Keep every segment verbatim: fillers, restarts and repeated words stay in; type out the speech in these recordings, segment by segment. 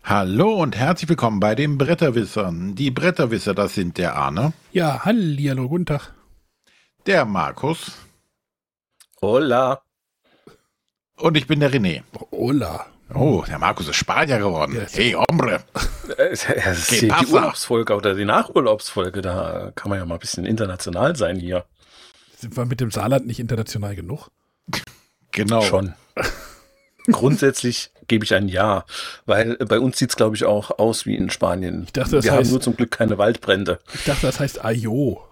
Hallo und herzlich willkommen bei den Bretterwissern. Die Bretterwisser, das sind der Arne. Ja, hallihallo, guten Tag. Der Markus. Hola. Und ich bin der René. Hola. Oh, der Markus ist Spanier geworden. Yes. Hey, hombre. Das ist die, die Urlaubsfolge oder die Nachurlaubsfolge. Da kann man ja mal ein bisschen international sein hier. Sind wir mit dem Saarland nicht international genug? Genau. Schon. Grundsätzlich gebe ich ein Ja, weil bei uns sieht es, glaube ich, auch aus wie in Spanien. Ich dachte, das Wir heißt, haben nur zum Glück keine Waldbrände. Ich dachte, das heißt Ajo.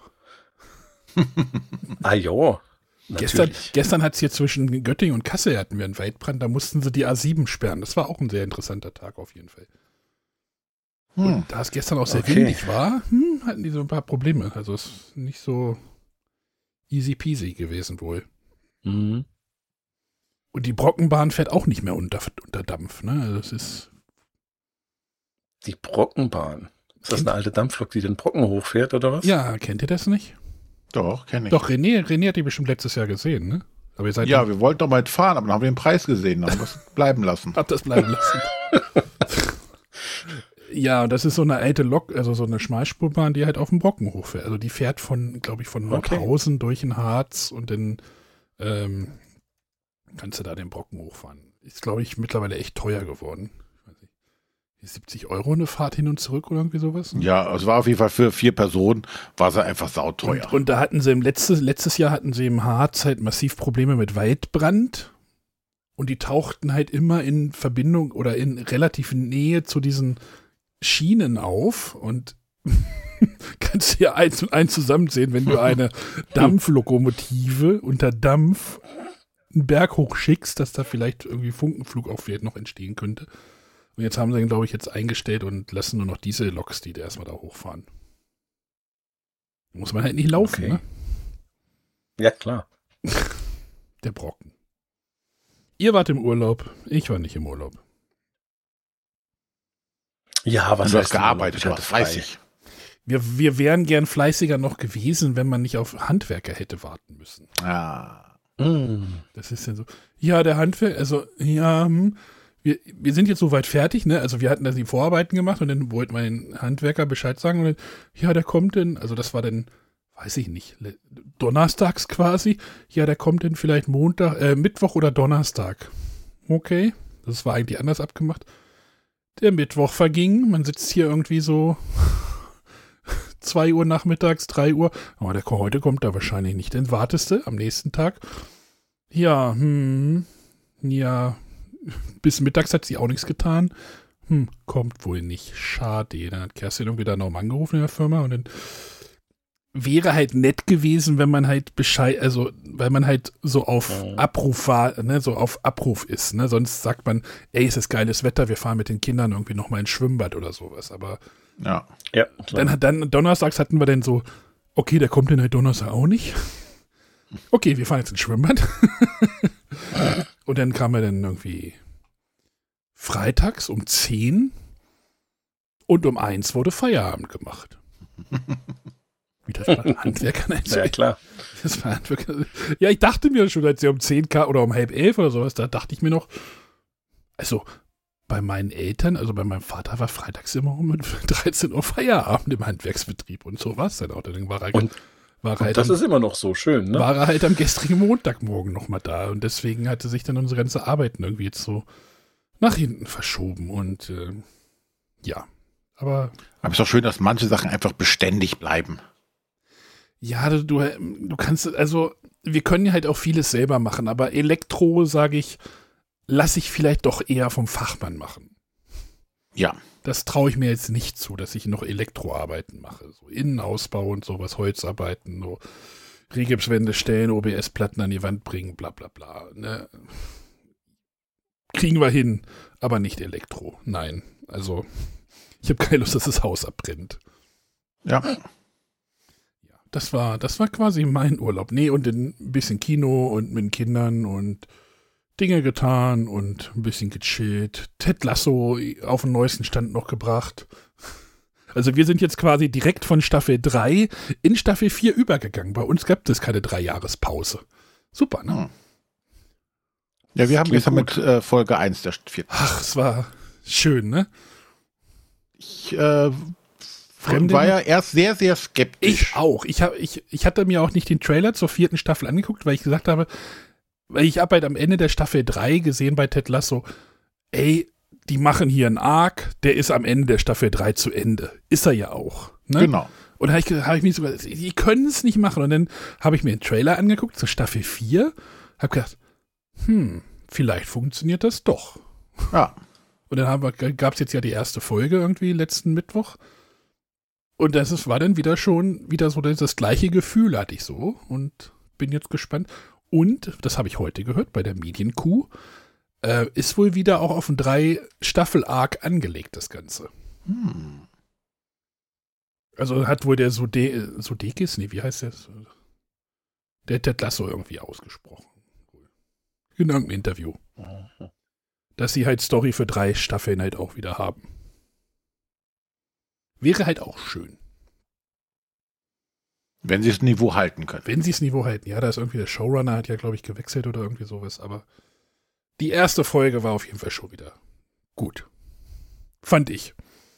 Ajo. Gestern, gestern hat es hier zwischen Göttingen und Kassel hatten wir einen Waldbrand, da mussten sie die A sieben sperren. Das war auch ein sehr interessanter Tag auf jeden Fall. Hm. Und da es gestern auch sehr okay. windig war, hm, hatten die so ein paar Probleme. Also es ist nicht so easy peasy gewesen wohl. Mhm. Und die Brockenbahn fährt auch nicht mehr unter, unter Dampf. Ne? Also es ist die Brockenbahn. Ist das eine alte Dampflok, die den Brocken hochfährt oder was? Ja, kennt ihr das nicht? Doch, kenne ich. Doch, René, René hat die bestimmt letztes Jahr gesehen, ne? Aber ihr seid ja, wir wollten doch mal fahren, aber dann haben wir den Preis gesehen, dann haben wir es bleiben lassen. Hab das bleiben lassen. Ja, das ist so eine alte Lok, also so eine Schmalspurbahn, die halt auf dem Brocken hochfährt. Also die fährt von, glaube ich, von Nordhausen okay. durch den Harz und dann ähm, kannst du da den Brocken hochfahren. Ist, glaube ich, mittlerweile echt teuer geworden. siebzig Euro eine Fahrt hin und zurück oder irgendwie sowas? Ja, es war auf jeden Fall für vier Personen, war es einfach sauteuer. Und, und da hatten sie im letztes, letztes Jahr hatten sie im Harz halt massiv Probleme mit Waldbrand und die tauchten halt immer in Verbindung oder in relativ Nähe zu diesen Schienen auf und kannst hier eins und eins zusammensehen, wenn du eine Dampflokomotive unter Dampf einen Berg hochschickst, dass da vielleicht irgendwie Funkenflug auch vielleicht noch entstehen könnte. Und jetzt haben sie ihn, glaube ich, jetzt eingestellt und lassen nur noch diese Loks, die da erstmal da hochfahren. Muss man halt nicht laufen, okay. ne? Ja, klar. Der Brocken. Ihr wart im Urlaub, ich war nicht im Urlaub. Ja, was du hast heißt gearbeitet, Urlaub? das weiß ich. Wir, wir wären gern fleißiger noch gewesen, wenn man nicht auf Handwerker hätte warten müssen. Ah. Mm. Das ist ja so. Ja, der Handwerker, also, ja, hm. Wir, wir sind jetzt soweit fertig, ne? Also wir hatten da die Vorarbeiten gemacht und dann wollten wir den Handwerker Bescheid sagen und dann, ja, der kommt denn, also das war dann, weiß ich nicht, donnerstags quasi, ja, der kommt denn vielleicht Montag, äh, Mittwoch oder Donnerstag. Okay, das war eigentlich anders abgemacht. Der Mittwoch verging, man sitzt hier irgendwie so zwei Uhr nachmittags, drei Uhr, aber der heute kommt da wahrscheinlich nicht, dann wartest du am nächsten Tag. Ja, hm, ja, bis mittags hat sie auch nichts getan. Hm, kommt wohl nicht. Schade. Dann hat Kerstin irgendwie da nochmal angerufen in der Firma und dann wäre halt nett gewesen, wenn man halt Bescheid, also weil man halt so auf Abruf war, ne, so auf Abruf ist, ne? Sonst sagt man, ey, es ist geiles Wetter, wir fahren mit den Kindern irgendwie nochmal ins Schwimmbad oder sowas. Aber ja. Ja, dann, dann donnerstags hatten wir dann so, okay, der kommt denn halt Donnerstag auch nicht. Okay, wir fahren jetzt ins Schwimmbad. Und dann kam er dann irgendwie freitags um zehn und um eins wurde Feierabend gemacht. Wie das bei Handwerkern ist. Ja, klar. Das war Handwerker. Ja, ich dachte mir schon, als er um zehn kam oder um halb elf oder sowas, da dachte ich mir noch, also bei meinen Eltern, also bei meinem Vater war freitags immer um dreizehn Uhr Feierabend im Handwerksbetrieb und so war es dann auch. Dann war er und War er halt das am, ist immer noch so schön, ne? War er halt am gestrigen Montagmorgen nochmal da und deswegen hatte sich dann unsere ganze Arbeiten irgendwie jetzt so nach hinten verschoben und äh, ja, aber Aber es ist doch schön, dass manche Sachen einfach beständig bleiben. ja, du, du, du kannst, also wir können ja halt auch vieles selber machen, aber Elektro, sage ich, lasse ich vielleicht doch eher vom Fachmann machen. Ja. Das traue ich mir jetzt nicht zu, dass ich noch Elektroarbeiten mache. So Innenausbau und sowas, Holzarbeiten, so Rigipswände stellen, O B S-Platten an die Wand bringen, bla bla bla. Ne? Kriegen wir hin, aber nicht Elektro. Nein, also ich habe keine Lust, dass das Haus abbrennt. Ja. Ja, das war, das war quasi mein Urlaub. Nee, und ein bisschen Kino und mit den Kindern und Dinge getan und ein bisschen gechillt. Ted Lasso auf den neuesten Stand noch gebracht. Also wir sind jetzt quasi direkt von Staffel drei in Staffel vier übergegangen. Bei uns gab es keine Dreijahrespause. Super, ne? Hm. Ja, wir haben gestern mit äh, Folge eins der vierten. Ach, es war schön, ne? Ich äh, Fremde? war ja erst sehr, sehr skeptisch. Ich auch. Ich, hab, ich, ich hatte mir auch nicht den Trailer zur vierten Staffel angeguckt, weil ich gesagt habe, weil ich habe halt am Ende der Staffel drei gesehen bei Ted Lasso, ey, die machen hier einen Arc, der ist am Ende der Staffel drei zu Ende. Ist er ja auch. Ne? Genau. Und da habe ich, hab ich mich sogar, die können es nicht machen. Und dann habe ich mir den Trailer angeguckt zur Staffel vier, habe gedacht, hm, vielleicht funktioniert das doch. Ja. Und dann gab es jetzt ja die erste Folge irgendwie letzten Mittwoch. Und das ist, war dann wieder schon wieder so das, das gleiche Gefühl hatte ich so und bin jetzt gespannt. Und, das habe ich heute gehört bei der Medienkuh, äh, ist wohl wieder auch auf ein Drei-Staffel-Arc angelegt, das Ganze. Hm. Also hat wohl der Sode Sodekis, nee, wie heißt der? Der Ted Lasso irgendwie ausgesprochen. In irgendeinem Interview. Dass sie halt Story für drei Staffeln halt auch wieder haben. Wäre halt auch schön. Wenn sie das Niveau halten können. Wenn sie das Niveau halten. Ja, da ist irgendwie der Showrunner, hat ja, glaube ich, gewechselt oder irgendwie sowas. Aber die erste Folge war auf jeden Fall schon wieder gut. Fand ich.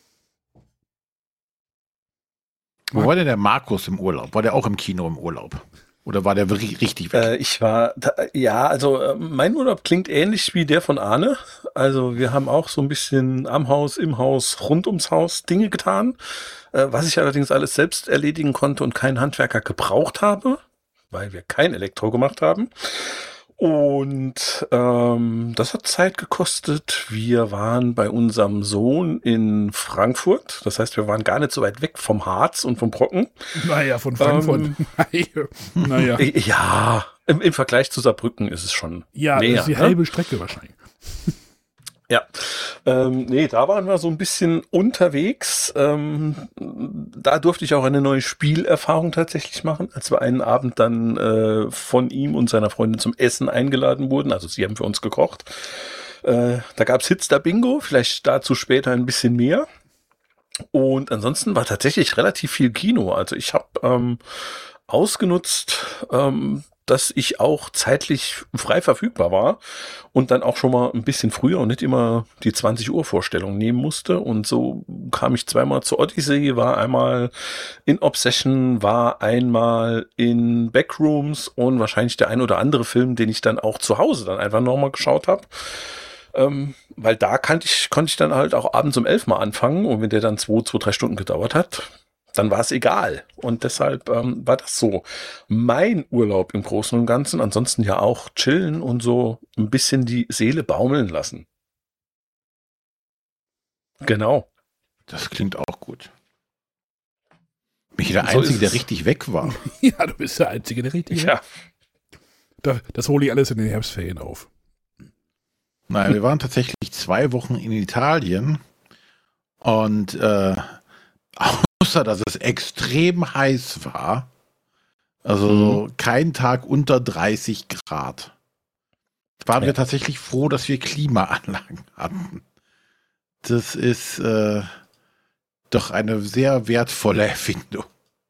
Wo war denn der Markus im Urlaub? War der auch im Kino im Urlaub? Oder war der richtig weg? Äh, ich war, da, ja, also äh, mein Urlaub klingt ähnlich wie der von Arne. Also wir haben auch so ein bisschen am Haus, im Haus, rund ums Haus Dinge getan, äh, was ich allerdings alles selbst erledigen konnte und keinen Handwerker gebraucht habe, weil wir kein Elektro gemacht haben. Und ähm, das hat Zeit gekostet. Wir waren bei unserem Sohn in Frankfurt. Das heißt, wir waren gar nicht so weit weg vom Harz und vom Brocken. Naja, von Frankfurt. Ähm, naja. Ja, im, im Vergleich zu Saarbrücken ist es schon Ja, näher, das ist die ne? halbe Strecke wahrscheinlich. Ja, ähm, nee, da waren wir so ein bisschen unterwegs. Ähm, da durfte ich auch eine neue Spielerfahrung tatsächlich machen, als wir einen Abend dann äh, von ihm und seiner Freundin zum Essen eingeladen wurden. Also sie haben für uns gekocht. Äh, da gab's Hitster Bingo, vielleicht dazu später ein bisschen mehr. Und ansonsten war tatsächlich relativ viel Kino. Also ich habe ähm, ausgenutzt, ähm, dass ich auch zeitlich frei verfügbar war und dann auch schon mal ein bisschen früher und nicht immer die zwanzig Uhr Vorstellung nehmen musste. Und so kam ich zweimal zur Odyssey, war einmal in Obsession, war einmal in Backrooms und wahrscheinlich der ein oder andere Film, den ich dann auch zu Hause dann einfach nochmal geschaut habe. Ähm, weil da kannte ich, konnte ich dann halt auch abends um elf mal anfangen und wenn der dann zwei, zwei, drei Stunden gedauert hat, dann war es egal. Und deshalb ähm, war das so mein Urlaub im Großen und Ganzen. Ansonsten ja auch chillen und so ein bisschen die Seele baumeln lassen. Genau. Das klingt auch gut. Bin ich der So Einzige, ist der es. richtig weg war? Ja, du bist der Einzige, der richtig Ja. Da, das hole ich alles in den Herbstferien auf. Nein, wir waren tatsächlich zwei Wochen in Italien und äh, außer dass es extrem heiß war, also Mhm. kein Tag unter dreißig Grad, waren Ja. wir tatsächlich froh, dass wir Klimaanlagen hatten. Das ist äh, doch eine sehr wertvolle Erfindung.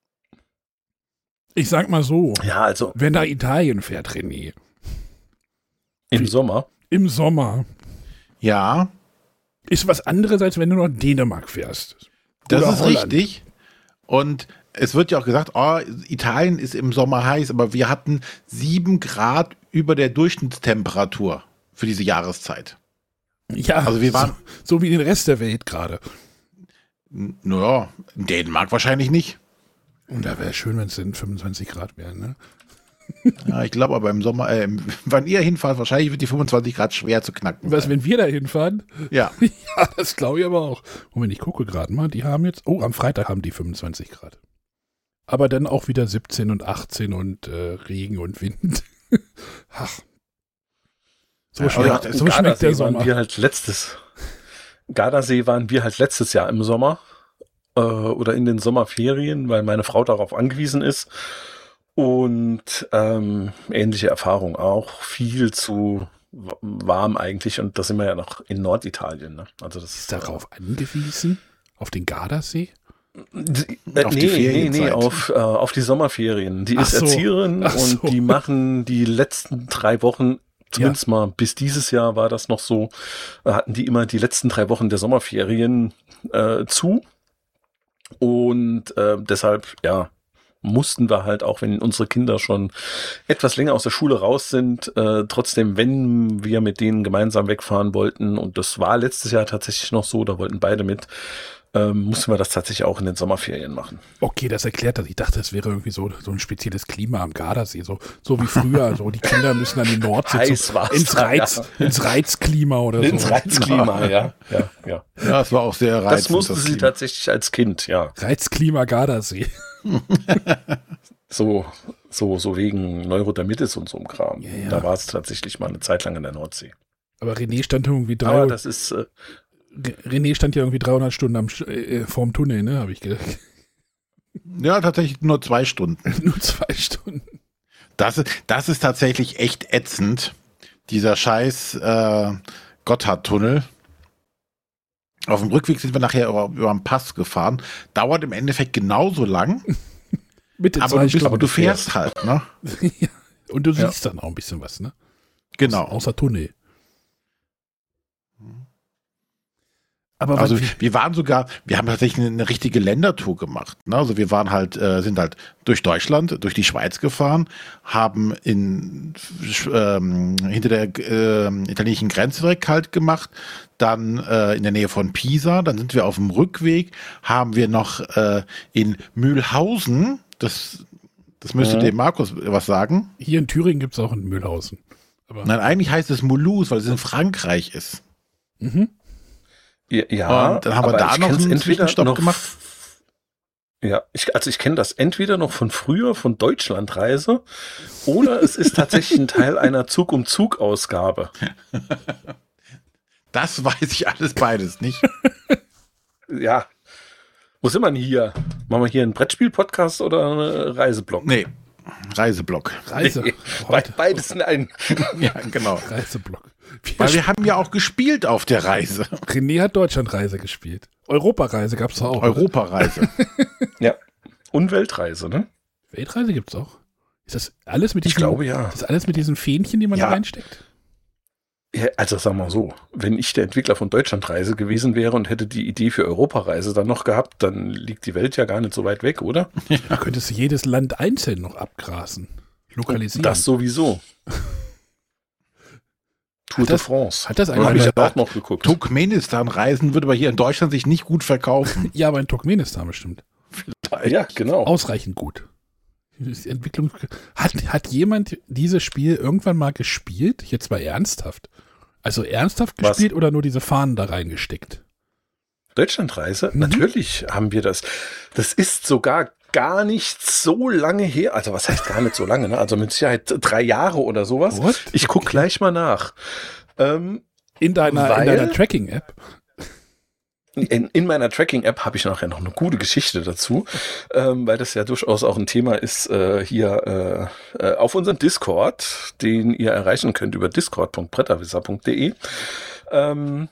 Ich sag mal so, Ja, also wenn nach Italien fährt, René, im Sommer. im Sommer, Ja, ist was anderes, als wenn du nach Dänemark fährst. das Oder ist Holland. richtig. Und es wird ja auch gesagt, oh, Italien ist im Sommer heiß, aber wir hatten sieben Grad über der Durchschnittstemperatur für diese Jahreszeit. Ja, Also wir waren- so, so wie den Rest der Welt gerade. N- Naja, in Dänemark wahrscheinlich nicht. Und da wäre es schön, wenn es dann fünfundzwanzig Grad wären, ne? Ja, ich glaube aber im Sommer, äh, im- wann ihr hinfahrt, wahrscheinlich wird die fünfundzwanzig Grad schwer zu knacken. Was, sein. wenn wir da hinfahren? Ja, Ja, das glaube ich aber auch. Moment, ich gucke gerade mal, die haben jetzt, oh, am Freitag haben die fünfundzwanzig Grad. Aber dann auch wieder siebzehn und achtzehn und äh, Regen und Wind. Ach. So, Ja, schmeckt, aber so im schmeckt Gardasee der waren Sommer. wir halt letztes. Gardasee waren wir halt letztes Jahr im Sommer äh, oder in den Sommerferien, weil meine Frau darauf angewiesen ist. Und ähm, ähnliche Erfahrung auch. Viel zu w- warm eigentlich. Und da sind wir ja noch in Norditalien. Ne? Also das Ist darauf angewiesen? Auf den Gardasee? Die, äh, Auf die nee, nee, Ferienzeit. nee, auf, äh, auf die Sommerferien. Die Ach ist so. Erzieherin Ach so. und die machen die letzten drei Wochen Zumindest ja. mal bis dieses Jahr war das noch so, hatten die immer die letzten drei Wochen der Sommerferien äh, zu. Und äh, deshalb, ja, mussten wir halt auch, wenn unsere Kinder schon etwas länger aus der Schule raus sind, äh, trotzdem, wenn wir mit denen gemeinsam wegfahren wollten, und das war letztes Jahr tatsächlich noch so, da wollten beide mit, ähm, mussten wir das tatsächlich auch in den Sommerferien machen. Okay, das erklärt das. Ich dachte, es wäre irgendwie so, so ein spezielles Klima am Gardasee, so, so wie früher. So, die Kinder müssen an die Nordsee zu, ins, Reiz, ja. ins Reizklima oder so. Ins Reizklima, ja. Ja, ja. Ja, es war auch sehr reizend. Das musste das sie Klima. tatsächlich als Kind, ja. Reizklima Gardasee. so, so, so wegen Neurodermitis und so einem Kram. Ja, ja. Da war es tatsächlich mal eine Zeit lang in der Nordsee. Aber René stand irgendwie drei. Aber das ist. Äh, René stand ja irgendwie dreihundert Stunden am, äh, vorm Tunnel, ne, habe ich gedacht. Ja, tatsächlich nur zwei Stunden. Nur zwei Stunden. Das ist, das ist tatsächlich echt ätzend. Dieser scheiß äh, Gotthardtunnel. Auf dem Rückweg sind wir nachher über, über den Pass gefahren. Dauert im Endeffekt genauso lang. Mit den aber, zwei du bist, Stunden aber du fährst halt, ne? Ja. Und du siehst ja. dann auch ein bisschen was, ne? Genau. Außer, außer Tunnel. Aber also wir waren sogar, wir haben tatsächlich eine, eine richtige Ländertour gemacht. Ne? Also wir waren halt, äh, sind halt durch Deutschland, durch die Schweiz gefahren, haben in ähm, hinter der äh, italienischen Grenze direkt kalt gemacht, dann äh, in der Nähe von Pisa, dann sind wir auf dem Rückweg, haben wir noch äh, in Mühlhausen, das, das müsste mhm. dem Markus was sagen. Hier in Thüringen gibt es auch in Mühlhausen. Aber Nein, eigentlich heißt es Mulhouse, weil es in Frankreich ist. Mhm. Ja, und dann haben wir da noch einen Zwischenstopp noch gemacht. Ja, ich, also ich kenne das entweder noch von früher, von Deutschlandreise, oder es ist tatsächlich ein Teil einer Zug-um-Zug-Ausgabe. Das weiß ich alles beides nicht. Ja. Wo sind wir denn hier? Machen wir hier einen Brettspiel-Podcast oder einen Reiseblog? Nee, Reiseblog. Reise. Nee, beides in einem. Ja, genau. Reiseblog. Wir Weil wir haben ja auch gespielt auf der Reise. René hat Deutschlandreise gespielt. Europareise gab es auch. Europareise. Ja. Und Weltreise, ne? Weltreise gibt es auch. Ist das alles mit diesen, ich glaube, ja. Ist das alles mit diesen Fähnchen, die man ja. da reinsteckt? Ja, also sagen wir mal so, wenn ich der Entwickler von Deutschlandreise gewesen wäre und hätte die Idee für Europareise dann noch gehabt, dann liegt die Welt ja gar nicht so weit weg, oder? Da könntest du jedes Land einzeln noch abgrasen. Lokalisieren. Das sowieso. Tour de France. Hat das eigentlich eigentlich ich auch noch geguckt? Turkmenistan reisen würde aber hier in Deutschland sich nicht gut verkaufen. Ja, aber in Turkmenistan bestimmt. Ja, genau. Ausreichend gut. Die Entwicklung. Hat, hat jemand dieses Spiel irgendwann mal gespielt? Jetzt mal ernsthaft. Also ernsthaft Was? gespielt oder nur diese Fahnen da reingesteckt? Deutschlandreise? Mhm. Natürlich haben wir das. Das ist sogar gar nicht so lange her. Also was heißt gar nicht so lange? Ne? Also mit Sicherheit drei Jahre oder sowas. What? Ich gucke gleich mal nach. Ähm, in deiner, weil, in deiner Tracking-App? In, in meiner Tracking-App habe ich nachher noch eine gute Geschichte dazu, ähm, weil das ja durchaus auch ein Thema ist äh, hier äh, äh, auf unserem Discord, den ihr erreichen könnt über discord punkt bretterwisser punkt de. Ähm,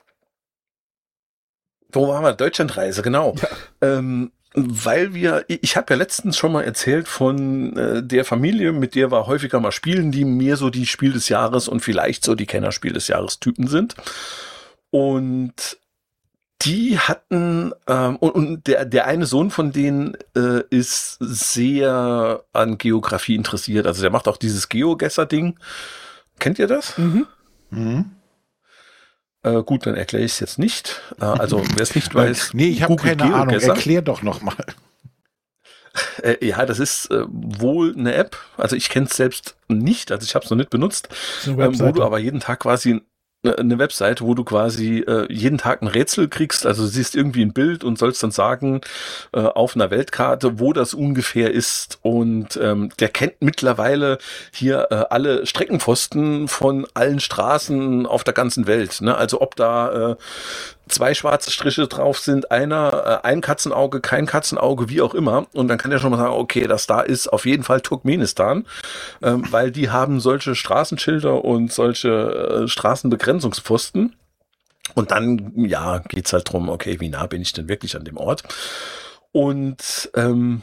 wo waren wir? Deutschlandreise, genau. Ja. Ähm, weil wir, ich habe ja letztens schon mal erzählt von äh, der Familie, mit der wir häufiger mal spielen, die mir so die Spiel des Jahres und vielleicht so die Kennerspiel des Jahres Typen sind. Und die hatten, ähm, und, und der, der eine Sohn von denen äh, ist sehr an Geografie interessiert. Also der macht auch dieses GeoGuessr-Ding. Kennt ihr das? Mhm. Mhm. Äh, gut, dann erkläre ich es jetzt nicht. Äh, also wer es nicht weiß, nee, ich habe keine Ahnung. Erklär doch noch mal. Äh, ja, das ist äh, wohl eine App. Also ich kenne es selbst nicht. Also ich habe es noch nicht benutzt. Ähm, wo du aber jeden Tag quasi eine Webseite, wo du quasi äh, jeden Tag ein Rätsel kriegst, also du siehst irgendwie ein Bild und sollst dann sagen äh, auf einer Weltkarte, wo das ungefähr ist, und ähm, der kennt mittlerweile hier äh, alle Streckenpfosten von allen Straßen auf der ganzen Welt, ne? Also ob da äh, zwei schwarze Striche drauf sind, einer, äh, ein Katzenauge, kein Katzenauge, wie auch immer. Und dann kann der schon mal sagen, okay, das da ist auf jeden Fall Turkmenistan, ähm, weil die haben solche Straßenschilder und solche äh, Straßenbegrenzungspfosten. Und dann, ja, geht's halt drum, okay, wie nah bin ich denn wirklich an dem Ort? Und ähm,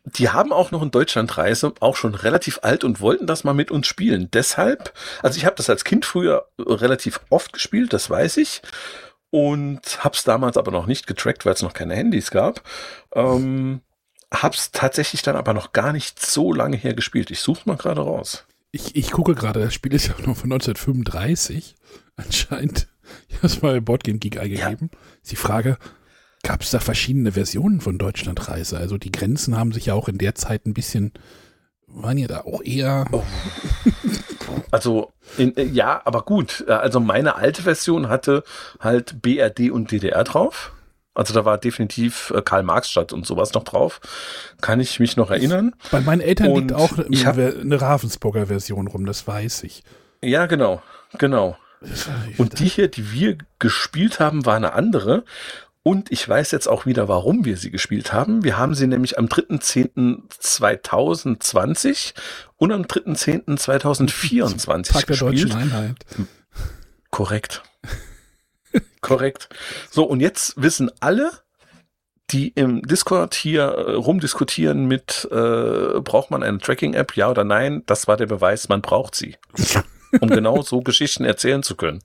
die haben auch noch in Deutschlandreise, auch schon relativ alt und wollten das mal mit uns spielen. Deshalb, also ich habe das als Kind früher relativ oft gespielt, das weiß ich. Und hab's damals aber noch nicht getrackt, weil es noch keine Handys gab. Ähm, hab's tatsächlich dann aber noch gar nicht so lange her gespielt. Ich such's mal gerade raus. Ich, ich gucke gerade, das Spiel ist ja noch von neunzehnhundertfünfunddreißig anscheinend. Ich habe es mal bei Boardgame Geek eingegeben. Ja. Ist die Frage, gab es da verschiedene Versionen von Deutschlandreise? Also die Grenzen haben sich ja auch in der Zeit ein bisschen, waren ja da auch eher... Oh. Also, in, ja, aber gut. Also meine alte Version hatte halt B R D und D D R drauf. Also da war definitiv Karl-Marx-Stadt und sowas noch drauf. Kann ich mich noch erinnern. Bei meinen Eltern und liegt auch ich hab, eine Ravensburger Version rum, das weiß ich. Ja, genau, genau. Und die hier, die wir gespielt haben, war eine andere. Und ich weiß jetzt auch wieder, warum wir sie gespielt haben. Wir haben sie nämlich am dritter zehnter zweitausendzwanzig und am dritter zehnter zweitausendvierundzwanzig Tag der gespielt. Deutschen Einheit. Korrekt. Korrekt. So, und jetzt wissen alle, die im Discord hier äh, rumdiskutieren mit, äh, braucht man eine Tracking-App, ja oder nein? Das war der Beweis, man braucht sie. Um genau so Geschichten erzählen zu können.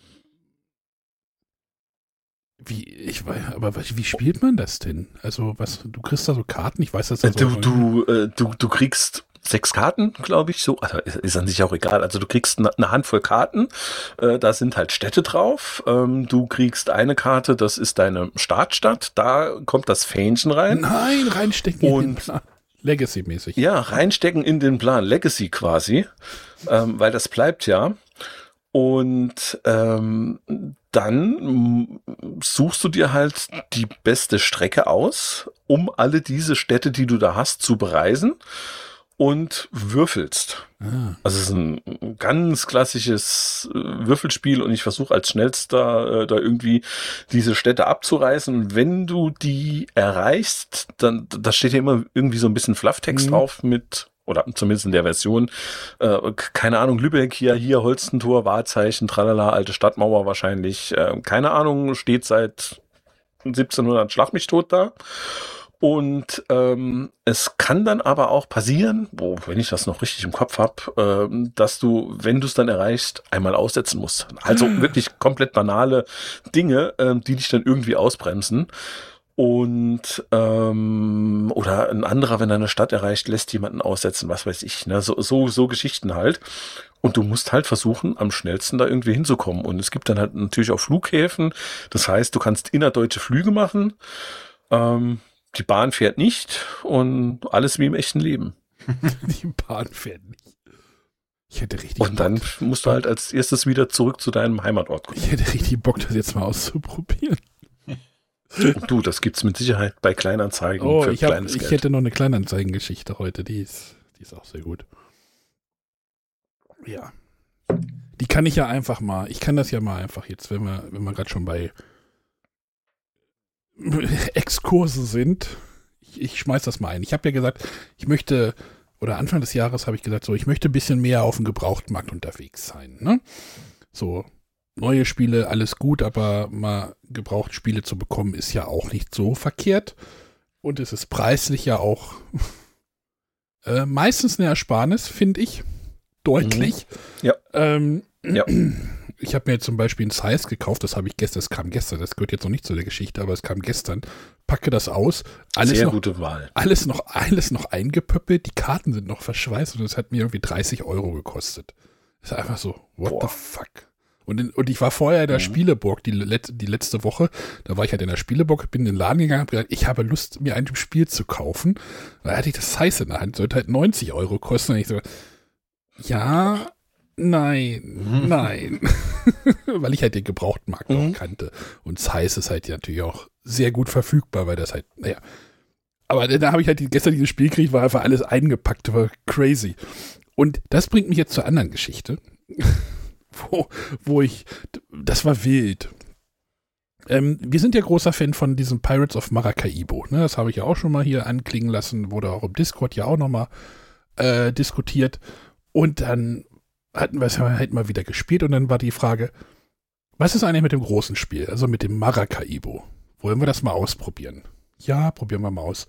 Wie, ich weiß, aber wie spielt man das denn? Also, was, du kriegst da so Karten, ich weiß das ja so. Du, du, äh, du, du kriegst sechs Karten, glaube ich, so, also ist, ist an sich auch egal. Also du kriegst eine, eine Handvoll Karten, äh, da sind halt Städte drauf. Ähm, du kriegst eine Karte, das ist deine Startstadt, da kommt das Fähnchen rein. Nein, reinstecken und, in den Plan. Legacy-mäßig. Ja, reinstecken in den Plan, Legacy quasi, ähm, weil das bleibt ja. Und ähm, dann suchst du dir halt die beste Strecke aus, um alle diese Städte, die du da hast, zu bereisen und würfelst. Ah. Also es ist ein ganz klassisches Würfelspiel und ich versuche als schnellster äh, da irgendwie diese Städte abzureißen. Und wenn du die erreichst, dann da steht ja immer irgendwie so ein bisschen Flufftext mhm. drauf mit, oder zumindest in der Version, äh, keine Ahnung, Lübeck, hier, hier, Holstentor, Wahrzeichen, tralala, alte Stadtmauer wahrscheinlich, äh, keine Ahnung, steht seit siebzehnhundert Schlag mich tot da. Und ähm, es kann dann aber auch passieren, wo, wenn ich das noch richtig im Kopf habe, äh, dass du, wenn du es dann erreichst, einmal aussetzen musst. Also mhm. wirklich komplett banale Dinge, äh, die dich dann irgendwie ausbremsen. Und ähm, oder ein anderer, wenn er eine Stadt erreicht, lässt jemanden aussetzen, was weiß ich, ne? So, so, so Geschichten halt. Und du musst halt versuchen, am schnellsten da irgendwie hinzukommen. Und es gibt dann halt natürlich auch Flughäfen. Das heißt, du kannst innerdeutsche Flüge machen. Ähm, die Bahn fährt nicht und alles wie im echten Leben. Die Bahn fährt nicht. Ich hätte richtig Und dann Bock. musst du halt als erstes wieder zurück zu deinem Heimatort kommen. Ich hätte richtig Bock, das jetzt mal auszuprobieren. Und du, das gibt's mit Sicherheit bei Kleinanzeigen oh, für ich hab, kleines ich Geld. hätte noch eine Kleinanzeigengeschichte heute, die ist, die ist auch sehr gut. Ja. Die kann ich ja einfach mal, ich kann das ja mal einfach jetzt, wenn wir, wenn wir gerade schon bei Exkurse sind, ich, ich schmeiß das mal ein. Ich habe ja gesagt, ich möchte, oder Anfang des Jahres habe ich gesagt, so, ich möchte ein bisschen mehr auf dem Gebrauchtmarkt unterwegs sein, ne? So, neue Spiele, alles gut, aber mal gebraucht Spiele zu bekommen, ist ja auch nicht so verkehrt. Und es ist preislich ja auch äh, meistens eine Ersparnis, finde ich. Deutlich. Mhm. Ja. Ähm, ja. Ich habe mir jetzt zum Beispiel ein Size gekauft, das habe ich gestern, das kam gestern, das gehört jetzt noch nicht zu der Geschichte, aber es kam gestern. Packe das aus. Alles Sehr noch, gute Wahl. Alles noch, alles noch eingepöppelt, die Karten sind noch verschweißt und es hat mir irgendwie dreißig Euro gekostet. Das ist einfach so, what Boah. the fuck? Und, in, und ich war vorher in der mhm. Spieleburg die, Let, die letzte Woche. Da war ich halt in der Spieleburg, bin in den Laden gegangen, habe gesagt, ich habe Lust, mir ein Spiel zu kaufen. Da hatte ich das Size in der Hand, sollte halt neunzig Euro kosten. Und ich so, ja, nein, mhm. nein. Weil ich halt den Gebrauchtmarkt mhm. noch kannte. Und Size ist halt natürlich auch sehr gut verfügbar, weil das halt, naja. Aber da habe ich halt die, gestern dieses Spiel gekriegt, war einfach alles eingepackt, war crazy. Und das bringt mich jetzt zur anderen Geschichte. Wo, wo ich, das war wild. Ähm, wir sind ja großer Fan von diesem Pirates of Maracaibo. Ne? Das habe ich ja auch schon mal hier anklingen lassen, wurde auch im Discord ja auch nochmal äh, diskutiert. Und dann hatten wir es halt mal wieder gespielt und dann war die Frage, was ist eigentlich mit dem großen Spiel, also mit dem Maracaibo? Wollen wir das mal ausprobieren? Ja, probieren wir mal aus.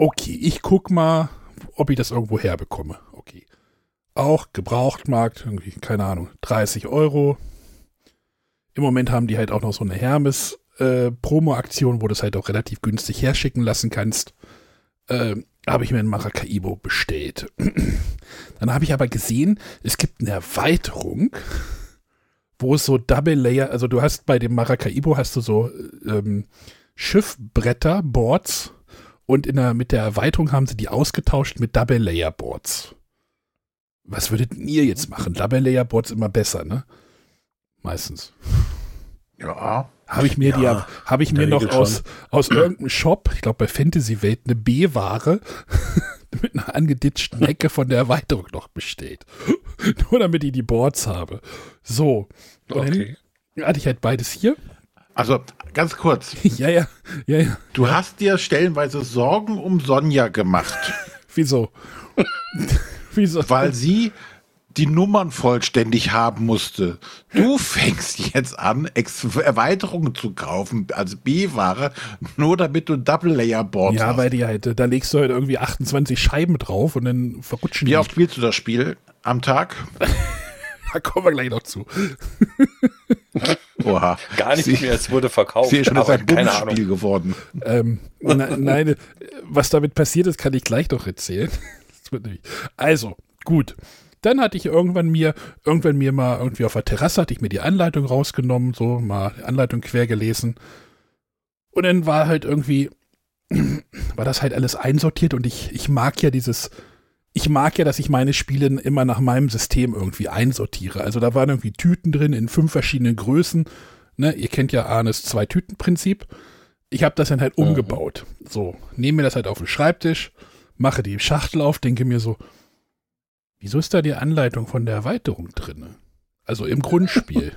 okay, ich guck mal, ob ich das irgendwo herbekomme. Okay. Auch Gebrauchtmarkt, irgendwie, keine Ahnung, dreißig Euro. Im Moment haben die halt auch noch so eine Hermes äh, Promo-Aktion, wo du es halt auch relativ günstig herschicken lassen kannst. Äh, habe ich mir ein Maracaibo bestellt. Dann habe ich aber gesehen, es gibt eine Erweiterung, wo es so Double Layer, also du hast bei dem Maracaibo hast du so ähm, Schiffbretter, Boards und in der, mit der Erweiterung haben sie die ausgetauscht mit Double Layer Boards. Was würdet ihr jetzt machen? Double Layer Boards immer besser, ne? Meistens. Ja. Habe ich mir Ja, die, habe ich mir noch aus, aus irgendeinem Shop, ich glaube bei Fantasy Welt, eine B-Ware mit einer angeditschten Ecke von der Erweiterung noch bestellt. Nur damit ich die Boards habe. So. Und Okay. dann hatte ich halt beides hier. Also, ganz kurz. ja, ja, ja, ja. Du hast dir stellenweise Sorgen um Sonja gemacht, Wieso? Wieso? weil sie die Nummern vollständig haben musste. Du fängst jetzt an, Ex- Erweiterungen zu kaufen als B-Ware, nur damit du Double-Layer-Boards Ja, hast. weil die halt, da legst du halt irgendwie achtundzwanzig Scheiben drauf und dann verrutschen Wie die. oft spielst du das Spiel am Tag? Da kommen wir gleich noch zu. Oha. Gar nicht mehr, es wurde verkauft. Ich sehe schon, das ist aber ein keine Bundesspiel Ahnung. geworden. ähm, na, nein, was damit passiert ist, kann ich gleich noch erzählen. Das wird nämlich- Also, gut. Dann hatte ich irgendwann mir, irgendwann mir mal irgendwie auf der Terrasse, hatte ich mir die Anleitung rausgenommen, so mal die Anleitung quer gelesen. Und dann war halt irgendwie, war das halt alles einsortiert und ich, ich mag ja dieses, ich mag ja, dass ich meine Spiele immer nach meinem System irgendwie einsortiere. Also da waren irgendwie Tüten drin in fünf verschiedenen Größen. Ne? Ihr kennt ja Arnes Zwei-Tüten-Prinzip. Ich habe das dann halt umgebaut. So, nehme mir das halt auf den Schreibtisch, mache die Schachtel auf, denke mir so, wieso ist da die Anleitung von der Erweiterung drin? Also im Grundspiel.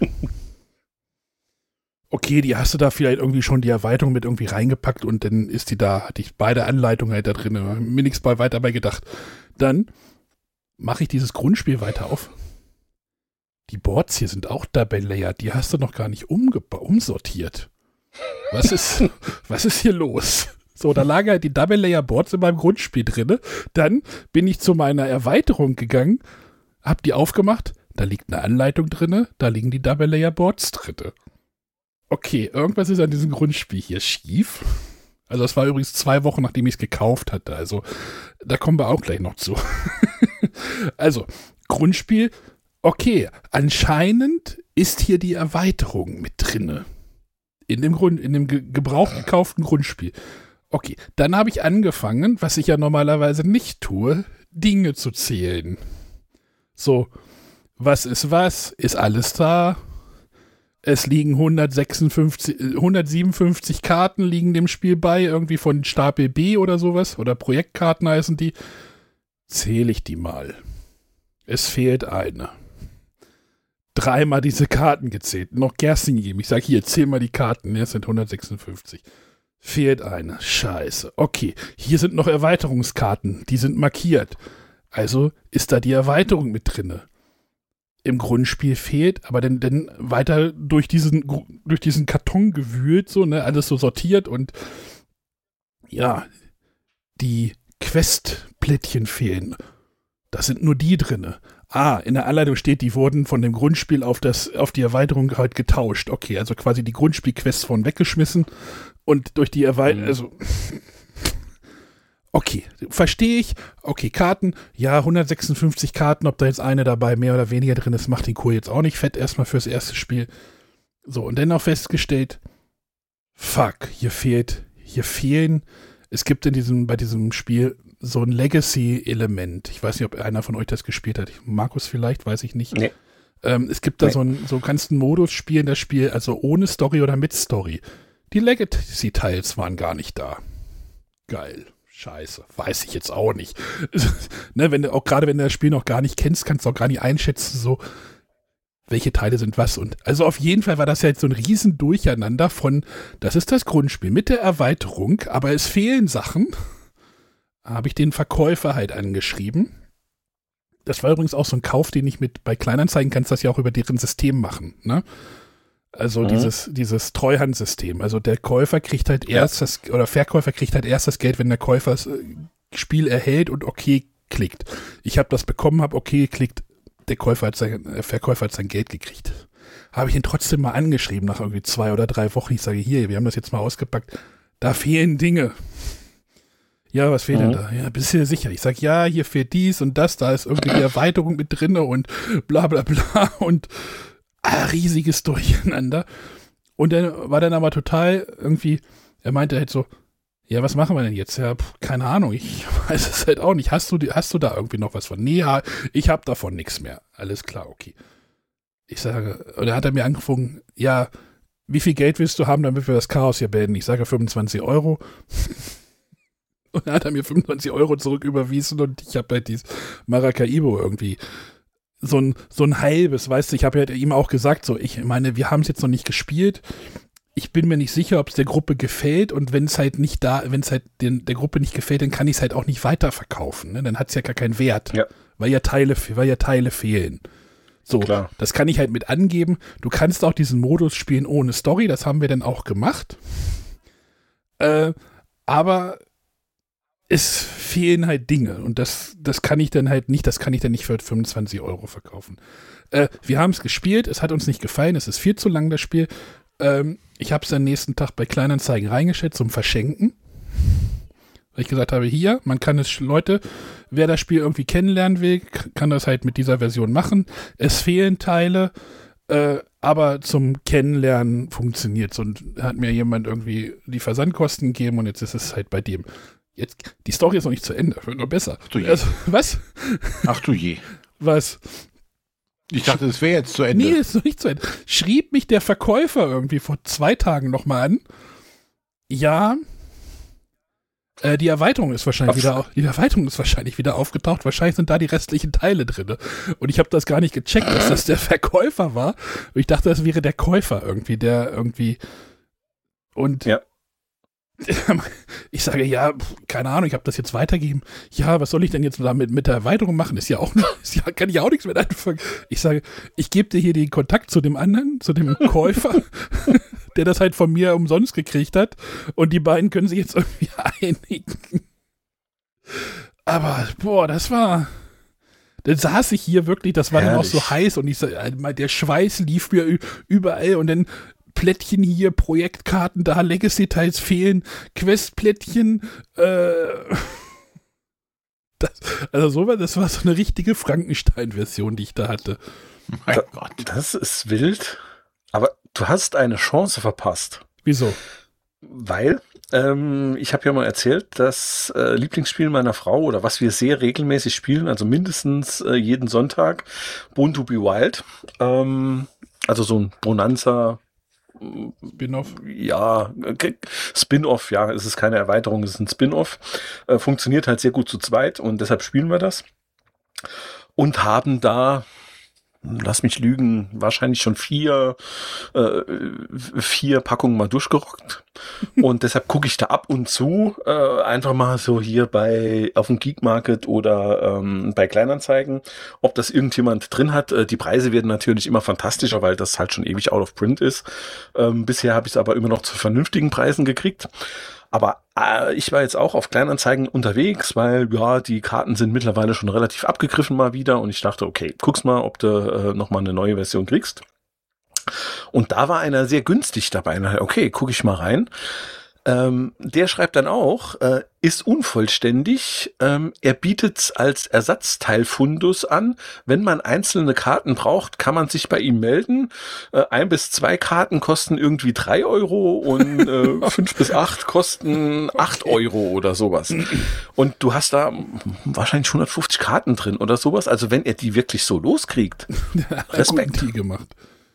Okay, die hast du da vielleicht irgendwie schon die Erweiterung mit irgendwie reingepackt und dann ist die da, hatte ich beide Anleitungen halt da drin, mir nichts bei weiter bei gedacht. Dann mache ich dieses Grundspiel weiter auf. Die Boards hier sind auch Double Layer, die hast du noch gar nicht umgeba- umsortiert. Was ist, was ist hier los? So, da lagen halt die Double Layer Boards in meinem Grundspiel drin. Dann bin ich zu meiner Erweiterung gegangen, hab die aufgemacht, da liegt eine Anleitung drin, da liegen die Double Layer Boards drin. Okay, irgendwas ist an diesem Grundspiel hier schief. Also das war übrigens zwei Wochen, nachdem ich es gekauft hatte. Also da kommen wir auch gleich noch zu. Also, Grundspiel, okay, anscheinend ist hier die Erweiterung mit drinne. In dem Grund, in dem ge- gebraucht gekauften Grundspiel. Okay, dann habe ich angefangen, was ich ja normalerweise nicht tue, Dinge zu zählen. So, was ist was? Ist alles da? Es liegen hundertsechsundfünfzig, hundertsiebenundfünfzig Karten liegen dem Spiel bei, irgendwie von Stapel B oder sowas, oder Projektkarten heißen die. Zähle ich die mal. Es fehlt eine. Dreimal diese Karten gezählt, noch Gersten gegeben. Ich sage hier, zähl mal die Karten, es sind hundertsechsundfünfzig. Fehlt eine. Scheiße. Okay, hier sind noch Erweiterungskarten, die sind markiert. Also ist da die Erweiterung mit drinne. Im Grundspiel fehlt, aber dann, dann weiter durch diesen, durch diesen Karton gewühlt, so, ne, alles so sortiert und ja, die Questplättchen fehlen. Da sind nur die drinne. Ah, in der Anleitung steht, die wurden von dem Grundspiel auf, das, auf die Erweiterung halt getauscht. Okay, also quasi die Grundspielquests von weggeschmissen und durch die Erweiterung, Mhm. also okay, verstehe ich. Okay, Karten, ja, hundertsechsundfünfzig Karten, ob da jetzt eine dabei mehr oder weniger drin ist, macht den Kohl jetzt auch nicht fett, erstmal fürs erste Spiel. So, und dann auch festgestellt, fuck, hier fehlt, hier fehlen, es gibt in diesem, bei diesem Spiel so ein Legacy-Element. Ich weiß nicht, ob einer von euch das gespielt hat. Markus vielleicht, weiß ich nicht. Nee. Ähm, es gibt da Nee. so einen so kannst einen Modus spielen, das Spiel, also ohne Story oder mit Story. Die Legacy-Teils waren gar nicht da. Geil. Scheiße, weiß ich jetzt auch nicht. Ne, wenn du auch gerade wenn du das Spiel noch gar nicht kennst, kannst du auch gar nicht einschätzen, so welche Teile sind was. Und also auf jeden Fall war das ja jetzt so ein riesen Durcheinander von, das ist das Grundspiel mit der Erweiterung, aber es fehlen Sachen. Habe ich den Verkäufer halt angeschrieben. Das war übrigens auch so ein Kauf, den ich mit bei Kleinanzeigen kannst das ja auch über deren System machen. Ne? Also Mhm. dieses, dieses Treuhandsystem. Also der Käufer kriegt halt erst das, oder Verkäufer kriegt halt erst das Geld, wenn der Käufer das äh, Spiel erhält und okay klickt. Ich habe das bekommen, habe okay geklickt, der Käufer hat sein, der Verkäufer hat sein Geld gekriegt. Habe ich ihn trotzdem mal angeschrieben nach irgendwie zwei oder drei Wochen. Ich sage, hier, wir haben das jetzt mal ausgepackt. Da fehlen Dinge. Ja, was fehlt Mhm. denn da? Ja, bist du dir sicher? Ich sage, ja, hier fehlt dies und das, da ist irgendwie die Erweiterung mit drinne und bla bla bla und ah, riesiges Durcheinander. Und dann war dann aber total irgendwie, er meinte halt so, ja, was machen wir denn jetzt? Ja, pf, keine Ahnung, ich weiß es halt auch nicht. Hast du, die- hast du da irgendwie noch was von? Nee, ja, ich habe davon nichts mehr. Alles klar, okay. Ich sage, oder hat er mir angefangen, ja, wie viel Geld willst du haben, damit wir das Chaos hier beenden? Ich sage fünfundzwanzig Euro. Und dann hat er mir fünfundzwanzig Euro zurücküberwiesen und ich habe halt dieses Maracaibo irgendwie so ein, so ein halbes, weißt du, ich habe ja ihm auch gesagt, so, ich meine, wir haben es jetzt noch nicht gespielt. Ich bin mir nicht sicher, ob es der Gruppe gefällt und wenn es halt nicht da, wenn es halt den, der Gruppe nicht gefällt, dann kann ich es halt auch nicht weiterverkaufen. Ne? Dann hat es ja gar keinen Wert, Ja. weil ja Teile, weil ja Teile fehlen. So, Klar. das kann ich halt mit angeben. Du kannst auch diesen Modus spielen ohne Story, das haben wir dann auch gemacht. Äh, aber es fehlen halt Dinge und das, das kann ich dann halt nicht, das kann ich dann nicht für fünfundzwanzig Euro verkaufen. Äh, wir haben es gespielt, es hat uns nicht gefallen, es ist viel zu lang, das Spiel. Ähm, ich habe es am nächsten Tag bei Kleinanzeigen reingestellt zum Verschenken. Weil ich gesagt habe, hier, man kann es, Leute, wer das Spiel irgendwie kennenlernen will, kann das halt mit dieser Version machen. Es fehlen Teile, äh, aber zum Kennenlernen funktioniert es. Und hat mir jemand irgendwie die Versandkosten gegeben und jetzt ist es halt bei dem. Jetzt, die Story ist noch nicht zu Ende, wird noch besser. Ach du je. Also, was? Ach du je. Was? Ich dachte, es wäre jetzt zu Ende. Nee, ist noch nicht zu Ende. Schrieb mich der Verkäufer irgendwie vor zwei Tagen nochmal an. Ja, äh, die Erweiterung ist wahrscheinlich Was? wieder, au- die Erweiterung ist wahrscheinlich wieder aufgetaucht. Wahrscheinlich sind da die restlichen Teile drin. Und ich habe das gar nicht gecheckt, dass das der Verkäufer war. Und ich dachte, das wäre der Käufer irgendwie, der irgendwie und Ja. ich sage, ja, pf, keine Ahnung, ich habe das jetzt weitergegeben. Ja, was soll ich denn jetzt damit mit der Erweiterung machen? Ist ja auch, ist ja, kann ich auch nichts mit anfangen. Ich sage, ich gebe dir hier den Kontakt zu dem anderen, zu dem Käufer, der das halt von mir umsonst gekriegt hat. Und die beiden können sich jetzt irgendwie einigen. Aber, boah, das war. Dann saß ich hier wirklich, das war dann auch so Herrlich. heiß und ich sag, der Schweiß lief mir ü- überall und dann Plättchen hier, Projektkarten da, Legacy-Teils fehlen, Questplättchen, äh, das, also so war, das war so eine richtige Frankenstein-Version, die ich da hatte. Mein Da- Gott. Das ist wild. Aber du hast eine Chance verpasst. Wieso? Weil, ähm, ich habe ja mal erzählt, das äh, Lieblingsspiel meiner Frau oder was wir sehr regelmäßig spielen, also mindestens äh, jeden Sonntag, Born to be Wild. Ähm, also so ein Bonanza, Spin-off? ja, okay, Spin-off, ja, es ist keine Erweiterung, es ist ein Spin-off. Äh, funktioniert halt sehr gut zu zweit und deshalb spielen wir das. Und haben da, lass mich lügen, wahrscheinlich schon vier, äh, vier Packungen mal durchgerockt. Und deshalb gucke ich da ab und zu äh, einfach mal so hier bei auf dem Geek Market oder ähm, bei Kleinanzeigen, ob das irgendjemand drin hat. Äh, die Preise werden natürlich immer fantastischer, weil das halt schon ewig out of print ist. Ähm, bisher habe ich es aber immer noch zu vernünftigen Preisen gekriegt. Aber äh, ich war jetzt auch auf Kleinanzeigen unterwegs, weil ja, die Karten sind mittlerweile schon relativ abgegriffen mal wieder und ich dachte, okay, guck's mal, ob du äh, nochmal eine neue Version kriegst. Und da war einer sehr günstig dabei. Und okay, gucke ich mal rein. Ähm, der schreibt dann auch, äh, ist unvollständig. Ähm, er bietet es als Ersatzteilfundus an. Wenn man einzelne Karten braucht, kann man sich bei ihm melden. Äh, ein bis zwei Karten kosten irgendwie drei Euro und äh, fünf bis acht kosten acht Euro oder sowas. Und du hast da wahrscheinlich hundertfünfzig Karten drin oder sowas. Also wenn er die wirklich so loskriegt, Respekt. Guten Deal gemacht.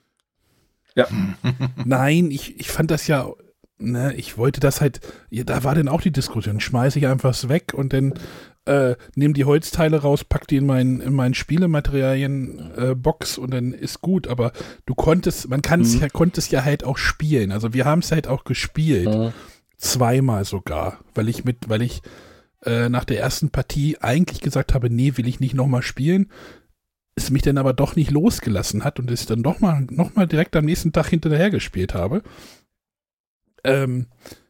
Ja. Nein, ich, ich fand das ja, ne, ich wollte das halt, ja, da war dann auch die Diskussion, schmeiße ich einfach es weg und dann äh, nehme die Holzteile raus, pack die in meinen in meinen Spielematerialien äh, Box und dann ist gut, aber du konntest, man kann es Mhm. ja, konnte es ja halt auch spielen, also wir haben es halt auch gespielt, Mhm. zweimal sogar, weil ich mit, weil ich äh, nach der ersten Partie eigentlich gesagt habe, nee, will ich nicht nochmal spielen. es mich dann aber doch nicht losgelassen hat und ich dann doch mal, noch mal direkt am nächsten Tag hinterher gespielt habe. Ähm,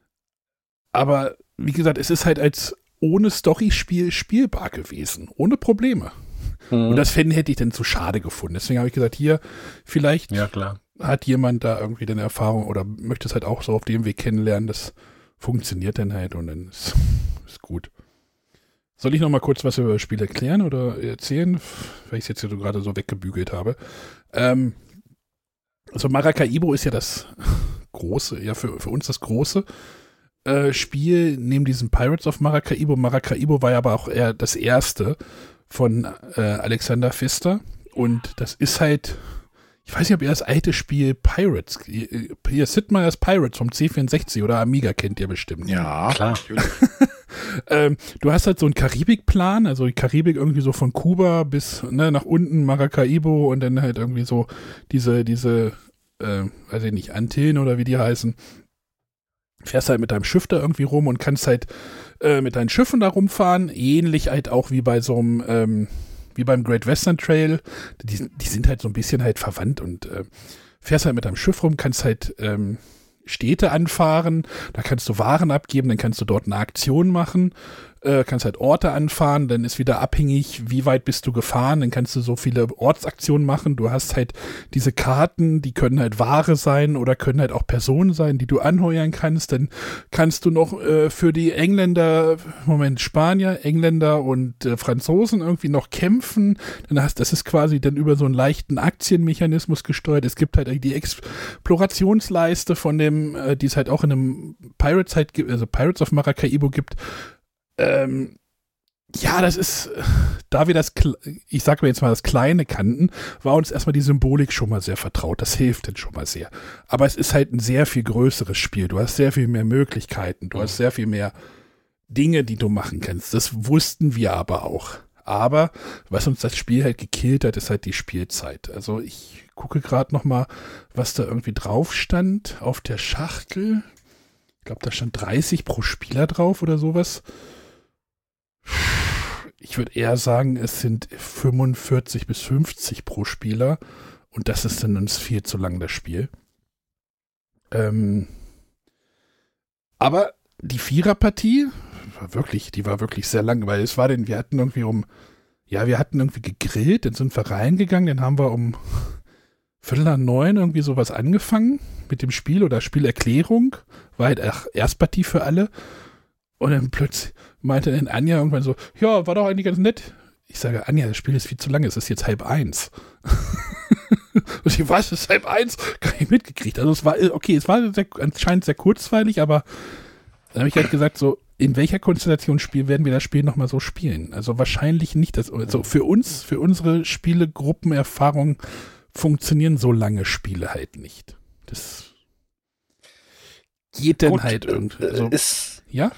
aber wie gesagt, es ist halt als ohne Story-Spiel spielbar gewesen. Ohne Probleme. Mhm. Und das Fan hätte ich dann zu schade gefunden. Deswegen habe ich gesagt, hier, vielleicht ja, klar. hat jemand da irgendwie eine Erfahrung oder möchte es halt auch so auf dem Weg kennenlernen. Das funktioniert dann halt und dann ist, ist gut. Soll ich noch mal kurz was über das Spiel erklären oder erzählen, weil ich es jetzt hier so gerade so weggebügelt habe? Ähm, also Maracaibo ist ja das große, ja für, für uns das große äh, Spiel neben diesem Pirates of Maracaibo. Maracaibo war ja aber auch eher das erste von äh, Alexander Pfister und das ist halt, ich weiß nicht, ob ihr das alte Spiel Pirates, hier Sid Meier's Pirates vom C vierundsechzig oder Amiga kennt ihr bestimmt. Ja, klar. ähm, du hast halt so einen Karibikplan, also die Karibik irgendwie so von Kuba bis ne, nach unten Maracaibo und dann halt irgendwie so diese, diese, äh, weiß ich nicht, Antillen oder wie die heißen. Fährst halt mit deinem Schiff da irgendwie rum und kannst halt äh, mit deinen Schiffen da rumfahren, ähnlich halt auch wie bei so einem, ähm, wie beim Great Western Trail. Die, die sind halt so ein bisschen halt verwandt und äh, fährst halt mit deinem Schiff rum, kannst halt ähm, Städte anfahren, da kannst du Waren abgeben, dann kannst du dort eine Aktion machen, äh, kannst halt Orte anfahren, dann ist wieder abhängig, wie weit bist du gefahren, dann kannst du so viele Ortsaktionen machen, du hast halt diese Karten, die können halt Ware sein oder können halt auch Personen sein, die du anheuern kannst, dann kannst du noch äh, für die Engländer, Moment, Spanier, Engländer und äh, Franzosen irgendwie noch kämpfen, dann hast, das ist quasi dann über so einen leichten Aktienmechanismus gesteuert, es gibt halt die Explorationsleiste von dem, äh, die es halt auch in einem Pirates halt gibt, also Pirates of Maracaibo gibt. Ähm, ja, das ist, da wir das, ich sage mir jetzt mal das Kleine kannten, war uns erstmal die Symbolik schon mal sehr vertraut. Das hilft denn schon mal sehr. Aber es ist halt ein sehr viel größeres Spiel. Du hast sehr viel mehr Möglichkeiten. Du hast sehr viel mehr Dinge, die du machen kannst. Das wussten wir aber auch. Aber was uns das Spiel halt gekillt hat, ist halt die Spielzeit. Also ich gucke gerade noch mal, was da irgendwie drauf stand auf der Schachtel. Ich glaube, da stand dreißig pro Spieler drauf oder sowas. Ich würde eher sagen, es sind fünfundvierzig bis fünfzig pro Spieler und das ist dann uns viel zu lang, das Spiel. Ähm, aber die Viererpartie war wirklich, die war wirklich sehr lang, weil es war denn, wir hatten irgendwie um, ja, wir hatten irgendwie gegrillt, dann sind wir reingegangen, dann haben wir um Viertel nach neun irgendwie sowas angefangen mit dem Spiel oder Spielerklärung, war halt auch Erstpartie für alle. Und dann plötzlich meinte dann Anja irgendwann so, ja, war doch eigentlich ganz nett. Ich sage, Anja, das Spiel ist viel zu lang, es ist jetzt halb eins. Und ich weiß, es ist halb eins, gar nicht mitgekriegt. Also es war, okay, es war sehr, anscheinend sehr kurzweilig, aber dann habe ich halt gesagt, so, in welcher Konstellation Spiel werden wir das Spiel nochmal so spielen? Also wahrscheinlich nicht. Das, also für uns, für unsere Spielegruppenerfahrung funktionieren so lange Spiele halt nicht. Das geht dann Gut, halt irgendwie. Also, ist, ja?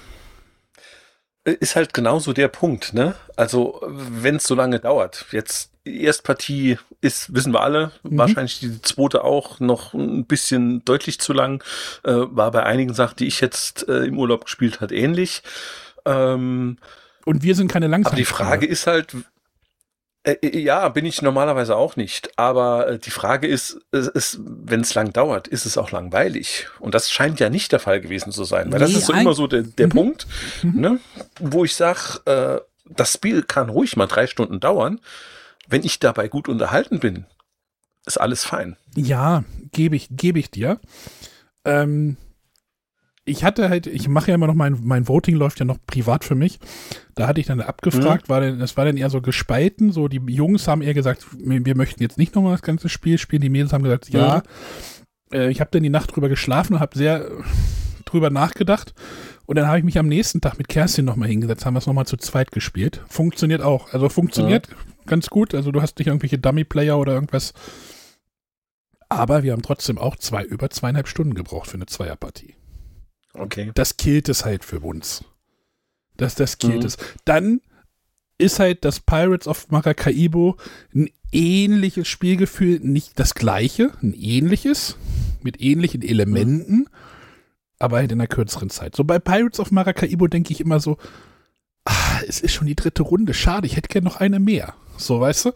Ist halt genauso der Punkt, ne? Also, wenn es so lange dauert. Jetzt, die Erstpartie ist, wissen wir alle, mhm. wahrscheinlich die zweite auch noch ein bisschen deutlich zu lang. Äh, war bei einigen Sachen, die ich jetzt äh, im Urlaub gespielt habe, ähnlich. Ähm, Und wir sind keine Langsamkeit. Aber die Frage ist halt, äh, ja, bin ich normalerweise auch nicht. Aber äh, die Frage ist, ist, ist wenn es lang dauert, ist es auch langweilig. Und das scheint ja nicht der Fall gewesen zu sein. Weil nee, das ist so immer so der, der mhm. Punkt, mhm. Ne, wo ich sage, äh, das Spiel kann ruhig mal drei Stunden dauern. Wenn ich dabei gut unterhalten bin, ist alles fein. Ja, gebe ich, gebe ich dir. Ähm, ich hatte halt, ich mache ja immer noch mein, mein Voting läuft ja noch privat für mich. Da hatte ich dann abgefragt, mhm. war denn, das war dann eher so gespalten. So, die Jungs haben eher gesagt, wir, wir möchten jetzt nicht nochmal das ganze Spiel spielen. Die Mädels haben gesagt, ja. Mhm. Äh, ich habe dann die Nacht drüber geschlafen und habe sehr drüber nachgedacht. Und dann habe ich mich am nächsten Tag mit Kerstin nochmal hingesetzt, haben wir es nochmal zu zweit gespielt. Funktioniert auch. Also funktioniert ja. ganz gut. Also du hast nicht irgendwelche Dummy-Player oder irgendwas. Aber wir haben trotzdem auch zwei, über zweieinhalb Stunden gebraucht für eine Zweierpartie. Okay. Das killt es halt für uns. Das, das killt mhm. es. Dann ist halt das Pirates of Maracaibo ein ähnliches Spielgefühl, nicht das gleiche, ein ähnliches, mit ähnlichen Elementen, mhm. aber halt in einer kürzeren Zeit. So bei Pirates of Maracaibo denke ich immer so, ah, es ist schon die dritte Runde, schade, ich hätte gerne noch eine mehr. So, weißt du?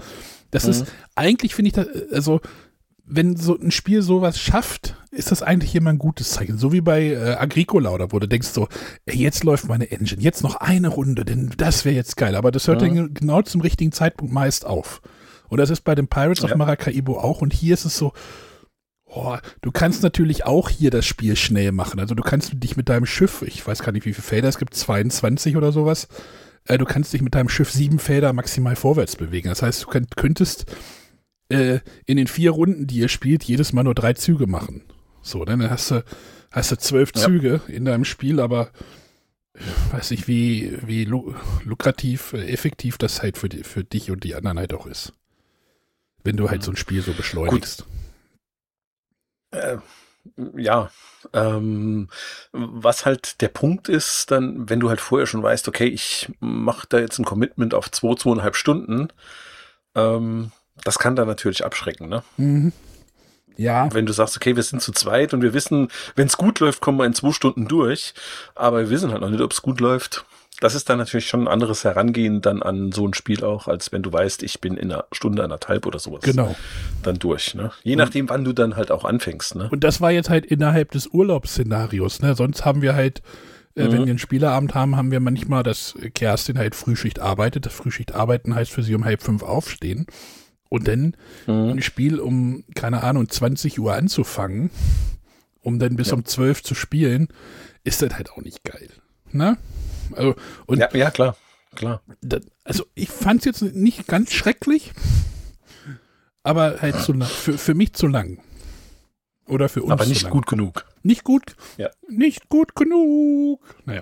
Das Mhm. ist, eigentlich finde ich das, also wenn so ein Spiel sowas schafft, ist das eigentlich immer ein gutes Zeichen. So wie bei äh, Agricola, oder wo du denkst so, ey, jetzt läuft meine Engine, jetzt noch eine Runde, denn das wäre jetzt geil. Aber das hört Ja. dann genau zum richtigen Zeitpunkt meist auf. Und das ist bei den Pirates of Ja. Maracaibo auch. Und hier ist es so, oh, du kannst natürlich auch hier das Spiel schnell machen. Also du kannst dich mit deinem Schiff, ich weiß gar nicht, wie viele Felder es gibt, zweiundzwanzig oder sowas, äh, du kannst dich mit deinem Schiff sieben Felder maximal vorwärts bewegen. Das heißt, du könnt, könntest äh, in den vier Runden, die ihr spielt, jedes Mal nur drei Züge machen. So, dann hast du, hast du zwölf Ja. Züge in deinem Spiel, aber ich weiß nicht, wie, wie lu- lukrativ, äh, effektiv das halt für, die, für dich und die anderen halt auch ist. Wenn du halt so ein Spiel so beschleunigst. Äh, ja, ähm, was halt der Punkt ist, dann, wenn du halt vorher schon weißt, okay, ich mache da jetzt ein Commitment auf zwei, zweieinhalb Stunden, ähm, das kann dann natürlich abschrecken, ne? Mhm. Ja, Wenn du sagst, okay, wir sind zu zweit und wir wissen, wenn es gut läuft, kommen wir in zwei Stunden durch, aber wir wissen halt noch nicht, ob es gut läuft. Das ist dann natürlich schon ein anderes Herangehen dann an so ein Spiel auch, als wenn du weißt, ich bin in einer Stunde, anderthalb oder sowas genau. dann durch, ne? Je nachdem, wann du dann halt auch anfängst, ne? Und das war jetzt halt innerhalb des Urlaubsszenarios, ne? Sonst haben wir halt, äh, Mhm. wenn wir einen Spieleabend haben, haben wir manchmal, dass Kerstin halt Frühschicht arbeitet. Das Frühschicht arbeiten heißt für sie um halb fünf aufstehen. Und dann Mhm. ein Spiel um, keine Ahnung, zwanzig Uhr anzufangen, um dann bis Ja. um zwölf zu spielen, ist das halt auch nicht geil. Ne? Also, und Ja, ja, klar, klar. da, also ich fand es jetzt nicht ganz schrecklich, aber halt zu lang, für, für mich zu lang. Oder für uns Aber zu nicht lang. gut genug. Nicht gut? Ja. Nicht gut genug. Naja.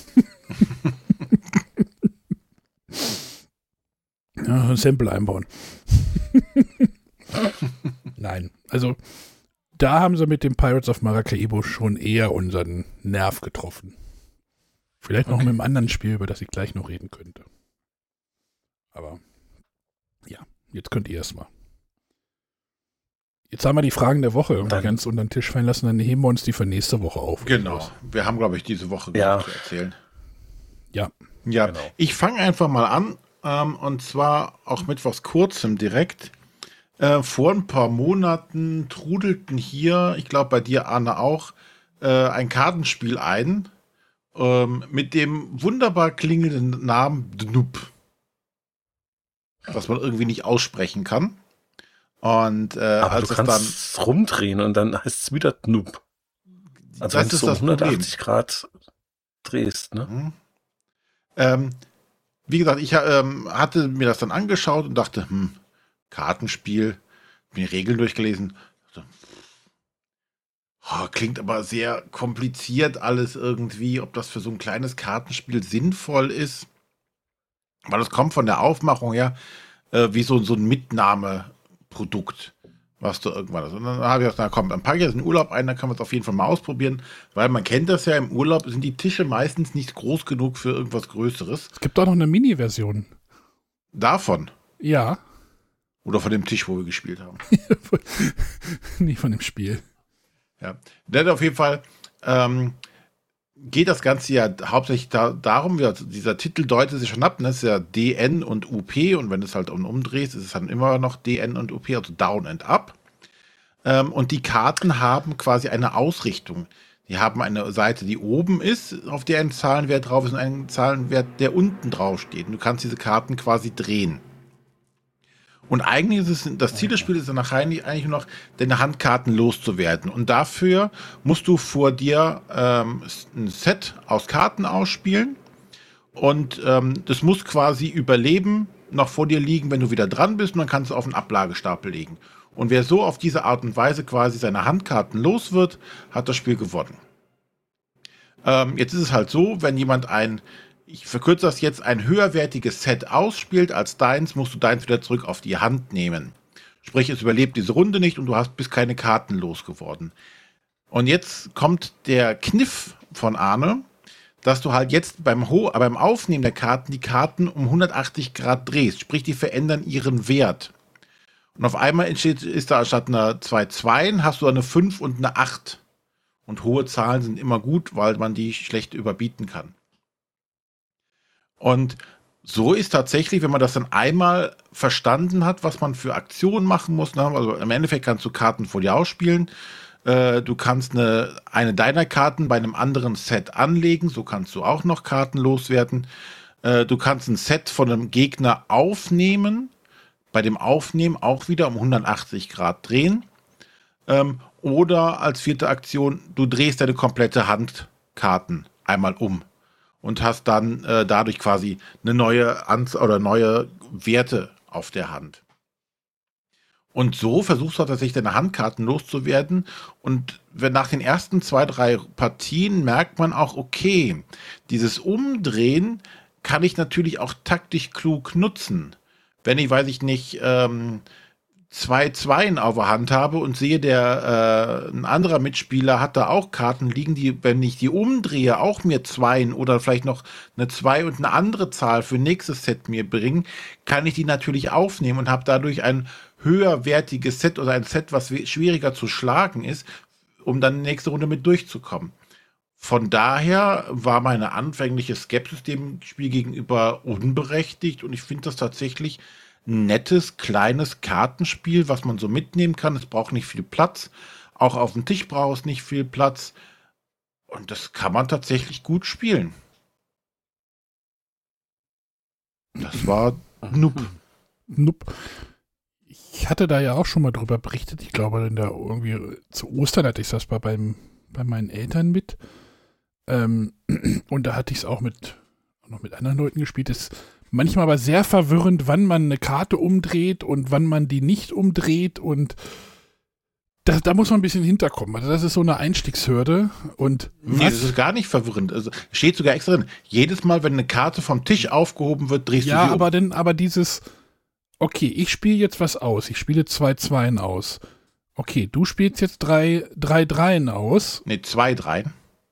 Ja, ein Sample einbauen. Nein, also da haben sie mit dem Pirates of Maracaibo schon eher unseren Nerv getroffen. Vielleicht noch Okay. mit einem anderen Spiel, über das ich gleich noch reden könnte. Aber ja, jetzt könnt ihr es mal. Jetzt haben wir die Fragen der Woche irgendwie Dann- ganz unter den Tisch fallen lassen, dann heben wir uns die für nächste Woche auf. Genau. Wir haben, glaube ich, diese Woche Ja. genug zu erzählen. Ja. Ja, Genau. ich fange einfach mal an. Ähm, und zwar auch mit was Kurzem direkt. Äh, vor ein paar Monaten trudelten hier, ich glaube bei dir, Arne, auch, äh, ein Kartenspiel ein. Ähm, mit dem wunderbar klingenden Namen Dnup. Was man irgendwie nicht aussprechen kann. Und äh, Aber als du es dann. kannst rumdrehen und dann heißt es wieder Noob. Also wenn Das du ist so das Problem. hundertachtzig Grad drehst, ne? Mhm. Ähm, wie gesagt, ich ähm, hatte mir das dann angeschaut und dachte, hm, Kartenspiel, mir Regeln durchgelesen. So, oh, klingt aber sehr kompliziert alles irgendwie, ob das für so ein kleines Kartenspiel sinnvoll ist. Weil es kommt von der Aufmachung her äh, wie so, so ein Mitnahmeprodukt, was du irgendwann hast. Und dann habe ich gesagt, na komm, dann packe ich jetzt einen Urlaub ein, dann kann man es auf jeden Fall mal ausprobieren, weil man kennt das ja, im Urlaub sind die Tische meistens nicht groß genug für irgendwas Größeres. Es gibt auch noch eine Mini-Version. Davon. Ja. Oder von dem Tisch, wo wir gespielt haben. Nee, von dem Spiel. Ja. Denn auf jeden Fall ähm, geht das Ganze ja hauptsächlich da, darum, ja, dieser Titel deutet sich schon ab, ne? Das ist ja D N und U P und wenn du es halt um, umdrehst, ist es dann immer noch D N und U P, also Down and Up. Ähm, und die Karten haben quasi eine Ausrichtung. Die haben eine Seite, die oben ist, auf der ein Zahlenwert drauf ist und einen Zahlenwert, der unten drauf steht. Und du kannst diese Karten quasi drehen. Und eigentlich ist es, das Ziel des Spiels ist dann nachher eigentlich nur noch, deine Handkarten loszuwerden. Und dafür musst du vor dir ähm, ein Set aus Karten ausspielen. Und ähm, das muss quasi überleben, noch vor dir liegen, wenn du wieder dran bist. Und dann kannst du auf einen Ablagestapel legen. Und wer so auf diese Art und Weise quasi seine Handkarten los wird, hat das Spiel gewonnen. Ähm, jetzt ist es halt so, wenn jemand ein, ich verkürze das jetzt, ein höherwertiges Set ausspielt als deins, musst du deins wieder zurück auf die Hand nehmen. Sprich, es überlebt diese Runde nicht und du hast bist keine Karten losgeworden. Und jetzt kommt der Kniff von Arne, dass du halt jetzt beim, Ho äh, beim Aufnehmen der Karten die Karten um hundertachtzig Grad drehst. Sprich, die verändern ihren Wert. Und auf einmal entsteht, ist da statt einer zwei Zweien, hast du eine fünf und eine acht. Und hohe Zahlen sind immer gut, weil man die schlecht überbieten kann. Und so ist tatsächlich, wenn man das dann einmal verstanden hat, was man für Aktionen machen muss, ne? Also im Endeffekt kannst du Karten vor dir ausspielen, äh, du kannst eine, eine deiner Karten bei einem anderen Set anlegen, so kannst du auch noch Karten loswerden. Äh, du kannst ein Set von einem Gegner aufnehmen, bei dem Aufnehmen auch wieder um hundertachtzig Grad drehen. Ähm, oder als vierte Aktion, du drehst deine komplette Handkarten einmal um. Und hast dann äh, dadurch quasi eine neue Anzahl oder neue Werte auf der Hand. Und so versuchst du tatsächlich deine Handkarten loszuwerden. Und wenn nach den ersten zwei, drei Partien merkt man auch, okay, dieses Umdrehen kann ich natürlich auch taktisch klug nutzen. Wenn ich, weiß ich nicht, ähm, zwei Zweien auf der Hand habe und sehe, der äh, ein anderer Mitspieler hat da auch Karten liegen, die, wenn ich die umdrehe, auch mir Zweien oder vielleicht noch eine Zwei und eine andere Zahl für nächstes Set mir bringen, kann ich die natürlich aufnehmen und habe dadurch ein höherwertiges Set oder ein Set, was schwieriger zu schlagen ist, um dann nächste Runde mit durchzukommen. Von daher war meine anfängliche Skepsis dem Spiel gegenüber unberechtigt und ich finde das tatsächlich ein nettes, kleines Kartenspiel, was man so mitnehmen kann. Es braucht nicht viel Platz. Auch auf dem Tisch braucht es nicht viel Platz. Und das kann man tatsächlich gut spielen. Das war Noob. Noob. Ich hatte da ja auch schon mal drüber berichtet. Ich glaube, in der irgendwie zu Ostern hatte ich das bei, beim, bei meinen Eltern mit. Ähm, und da hatte ich es auch mit, noch mit anderen Leuten gespielt. Das manchmal aber sehr verwirrend, wann man eine Karte umdreht und wann man die nicht umdreht und da, da muss man ein bisschen hinterkommen. Also das ist so eine Einstiegshürde und nee, das ist gar nicht verwirrend. Also steht sogar extra drin. Jedes Mal, wenn eine Karte vom Tisch aufgehoben wird, drehst ja, du sie um. aber denn, aber dieses, okay, ich spiele jetzt was aus. Ich spiele zwei Zweien aus. Okay, du spielst jetzt drei, drei Dreien aus. Nee, zwei Dreien.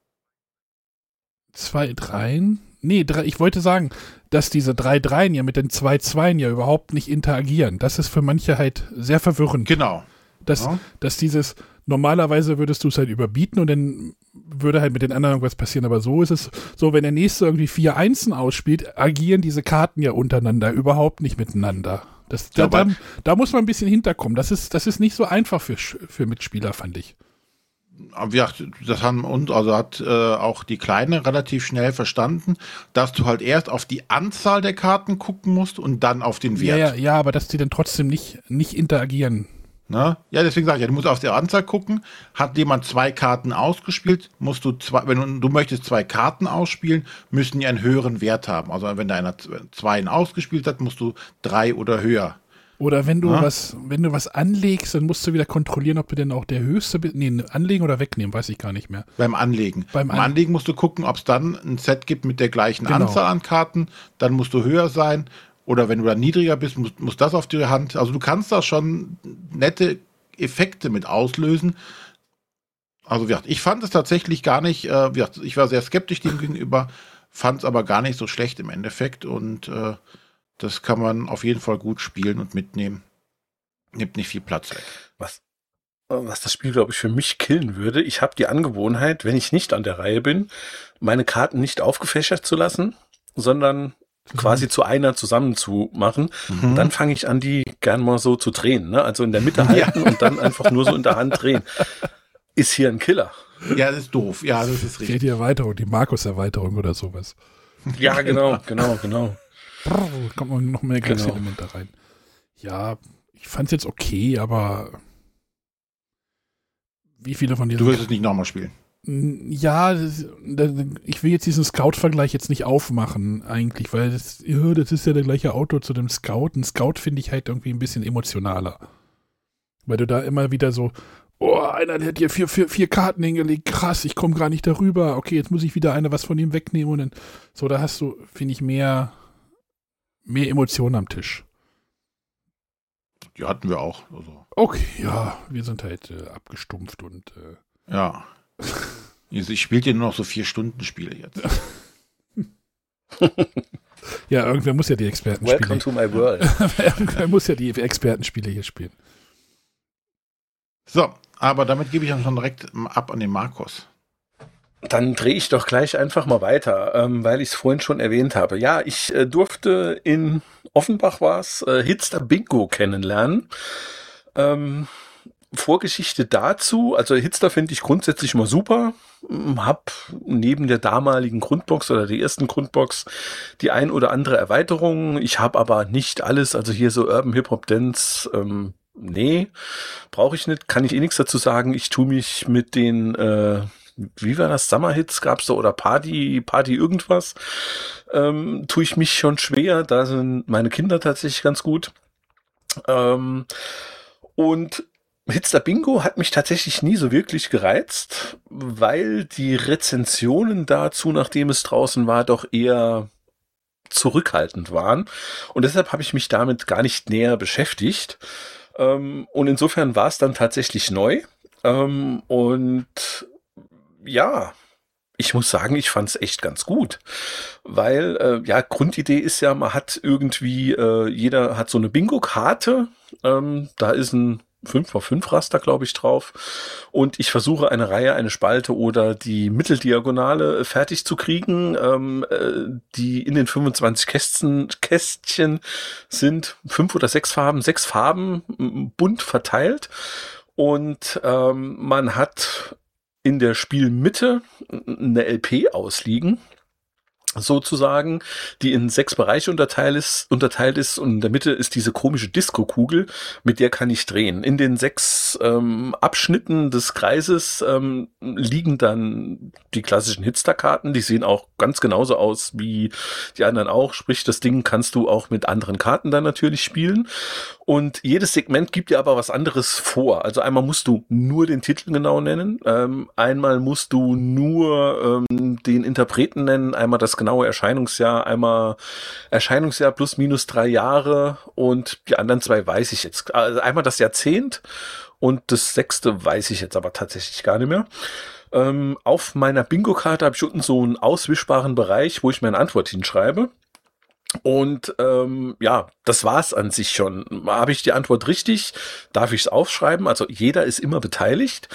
Zwei Dreien? Nee, drei, ich wollte sagen, dass diese drei Dreien ja mit den zwei Zweien ja überhaupt nicht interagieren. Das ist für manche halt sehr verwirrend. Genau. Dass, ja. dass dieses, normalerweise würdest du es halt überbieten und dann würde halt mit den anderen irgendwas passieren. Aber so ist es so, wenn der Nächste irgendwie vier Einsen ausspielt, agieren diese Karten ja untereinander, überhaupt nicht miteinander. Das, Ja, da, da, da muss man ein bisschen hinterkommen. Das ist, das ist nicht so einfach für, für Mitspieler, fand ich. Ja, das haben uns, also hat äh, auch die Kleine relativ schnell verstanden, dass du halt erst auf die Anzahl der Karten gucken musst und dann auf den Wert. Ja, ja, ja, aber dass die dann trotzdem nicht, nicht interagieren. Ne? Ja, deswegen sage ich ja, du musst auf die Anzahl gucken. Hat jemand zwei Karten ausgespielt, musst du zwei, wenn du, du möchtest zwei Karten ausspielen, müssen die einen höheren Wert haben. Also wenn da einer zwei ausgespielt hat, musst du drei oder höher. Oder wenn du ja? was, wenn du was anlegst, dann musst du wieder kontrollieren, ob du denn auch der höchste bist. Nee, anlegen oder wegnehmen, weiß ich gar nicht mehr. Beim Anlegen. Beim, Beim An- Anlegen musst du gucken, ob es dann ein Set gibt mit der gleichen Genau. Anzahl an Karten. Dann musst du höher sein. Oder wenn du da niedriger bist, muss, muss das auf die Hand. Also du kannst da schon nette Effekte mit auslösen. Also wie gesagt, ich fand es tatsächlich gar nicht, äh, wie gesagt, ich war sehr skeptisch dem gegenüber, fand es aber gar nicht so schlecht im Endeffekt und äh, das kann man auf jeden Fall gut spielen und mitnehmen. Nimmt nicht viel Platz weg. Was, was das Spiel, glaube ich, für mich killen würde, ich habe die Angewohnheit, wenn ich nicht an der Reihe bin, meine Karten nicht aufgefächert zu lassen, sondern mhm. quasi zu einer zusammen zu machen. Mhm. Und dann fange ich an, die gern mal so zu drehen. Ne? Also in der Mitte halten ja. und dann einfach nur so in der Hand drehen. Ist hier ein Killer. Ja, das ist doof. Ja, das ist richtig. Die Erweiterung, die Markus-Erweiterung oder sowas. Ja, genau, genau, genau. Brrr, kommt noch mehr Glückselemente genau. rein. Ja, ich fand's jetzt okay, aber wie viele von diesen... Du willst es nicht nochmal spielen? Ja, das, das, ich will jetzt diesen Scout-Vergleich jetzt nicht aufmachen eigentlich, weil das, ja, das ist ja der gleiche Autor zu dem Scout. Ein Scout finde ich halt irgendwie ein bisschen emotionaler. Weil du da immer wieder so, oh, einer, der hat hier vier, vier, vier Karten hingelegt, krass, ich komme gar nicht darüber, okay, jetzt muss ich wieder einer was von ihm wegnehmen und dann, so, da hast du, finde ich, mehr, mehr Emotionen am Tisch. Die hatten wir auch. Also. Okay, ja, wir sind halt äh, abgestumpft und äh, ja. Ich spiele dir nur noch so vier Stunden Spiele jetzt. Ja, irgendwer muss ja die Expertenspiele. Welcome to my world. Irgendwer muss ja die Expertenspiele hier spielen. So, aber damit gebe ich dann schon direkt ab an den Markus. Dann drehe ich doch gleich einfach mal weiter, ähm, weil ich es vorhin schon erwähnt habe. Ja, ich äh, durfte in Offenbach war's, äh, Hitster Bingo kennenlernen. Ähm, Vorgeschichte dazu, also Hitster finde ich grundsätzlich mal super. Hab neben der damaligen Grundbox oder der ersten Grundbox die ein oder andere Erweiterung. Ich habe aber nicht alles, also hier so Urban Hip Hop Dance, ähm, nee, brauche ich nicht, kann ich eh nichts dazu sagen. Ich tue mich mit den, äh, wie war das, Summer-Hits gab's da oder Party, Party irgendwas, ähm, tue ich mich schon schwer. Da sind meine Kinder tatsächlich ganz gut. Ähm, und Hitster Bingo hat mich tatsächlich nie so wirklich gereizt, weil die Rezensionen dazu, nachdem es draußen war, doch eher zurückhaltend waren. Und deshalb habe ich mich damit gar nicht näher beschäftigt. Ähm, und insofern war es dann tatsächlich neu. Ähm, und ja, ich muss sagen, ich fand es echt ganz gut, weil äh, ja, Grundidee ist ja, man hat irgendwie, äh, jeder hat so eine Bingo-Karte, ähm, da ist ein fünf mal fünf Raster, glaube ich, drauf. Und ich versuche eine Reihe, eine Spalte oder die Mitteldiagonale fertig zu kriegen. Ähm, äh, die in den fünfundzwanzig Kästchen, Kästchen sind fünf oder sechs Farben, sechs Farben bunt verteilt. Und ähm, man hat in der Spielmitte eine L P ausliegen, sozusagen, die in sechs Bereiche unterteilt ist, unterteilt ist und in der Mitte ist diese komische Disco-Kugel, mit der kann ich drehen. In den sechs ähm, Abschnitten des Kreises ähm, liegen dann die klassischen Hitster-Karten, die sehen auch ganz genauso aus wie die anderen auch, sprich, das Ding kannst du auch mit anderen Karten dann natürlich spielen. Und jedes Segment gibt dir aber was anderes vor. Also einmal musst du nur den Titel genau nennen, ähm, einmal musst du nur ähm, den Interpreten nennen, einmal das genaue Erscheinungsjahr, einmal Erscheinungsjahr plus minus drei Jahre und die anderen zwei weiß ich jetzt. Also einmal das Jahrzehnt und das sechste weiß ich jetzt aber tatsächlich gar nicht mehr. Ähm, auf meiner Bingo-Karte habe ich unten so einen auswischbaren Bereich, wo ich meine Antwort hinschreibe. Und ähm, ja, das war's an sich schon. Habe ich die Antwort richtig, darf ich es aufschreiben. Also jeder ist immer beteiligt.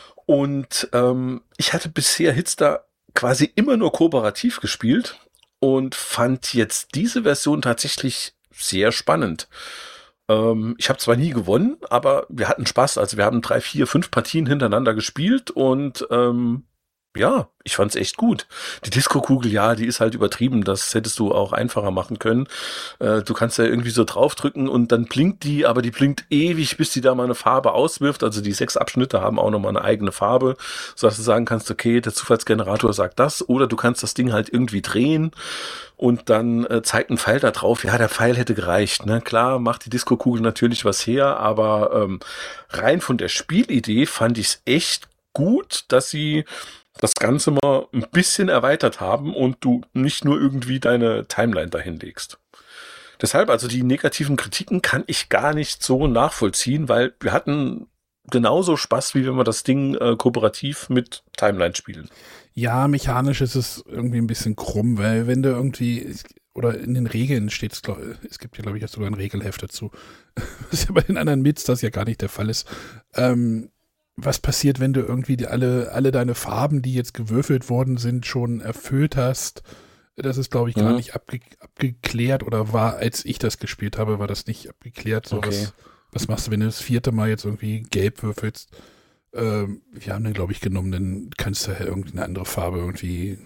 Und ähm, ich hatte bisher Hitster quasi immer nur kooperativ gespielt und fand jetzt diese Version tatsächlich sehr spannend. Ähm, ich habe zwar nie gewonnen, aber wir hatten Spaß. Also wir haben drei, vier, fünf Partien hintereinander gespielt und ähm, ja, ich fand's echt gut. Die Disco-Kugel, ja, die ist halt übertrieben. Das hättest du auch einfacher machen können. Äh, du kannst ja irgendwie so draufdrücken und dann blinkt die, aber die blinkt ewig, bis die da mal eine Farbe auswirft. Also die sechs Abschnitte haben auch nochmal eine eigene Farbe, sodass du sagen kannst, okay, der Zufallsgenerator sagt das. Oder du kannst das Ding halt irgendwie drehen und dann äh, zeigt ein Pfeil da drauf. Ja, der Pfeil hätte gereicht. Ne? Klar, macht die Disco-Kugel natürlich was her, aber ähm, rein von der Spielidee fand ich es echt gut, dass sie das Ganze mal ein bisschen erweitert haben und du nicht nur irgendwie deine Timeline dahin legst. Deshalb, also die negativen Kritiken kann ich gar nicht so nachvollziehen, weil wir hatten genauso Spaß, wie wenn wir das Ding äh, kooperativ mit Timeline spielen. Ja, mechanisch ist es irgendwie ein bisschen krumm, weil wenn du irgendwie, oder in den Regeln steht es, es gibt ja, glaube ich, jetzt sogar ein Regelheft dazu, was ja bei den anderen Mits das ja gar nicht der Fall ist. Ähm, was passiert, wenn du irgendwie die, alle, alle deine Farben, die jetzt gewürfelt worden sind, schon erfüllt hast? Das ist, glaube ich, gar mhm. nicht abge, abgeklärt oder war, als ich das gespielt habe, war das nicht abgeklärt. So okay. was, was machst du, wenn du das vierte Mal jetzt irgendwie gelb würfelst? Ähm, wir haben den, glaube ich, genommen, dann kannst du ja irgendeine andere Farbe irgendwie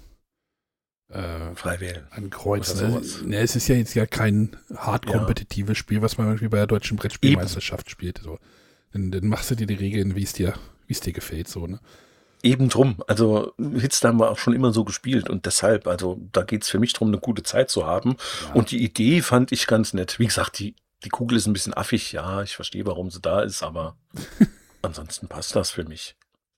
äh, frei wählen. Ankreuzen. Ne? Ne, es ist ja jetzt ja kein hart kompetitives ja. Spiel, was man irgendwie bei der deutschen Brettspielmeisterschaft Eben. spielt. So. Dann, dann machst du dir die Regeln, wie es dir, wie es dir gefällt, so, ne? Eben drum. Also Hitster haben wir auch schon immer so gespielt und deshalb, also da geht's für mich drum, eine gute Zeit zu haben. Ja. Und die Idee fand ich ganz nett. Wie gesagt, die, die Kugel ist ein bisschen affig, ja, ich verstehe, warum sie da ist, aber ansonsten passt das für mich.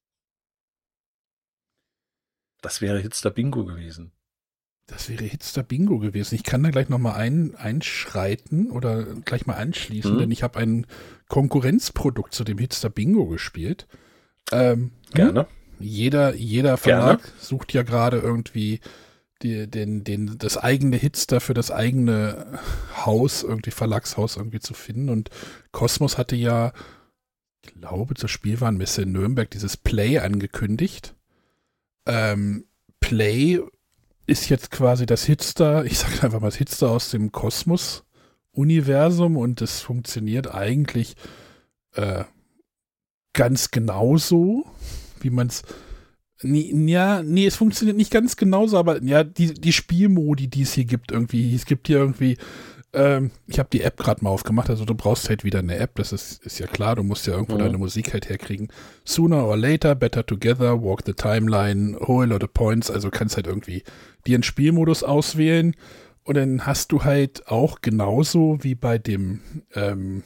Das wäre Hitster Bingo gewesen. Das wäre Hitster Bingo gewesen. Ich kann da gleich nochmal ein, einschreiten oder gleich mal anschließen, hm. denn ich habe ein Konkurrenzprodukt zu dem Hitster Bingo gespielt. Ähm, Gerne. Jeder, jeder Verlag Gerne. sucht ja gerade irgendwie die, den, den, das eigene Hitster für das eigene Haus, irgendwie Verlagshaus irgendwie zu finden. Und Kosmos hatte ja, ich glaube, zur Spielwarenmesse in Nürnberg dieses Play angekündigt. ähm, Play ist jetzt quasi das Hitstar, ich sage einfach mal das Hitstar aus dem Kosmos-Universum und das funktioniert eigentlich äh, ganz genauso, wie man es ja, nee, es funktioniert nicht ganz genauso, aber ja, die, die Spielmodi, die es hier gibt irgendwie, es gibt hier irgendwie ähm, ich habe die App gerade mal aufgemacht, also du brauchst halt wieder eine App, das ist, ist ja klar, du musst ja irgendwo Mhm. deine Musik halt herkriegen. Sooner or later, better together, walk the timeline, whole lot of points, also kannst halt irgendwie dir einen Spielmodus auswählen und dann hast du halt auch genauso wie bei dem ähm,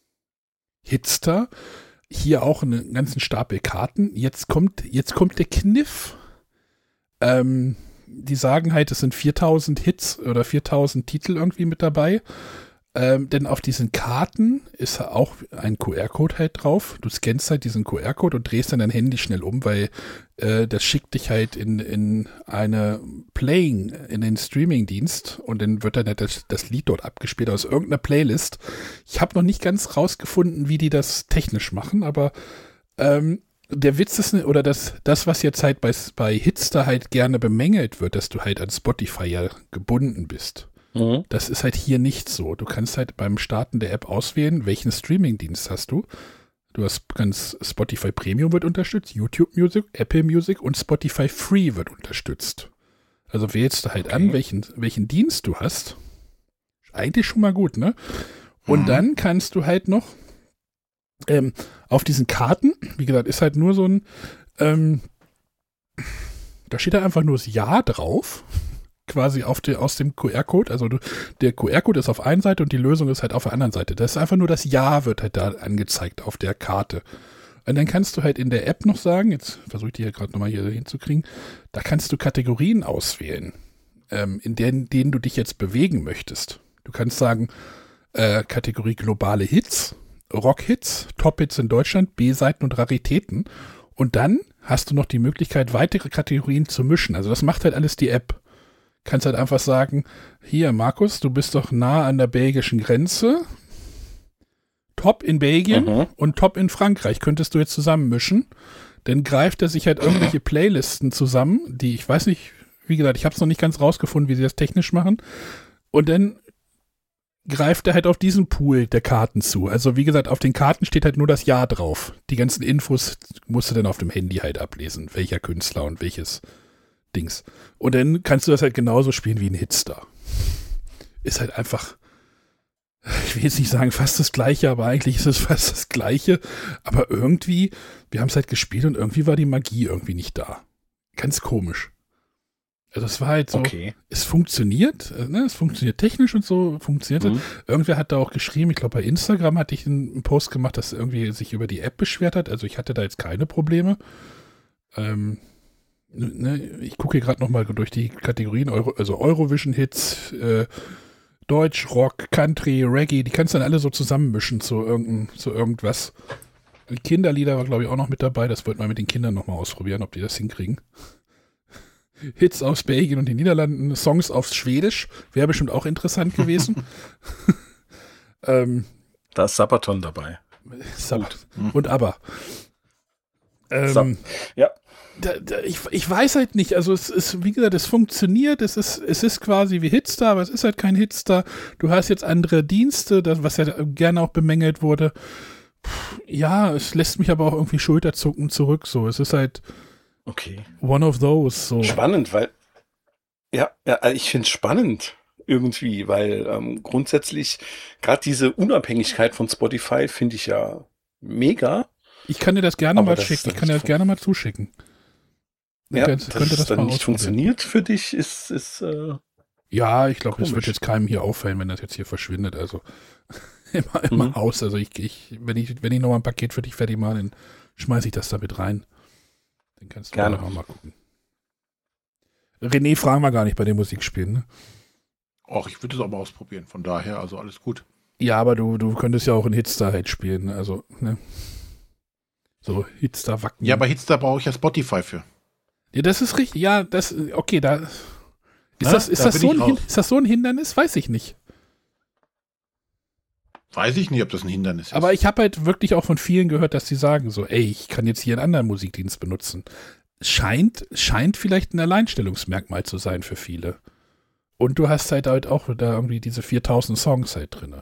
Hitstar hier auch einen ganzen Stapel Karten. Jetzt kommt, jetzt kommt der Kniff. Ähm, die sagen halt, es sind viertausend Hits oder viertausend Titel irgendwie mit dabei. Ähm, denn auf diesen Karten ist auch ein Q R-Code halt drauf. Du scannst halt diesen Q R-Code und drehst dann dein Handy schnell um, weil äh, das schickt dich halt in, in eine Playing, in den Streaming-Dienst und dann wird dann halt das, das Lied dort abgespielt aus irgendeiner Playlist. Ich habe noch nicht ganz rausgefunden, wie die das technisch machen, aber ähm, der Witz ist, oder das, das, was jetzt halt bei, bei Hitstar halt gerne bemängelt wird, dass du halt an Spotify ja gebunden bist. Mhm. Das ist halt hier nicht so. Du kannst halt beim Starten der App auswählen, welchen Streaming-Dienst hast du. Du hast ganz Spotify Premium wird unterstützt, YouTube Music, Apple Music und Spotify Free wird unterstützt. Also wählst du halt Okay. an, welchen, welchen Dienst du hast. Eigentlich schon mal gut, ne? Und Mhm. dann kannst du halt noch ähm, auf diesen Karten, wie gesagt, ist halt nur so ein, ähm, da steht halt einfach nur das Ja drauf, quasi auf der, aus dem Q R-Code. Also du, der Q R-Code ist auf einer Seite und die Lösung ist halt auf der anderen Seite. Das ist einfach nur das Ja wird halt da angezeigt auf der Karte. Und dann kannst du halt in der App noch sagen, jetzt versuche ich die hier gerade nochmal hier hinzukriegen, da kannst du Kategorien auswählen, ähm, in denen, denen du dich jetzt bewegen möchtest. Du kannst sagen, äh, Kategorie globale Hits, Rock-Hits, Top-Hits in Deutschland, B-Seiten und Raritäten. Und dann hast du noch die Möglichkeit, weitere Kategorien zu mischen. Also das macht halt alles die App. Kannst halt einfach sagen, hier Markus, du bist doch nah an der belgischen Grenze. Top in Belgien Mhm. und Top in Frankreich könntest du jetzt zusammenmischen. Dann greift er sich halt irgendwelche Playlisten zusammen, die ich weiß nicht, wie gesagt, ich habe es noch nicht ganz rausgefunden, wie sie das technisch machen. Und dann greift er halt auf diesen Pool der Karten zu. Also wie gesagt, auf den Karten steht halt nur das Ja drauf. Die ganzen Infos musst du dann auf dem Handy halt ablesen, welcher Künstler und welches Dings. Und dann kannst du das halt genauso spielen wie ein Hitstar. Ist halt einfach, ich will jetzt nicht sagen fast das Gleiche, aber eigentlich ist es fast das Gleiche. Aber irgendwie, wir haben es halt gespielt und irgendwie war die Magie irgendwie nicht da. Ganz komisch. Also es war halt so, Okay. es funktioniert, äh, ne? Es funktioniert technisch und so, funktioniert. Mhm. Irgendwer hat da auch geschrieben, ich glaube bei Instagram hatte ich einen, einen Post gemacht, dass irgendwie sich über die App beschwert hat. Also ich hatte da jetzt keine Probleme. Ähm, ne, ich gucke hier gerade nochmal durch die Kategorien, Euro, also Eurovision-Hits, äh, Deutsch, Rock, Country, Reggae, die kannst du dann alle so zusammenmischen zu, irgendein, zu irgendwas. Die Kinderlieder war, glaube ich, auch noch mit dabei. Das wollten wir mit den Kindern nochmal ausprobieren, ob die das hinkriegen. Hits aus Belgien und den Niederlanden, Songs auf Schwedisch, wäre bestimmt auch interessant gewesen. ähm, Da ist Sabaton dabei. Sabbat. Und aber. Ähm, So. Ja. da, da, ich, ich weiß halt nicht, also es ist, wie gesagt, es funktioniert, es ist, es ist quasi wie Hitstar, aber es ist halt kein Hitstar. Du hast jetzt andere Dienste, das, was ja gerne auch bemängelt wurde. Puh, ja, es lässt mich aber auch irgendwie Schulterzucken zurück, so. Es ist halt Okay. one of those, so. Spannend, weil ja, ja, also ich finde es spannend irgendwie, weil ähm, grundsätzlich gerade diese Unabhängigkeit von Spotify finde ich ja mega. Ich kann dir das gerne Aber mal das schicken, ist ich kann dir das nicht gerne mal zuschicken. Dann Ja, kannst- dass könnte es das dann mal nicht ausprobieren. funktioniert für dich, ist, ist äh, Ja, ich glaube, das Komisch. wird jetzt keinem hier auffallen, wenn das jetzt hier verschwindet. Also immer, immer Mhm. aus. Also ich, ich, wenn ich, wenn ich nochmal ein Paket für dich fertig mache, dann schmeiße ich das da mit rein. Dann kannst du Gerne. da noch mal gucken. René fragen wir gar nicht bei den Musikspielen, ne? Och, ich würde es auch mal ausprobieren. Von daher, also alles gut. Ja, aber du, du könntest ja auch in Hitstar halt spielen, ne? Also, ne? So, Hitstar Wacken. Ja, bei Hitstar brauche ich ja Spotify für. Ja, das ist richtig. Ja, das, okay, da. Ist, Na, das, ist, da das bin so ich ein, Hin- raus. ist das so ein Hindernis? Weiß ich nicht. Weiß ich nicht, ob das ein Hindernis ist. Aber ich habe halt wirklich auch von vielen gehört, dass sie sagen so, ey, ich kann jetzt hier einen anderen Musikdienst benutzen. scheint, scheint vielleicht ein Alleinstellungsmerkmal zu sein für viele. Und du hast halt, halt auch da irgendwie diese viertausend Songs halt drin.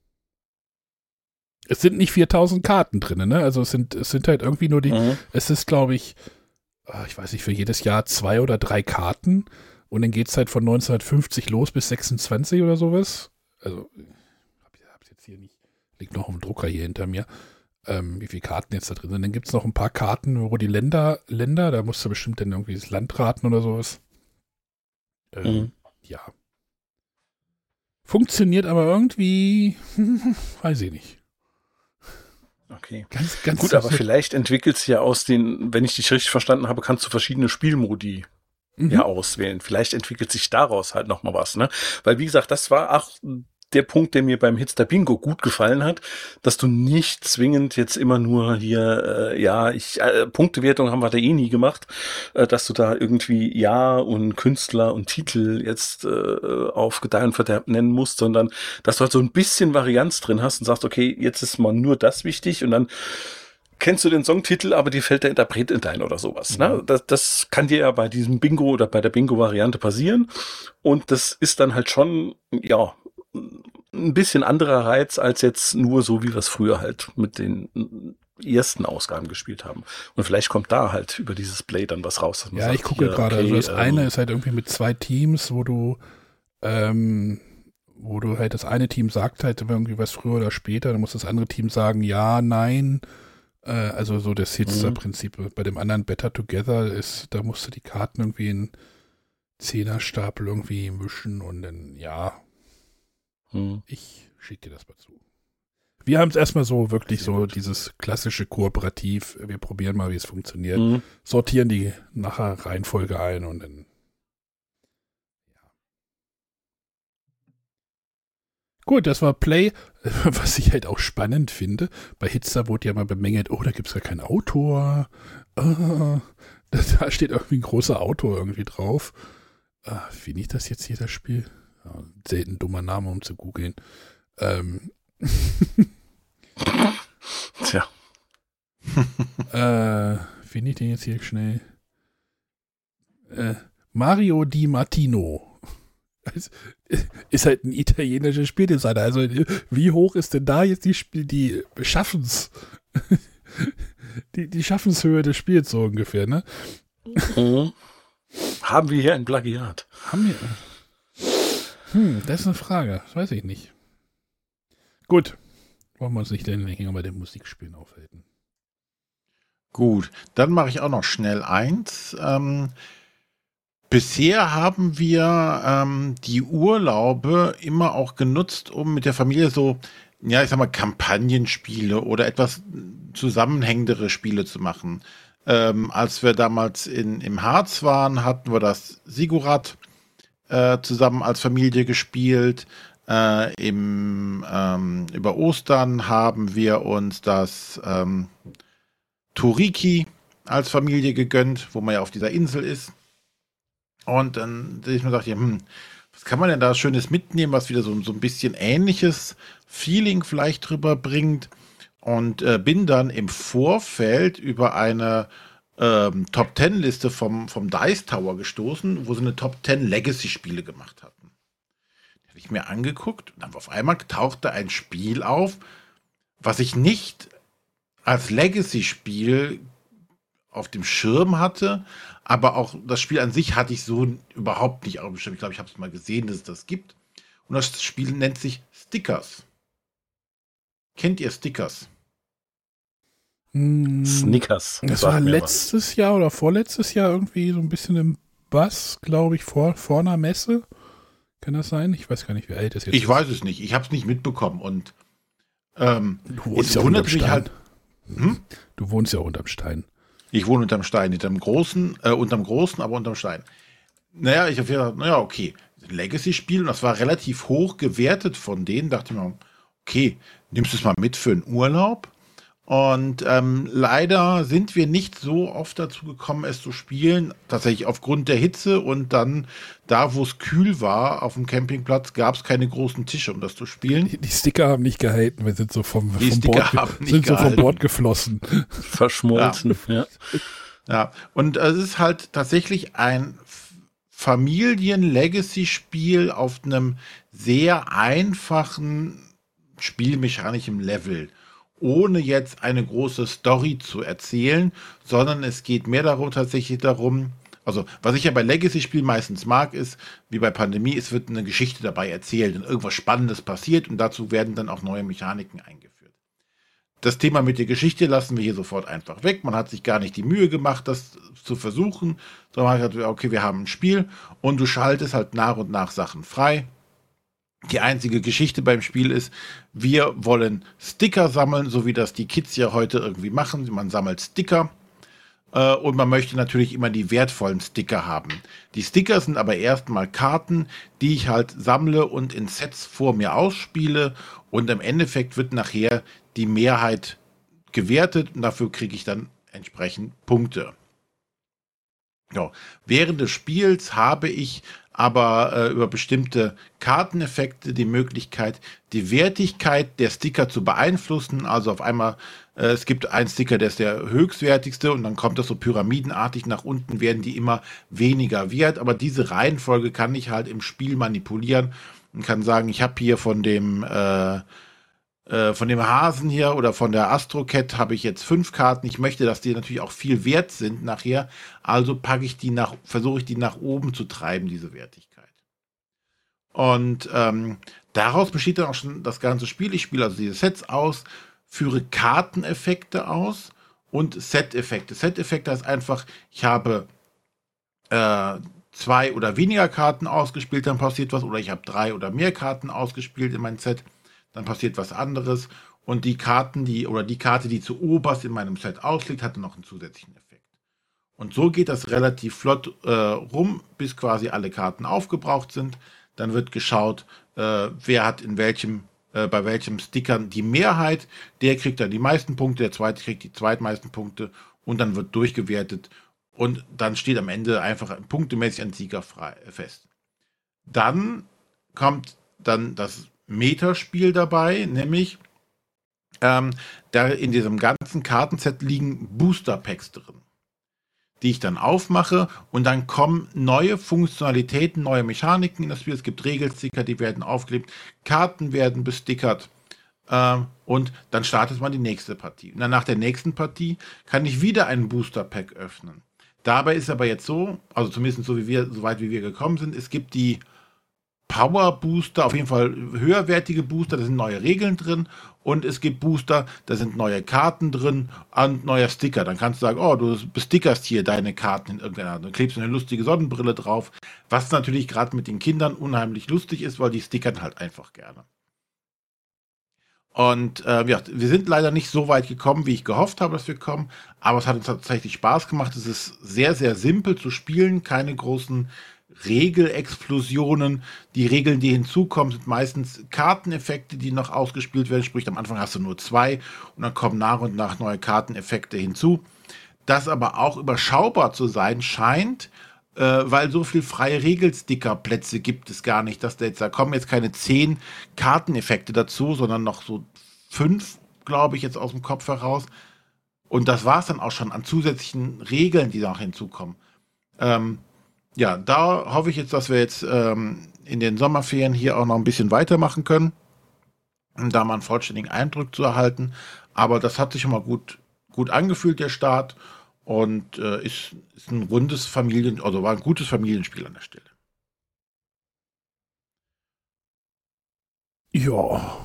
Es sind nicht viertausend Karten drin, ne? Also es sind, es sind halt irgendwie nur die, mhm. es ist, glaube ich, ich weiß nicht, für jedes Jahr zwei oder drei Karten und dann geht es halt von neunzehnhundertfünfzig los bis sechsundzwanzig oder sowas. Also, ich hab's jetzt hier nicht, liegt noch auf dem Drucker hier hinter mir, ähm, wie viele Karten jetzt da drin sind. Dann gibt es noch ein paar Karten, wo die Länder, Länder, da musst du bestimmt dann irgendwie das Land raten oder sowas. Ähm, mhm. Ja. Funktioniert aber irgendwie, weiß ich nicht. Okay. Ganz, ganz Gut, aber vielleicht entwickelt es ja aus den, wenn ich dich richtig verstanden habe, kannst du verschiedene Spielmodi mhm. ja auswählen. Vielleicht entwickelt sich daraus halt nochmal was, ne? Weil, wie gesagt, das war auch der Punkt, der mir beim Hitstar Bingo gut gefallen hat, dass du nicht zwingend jetzt immer nur hier, äh, ja, ich, äh, Punktewertung haben wir da eh nie gemacht, äh, dass du da irgendwie Jahr und Künstler und Titel jetzt äh, auf Gedeih und Verderb nennen musst, sondern dass du halt so ein bisschen Varianz drin hast und sagst, okay, jetzt ist mal nur das wichtig und dann kennst du den Songtitel, aber dir fällt der Interpret nicht ein oder sowas. Mhm. Ne? Das, das kann dir ja bei diesem Bingo oder bei der Bingo-Variante passieren und das ist dann halt schon, ja, ein bisschen anderer Reiz als jetzt nur so, wie wir es früher halt mit den ersten Ausgaben gespielt haben. Und vielleicht kommt da halt über dieses Play dann was raus. Ja, sagt, ich gucke gerade. Okay, also das ähm, eine ist halt irgendwie mit zwei Teams, wo du ähm, wo du halt das eine Team sagt halt irgendwie was früher oder später, dann muss das andere Team sagen ja, nein. Äh, also so das Hitster-Prinzip. Mhm. Bei dem anderen Better Together ist, da musst du die Karten irgendwie in Zehnerstapel irgendwie mischen und dann, ja, ich schicke dir das mal zu. Wir haben es erstmal so wirklich Sehr so gut. Dieses klassische Kooperativ, wir probieren mal, wie es funktioniert, mhm. sortieren die nachher Reihenfolge ein und dann ja. Gut, das war Play, was ich halt auch spannend finde. Bei Hitstar wurde ja mal bemängelt, oh, da gibt es ja keinen Autor. Ah, da steht irgendwie ein großer Autor irgendwie drauf. Ah, wie nicht das jetzt hier, das Spiel? Ja, selten dummer Name, um zu googeln. Ähm. Tja. äh, finde ich den jetzt hier schnell? Äh, Mario Di Martino. Ist halt ein italienischer Spieldesigner. Also, wie hoch ist denn da jetzt die Spiel, die Schaffens, die, die Schaffenshöhe des Spiels so ungefähr, ne? Mhm. Haben wir hier ein Plagiat? Haben wir. Hm, das ist eine Frage. Das weiß ich nicht. Gut. Wollen wir uns nicht länger bei den Musikspielen aufhalten. Gut. Dann mache ich auch noch schnell eins. Ähm, bisher haben wir ähm, die Urlaube immer auch genutzt, um mit der Familie so, ja, ich sag mal, Kampagnenspiele oder etwas zusammenhängendere Spiele zu machen. Ähm, als wir damals in, im Harz waren, hatten wir das Sigurat Äh, zusammen als Familie gespielt. Äh, im, ähm, über Ostern haben wir uns das ähm, Turiki als Familie gegönnt, wo man ja auf dieser Insel ist. Und dann ich mir gedacht, ja, hm, was kann man denn da Schönes mitnehmen, was wieder so, so ein bisschen ähnliches Feeling vielleicht drüber bringt. Und äh, bin dann im Vorfeld über eine Ähm, Top Ten Liste vom, vom Dice Tower gestoßen, wo sie eine Top Ten Legacy Spiele gemacht hatten. Die habe ich mir angeguckt und dann auf einmal tauchte ein Spiel auf, was ich nicht als Legacy Spiel auf dem Schirm hatte, aber auch das Spiel an sich hatte ich so überhaupt nicht auf dem Schirm. Ich glaube, ich habe es mal gesehen, dass es das gibt. Und das Spiel nennt sich Stickers. Kennt ihr Stickers? Snickers. Das war letztes was. Jahr oder vorletztes Jahr irgendwie so ein bisschen im Bass, glaube ich, vor, vor einer Messe. Kann das sein? Ich weiß gar nicht, wie alt das jetzt ich ist. Ich weiß es nicht. Ich habe es nicht mitbekommen. Und ähm, du wohnst ja unterm Stein. Halt, hm? Du wohnst ja unterm Stein. Ich wohne unterm Stein, hinterm Großen, äh, unterm Großen, aber unterm Stein. Naja, ich habe gedacht, naja, okay. Legacy-Spiel, und das war relativ hoch gewertet von denen. Dachte ich mir, okay, nimmst du es mal mit für einen Urlaub? Und ähm, leider sind wir nicht so oft dazu gekommen, es zu spielen. Tatsächlich aufgrund der Hitze und dann da, wo es kühl war, auf dem Campingplatz, gab es keine großen Tische, um das zu spielen. Die, die Sticker haben nicht gehalten, wir sind so vom, vom, Bord, ge- sind so vom Bord geflossen. Verschmolzen, ja. ja. Ja, und es ist halt tatsächlich ein Familien-Legacy-Spiel auf einem sehr einfachen spielmechanischen Level, ohne jetzt eine große Story zu erzählen, sondern es geht mehr darum, tatsächlich darum, also was ich ja bei Legacy-Spielen meistens mag, ist, wie bei Pandemie, es wird eine Geschichte dabei erzählt und irgendwas Spannendes passiert und dazu werden dann auch neue Mechaniken eingeführt. Das Thema mit der Geschichte lassen wir hier sofort einfach weg. Man hat sich gar nicht die Mühe gemacht, das zu versuchen, sondern man hat gesagt, okay, wir haben ein Spiel und du schaltest halt nach und nach Sachen frei. Die einzige Geschichte beim Spiel ist, wir wollen Sticker sammeln, so wie das die Kids ja heute irgendwie machen. Man sammelt Sticker äh, und man möchte natürlich immer die wertvollen Sticker haben. Die Sticker sind aber erstmal Karten, die ich halt sammle und in Sets vor mir ausspiele und im Endeffekt wird nachher die Mehrheit gewertet und dafür kriege ich dann entsprechend Punkte. Ja. Während des Spiels habe ich aber äh, über bestimmte Karteneffekte die Möglichkeit, die Wertigkeit der Sticker zu beeinflussen. Also auf einmal, äh, es gibt einen Sticker, der ist der höchstwertigste und dann kommt das so pyramidenartig nach unten, werden die immer weniger wert. Aber diese Reihenfolge kann ich halt im Spiel manipulieren und kann sagen, ich habe hier von dem äh, von dem Hasen hier oder von der Astrocat habe ich jetzt fünf Karten. Ich möchte, dass die natürlich auch viel wert sind nachher. Also packe ich die nach, versuche ich die nach oben zu treiben, diese Wertigkeit. Und ähm, daraus besteht dann auch schon das ganze Spiel. Ich spiele also diese Sets aus, führe Karteneffekte aus und Set-Effekte. Set-Effekte heißt einfach, ich habe äh, zwei oder weniger Karten ausgespielt, dann passiert was. Oder ich habe drei oder mehr Karten ausgespielt in mein Set. Dann passiert was anderes und die Karten, die oder die Karte, die zu oberst in meinem Set ausliegt, hat dann noch einen zusätzlichen Effekt. Und so geht das relativ flott äh, rum, bis quasi alle Karten aufgebraucht sind. Dann wird geschaut, äh, wer hat in welchem, äh, bei welchem Stickern die Mehrheit. Der kriegt dann die meisten Punkte, der zweite kriegt die zweitmeisten Punkte und dann wird durchgewertet und dann steht am Ende einfach punktemäßig ein Sieger frei, fest. Dann kommt dann das Metaspiel dabei, nämlich ähm, da in diesem ganzen Kartenset liegen Booster-Packs drin, die ich dann aufmache und dann kommen neue Funktionalitäten, neue Mechaniken in das Spiel. Es gibt Regelsticker, die werden aufgeklebt, Karten werden bestickert ähm, und dann startet man die nächste Partie. Und dann nach der nächsten Partie kann ich wieder einen Booster-Pack öffnen. Dabei ist aber jetzt so, also zumindest so wie wir, so weit wie wir gekommen sind, es gibt die Power Booster, auf jeden Fall höherwertige Booster, da sind neue Regeln drin und es gibt Booster, da sind neue Karten drin und neuer Sticker. Dann kannst du sagen, oh, du bestickerst hier deine Karten in irgendeiner Art. Dann klebst du eine lustige Sonnenbrille drauf, was natürlich gerade mit den Kindern unheimlich lustig ist, weil die stickern halt einfach gerne. Und äh, ja, wir sind leider nicht so weit gekommen, wie ich gehofft habe, dass wir kommen, aber es hat uns tatsächlich Spaß gemacht. Es ist sehr, sehr simpel zu spielen, keine großen Regelexplosionen. Die Regeln, die hinzukommen, sind meistens Karteneffekte, die noch ausgespielt werden. Sprich, am Anfang hast du nur zwei und dann kommen nach und nach neue Karteneffekte hinzu. Das aber auch überschaubar zu sein scheint, äh, weil so viel freie Regelstickerplätze gibt es gar nicht, dass da jetzt, da kommen jetzt keine zehn Karteneffekte dazu, sondern noch so fünf, glaube ich, jetzt aus dem Kopf heraus. Und das war es dann auch schon an zusätzlichen Regeln, die noch hinzukommen. Ähm, Ja, da hoffe ich jetzt, dass wir jetzt ähm, in den Sommerferien hier auch noch ein bisschen weitermachen können, um da mal einen vollständigen Eindruck zu erhalten. Aber das hat sich schon mal gut, gut angefühlt, der Start. Und äh, ist, ist ein rundes Familien-, also war ein gutes Familienspiel an der Stelle. Ja.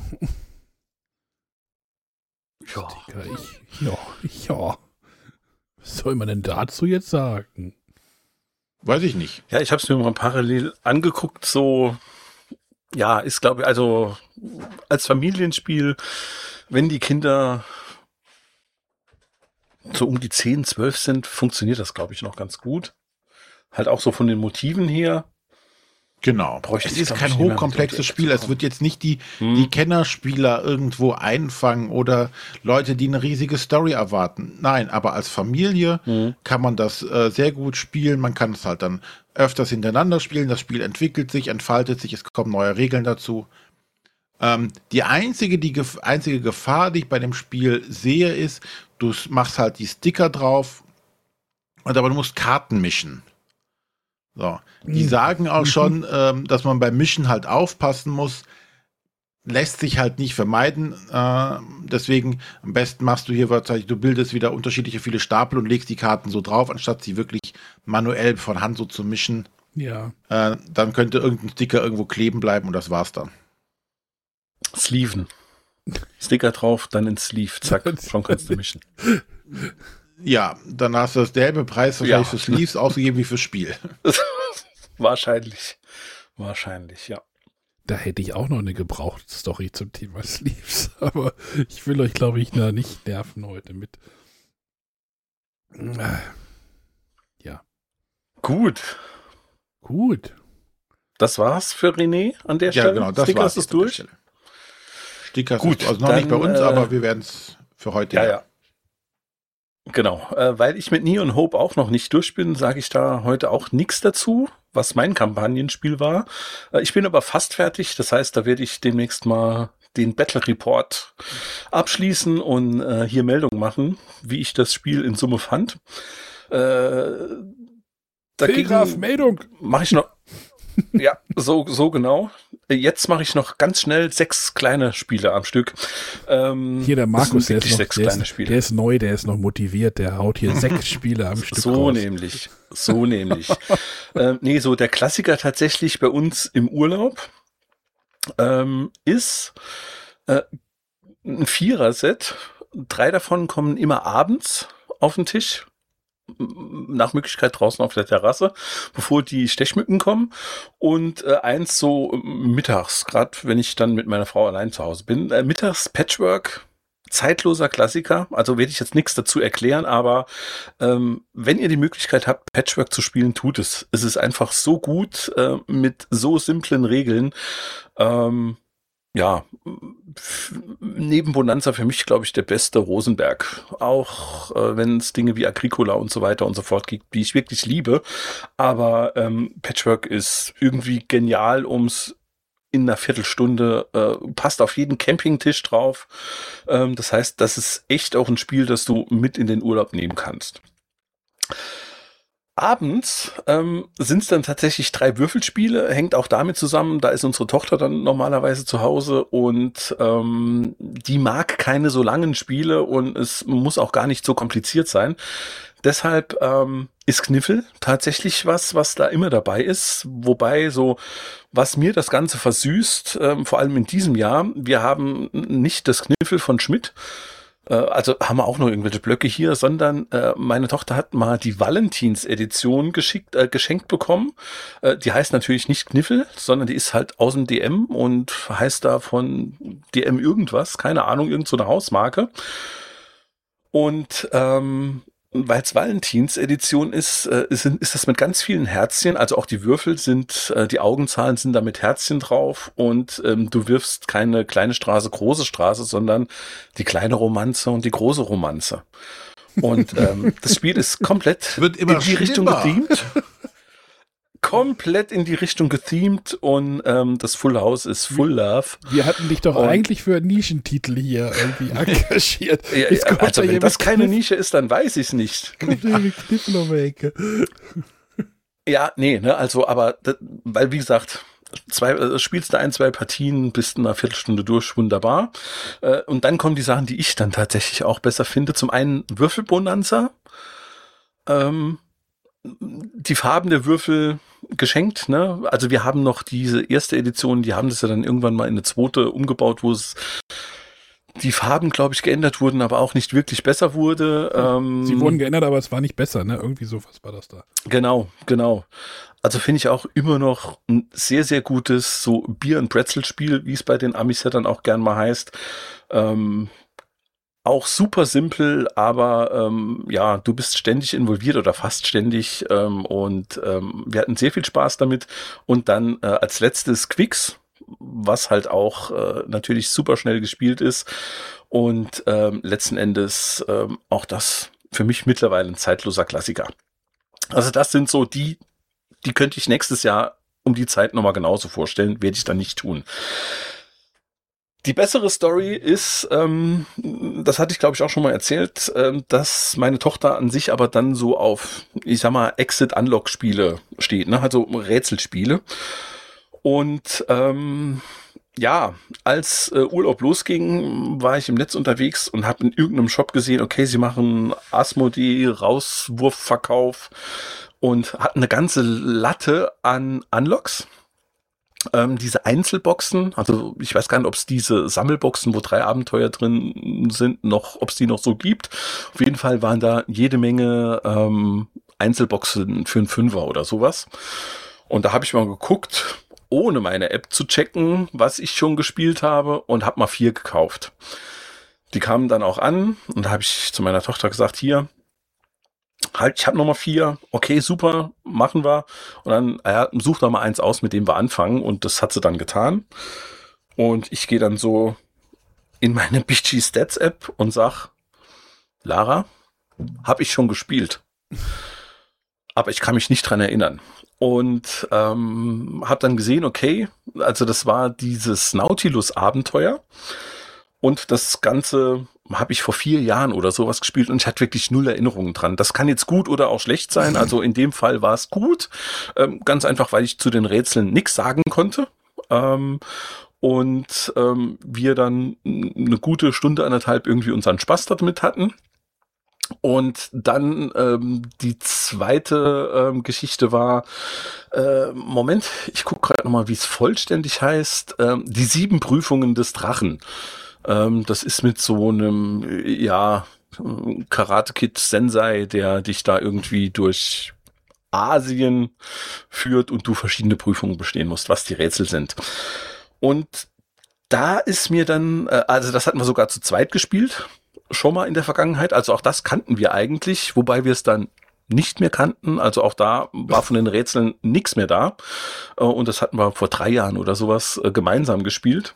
Ja. Sticker, ich, ja, ja. Was soll man denn dazu jetzt sagen? Weiß ich nicht. Ja, ich habe es mir mal parallel angeguckt, so, ja, ist glaube ich, also als Familienspiel, wenn die Kinder so um die zehn, zwölf sind, funktioniert das, glaube ich, noch ganz gut. Halt auch so von den Motiven her. Genau. Bräuchte Es ich, ist glaub kein ich, nicht mehr hochkomplexes mit um die Ecke Spiel. zu Es kommen. wird jetzt nicht die, Hm. die Kennerspieler irgendwo einfangen oder Leute, die eine riesige Story erwarten. Nein, aber als Familie Hm. kann man das äh, sehr gut spielen. Man kann es halt dann öfters hintereinander spielen. Das Spiel entwickelt sich, entfaltet sich, es kommen neue Regeln dazu. Ähm, die einzige, die Gef- einzige Gefahr, die ich bei dem Spiel sehe, ist, du s- machst halt die Sticker drauf Und aber du musst Karten mischen. So. Die Mhm. sagen auch schon, ähm, dass man beim Mischen halt aufpassen muss. Lässt sich halt nicht vermeiden. Äh, deswegen am besten machst du hier, du bildest wieder unterschiedliche viele Stapel und legst die Karten so drauf, anstatt sie wirklich manuell von Hand so zu mischen. Ja. Äh, dann könnte irgendein Sticker irgendwo kleben bleiben und das war's dann. Sleeven. Sticker drauf, dann ins Sleeve. Zack, schon kannst du mischen. Ja, dann hast du dasselbe Preis wahrscheinlich Ja. für Sleeves ausgegeben wie fürs Spiel. Wahrscheinlich. Wahrscheinlich, ja. Da hätte ich auch noch eine gebrauchte Story zum Thema Sleeves. Aber ich will euch, glaube ich, da nicht nerven heute mit. Ja. Gut. Gut. Das war's für René an der Ja, Stelle. genau, das Sticker war's ist es jetzt an der durch. Stelle. Sticker Gut, ist, also noch dann, nicht bei uns, äh, aber wir werden es für heute. Ja, ja. Genau. Äh, weil ich mit Neon Hope auch noch nicht durch bin, sage ich da heute auch nichts dazu, was mein Kampagnenspiel war. Äh, ich bin aber fast fertig. Das heißt, da werde ich demnächst mal den Battle Report abschließen und äh, hier Meldung machen, wie ich das Spiel in Summe fand. Äh, Telegraph, Meldung. mache ich noch. Ja, so, so genau. Jetzt mache ich noch ganz schnell sechs kleine Spiele am Stück. Ähm, Hier der Markus, der ist, noch, sechs der, kleine ist, Spiele. der ist neu, der ist noch motiviert, der haut hier sechs Spiele am Stück So raus. nämlich, so nämlich. ähm, nee, so der Klassiker tatsächlich bei uns im Urlaub ähm, ist äh, ein Vierer-Set. Drei davon kommen immer abends auf den Tisch. Nach Möglichkeit draußen auf der Terrasse, bevor die Stechmücken kommen. Und äh, eins so mittags, gerade wenn ich dann mit meiner Frau allein zu Hause bin. Äh, mittags Patchwork, zeitloser Klassiker. Also werde ich jetzt nichts dazu erklären, aber ähm, wenn ihr die Möglichkeit habt, Patchwork zu spielen, tut es. Es ist einfach so gut äh, mit so simplen Regeln. Ähm, ja, f- neben Bonanza für mich, glaube ich, der beste Rosenberg. Auch äh, wenn es Dinge wie Agricola und so weiter und so fort gibt, die ich wirklich liebe. Aber ähm, Patchwork ist irgendwie genial, ums in einer Viertelstunde, äh, passt auf jeden Campingtisch drauf. Ähm, das heißt, das ist echt auch ein Spiel, das du mit in den Urlaub nehmen kannst. Abends ähm, sind es dann tatsächlich drei Würfelspiele, hängt auch damit zusammen, da ist unsere Tochter dann normalerweise zu Hause und ähm, die mag keine so langen Spiele und es muss auch gar nicht so kompliziert sein. Deshalb ähm, ist Kniffel tatsächlich was, was da immer dabei ist, wobei so, was mir das Ganze versüßt, ähm, vor allem in diesem Jahr, wir haben nicht das Kniffel von Schmidt, also haben wir auch noch irgendwelche Blöcke hier, sondern äh, meine Tochter hat mal die Valentins-Edition geschickt, äh, geschenkt bekommen. Äh, die heißt natürlich nicht Kniffel, sondern die ist halt aus dem D M und heißt da von D M irgendwas, keine Ahnung, irgend so eine Hausmarke. Und ähm, weil es Valentins-Edition ist, äh, ist, ist das mit ganz vielen Herzchen, also auch die Würfel sind, äh, die Augenzahlen sind da mit Herzchen drauf und ähm, du wirfst keine kleine Straße, große Straße, sondern die kleine Romanze und die große Romanze. Und ähm, das Spiel ist komplett Wird immer in die Richtung schlimmer. gethemt. Komplett in die Richtung gethemt und ähm, das Full House ist Full Love. Wir hatten dich doch Und- eigentlich für einen Nischentitel hier irgendwie engagiert. Ja, Jetzt kommt also er hier wenn das mit keine Kniff- Nische ist, dann weiß ich es nicht. kommt er hier mit Kniffel um die Ecke. Ja, nee, ne, also, aber, das, weil, wie gesagt, zwei, äh, spielst du ein, zwei Partien, bist in einer Viertelstunde durch, wunderbar. Äh, und dann kommen die Sachen, die ich dann tatsächlich auch besser finde. Zum einen Würfelbonanza. Ähm, die Farben der Würfel geschenkt, ne? Also wir haben noch diese erste Edition, die haben das ja dann irgendwann mal in eine zweite umgebaut, wo es die Farben, glaube ich, geändert wurden, aber auch nicht wirklich besser wurde. Ähm, Sie wurden geändert, aber es war nicht besser, ne? Irgendwie sowas war das da. Genau, genau. Also finde ich auch immer noch ein sehr, sehr gutes so Bier- und Brezel-Spiel, wie es bei den Amis-Settern auch gern mal heißt. Ähm, auch super simpel, aber ähm, ja, du bist ständig involviert oder fast ständig ähm, und ähm, wir hatten sehr viel Spaß damit. Und dann äh, als letztes Quicks, was halt auch äh, natürlich super schnell gespielt ist und ähm, letzten Endes ähm, auch das für mich mittlerweile ein zeitloser Klassiker. Also das sind so die, die könnte ich nächstes Jahr um die Zeit nochmal genauso vorstellen, werde ich dann nicht tun. Die bessere Story ist, ähm, das hatte ich glaube ich auch schon mal erzählt, ähm, dass meine Tochter an sich aber dann so auf, ich sag mal, Exit-Unlock-Spiele steht, ne? Also Rätselspiele. Und ähm, ja, als äh, Urlaub losging, war ich im Netz unterwegs und habe in irgendeinem Shop gesehen, okay, sie machen Asmodee, Rauswurfverkauf und hatten eine ganze Latte an Unlocks. Ähm, diese Einzelboxen, also ich weiß gar nicht, ob es diese Sammelboxen, wo drei Abenteuer drin sind, noch, ob es die noch so gibt. Auf jeden Fall waren da jede Menge ähm, Einzelboxen für einen Fünfer oder sowas. Und da habe ich mal geguckt, ohne meine App zu checken, was ich schon gespielt habe, und habe mal vier gekauft. Die kamen dann auch an und da habe ich zu meiner Tochter gesagt, hier, halt, ich habe Nummer vier, okay, super, machen wir. Und dann, ja, such da mal eins aus, mit dem wir anfangen. Und das hat sie dann getan. Und ich gehe dann so in meine B G Stats App und sag, Lara, habe ich schon gespielt. Aber ich kann mich nicht dran erinnern. Und ähm, habe dann gesehen, okay, also das war dieses Nautilus-Abenteuer. Und das Ganze habe ich vor vier Jahren oder sowas gespielt und ich hatte wirklich null Erinnerungen dran. Das kann jetzt gut oder auch schlecht sein. Also in dem Fall war es gut. Ähm, ganz einfach, weil ich zu den Rätseln nichts sagen konnte. Ähm, und ähm, wir dann eine gute Stunde, anderthalb irgendwie unseren Spaß damit hatten. Und dann ähm, die zweite ähm, Geschichte war, äh, Moment, ich gucke gerade nochmal, wie es vollständig heißt, ähm, die sieben Prüfungen des Drachen. Ähm, das ist mit so einem, ja, Karate Kid Sensei, der dich da irgendwie durch Asien führt und du verschiedene Prüfungen bestehen musst, was die Rätsel sind. Und da ist mir dann, äh, also das hatten wir sogar zu zweit gespielt, schon mal in der Vergangenheit. Also auch das kannten wir eigentlich, wobei wir es dann nicht mehr kannten. Also auch da war von den Rätseln nichts mehr da. Äh, und das hatten wir vor drei Jahren oder sowas äh, gemeinsam gespielt.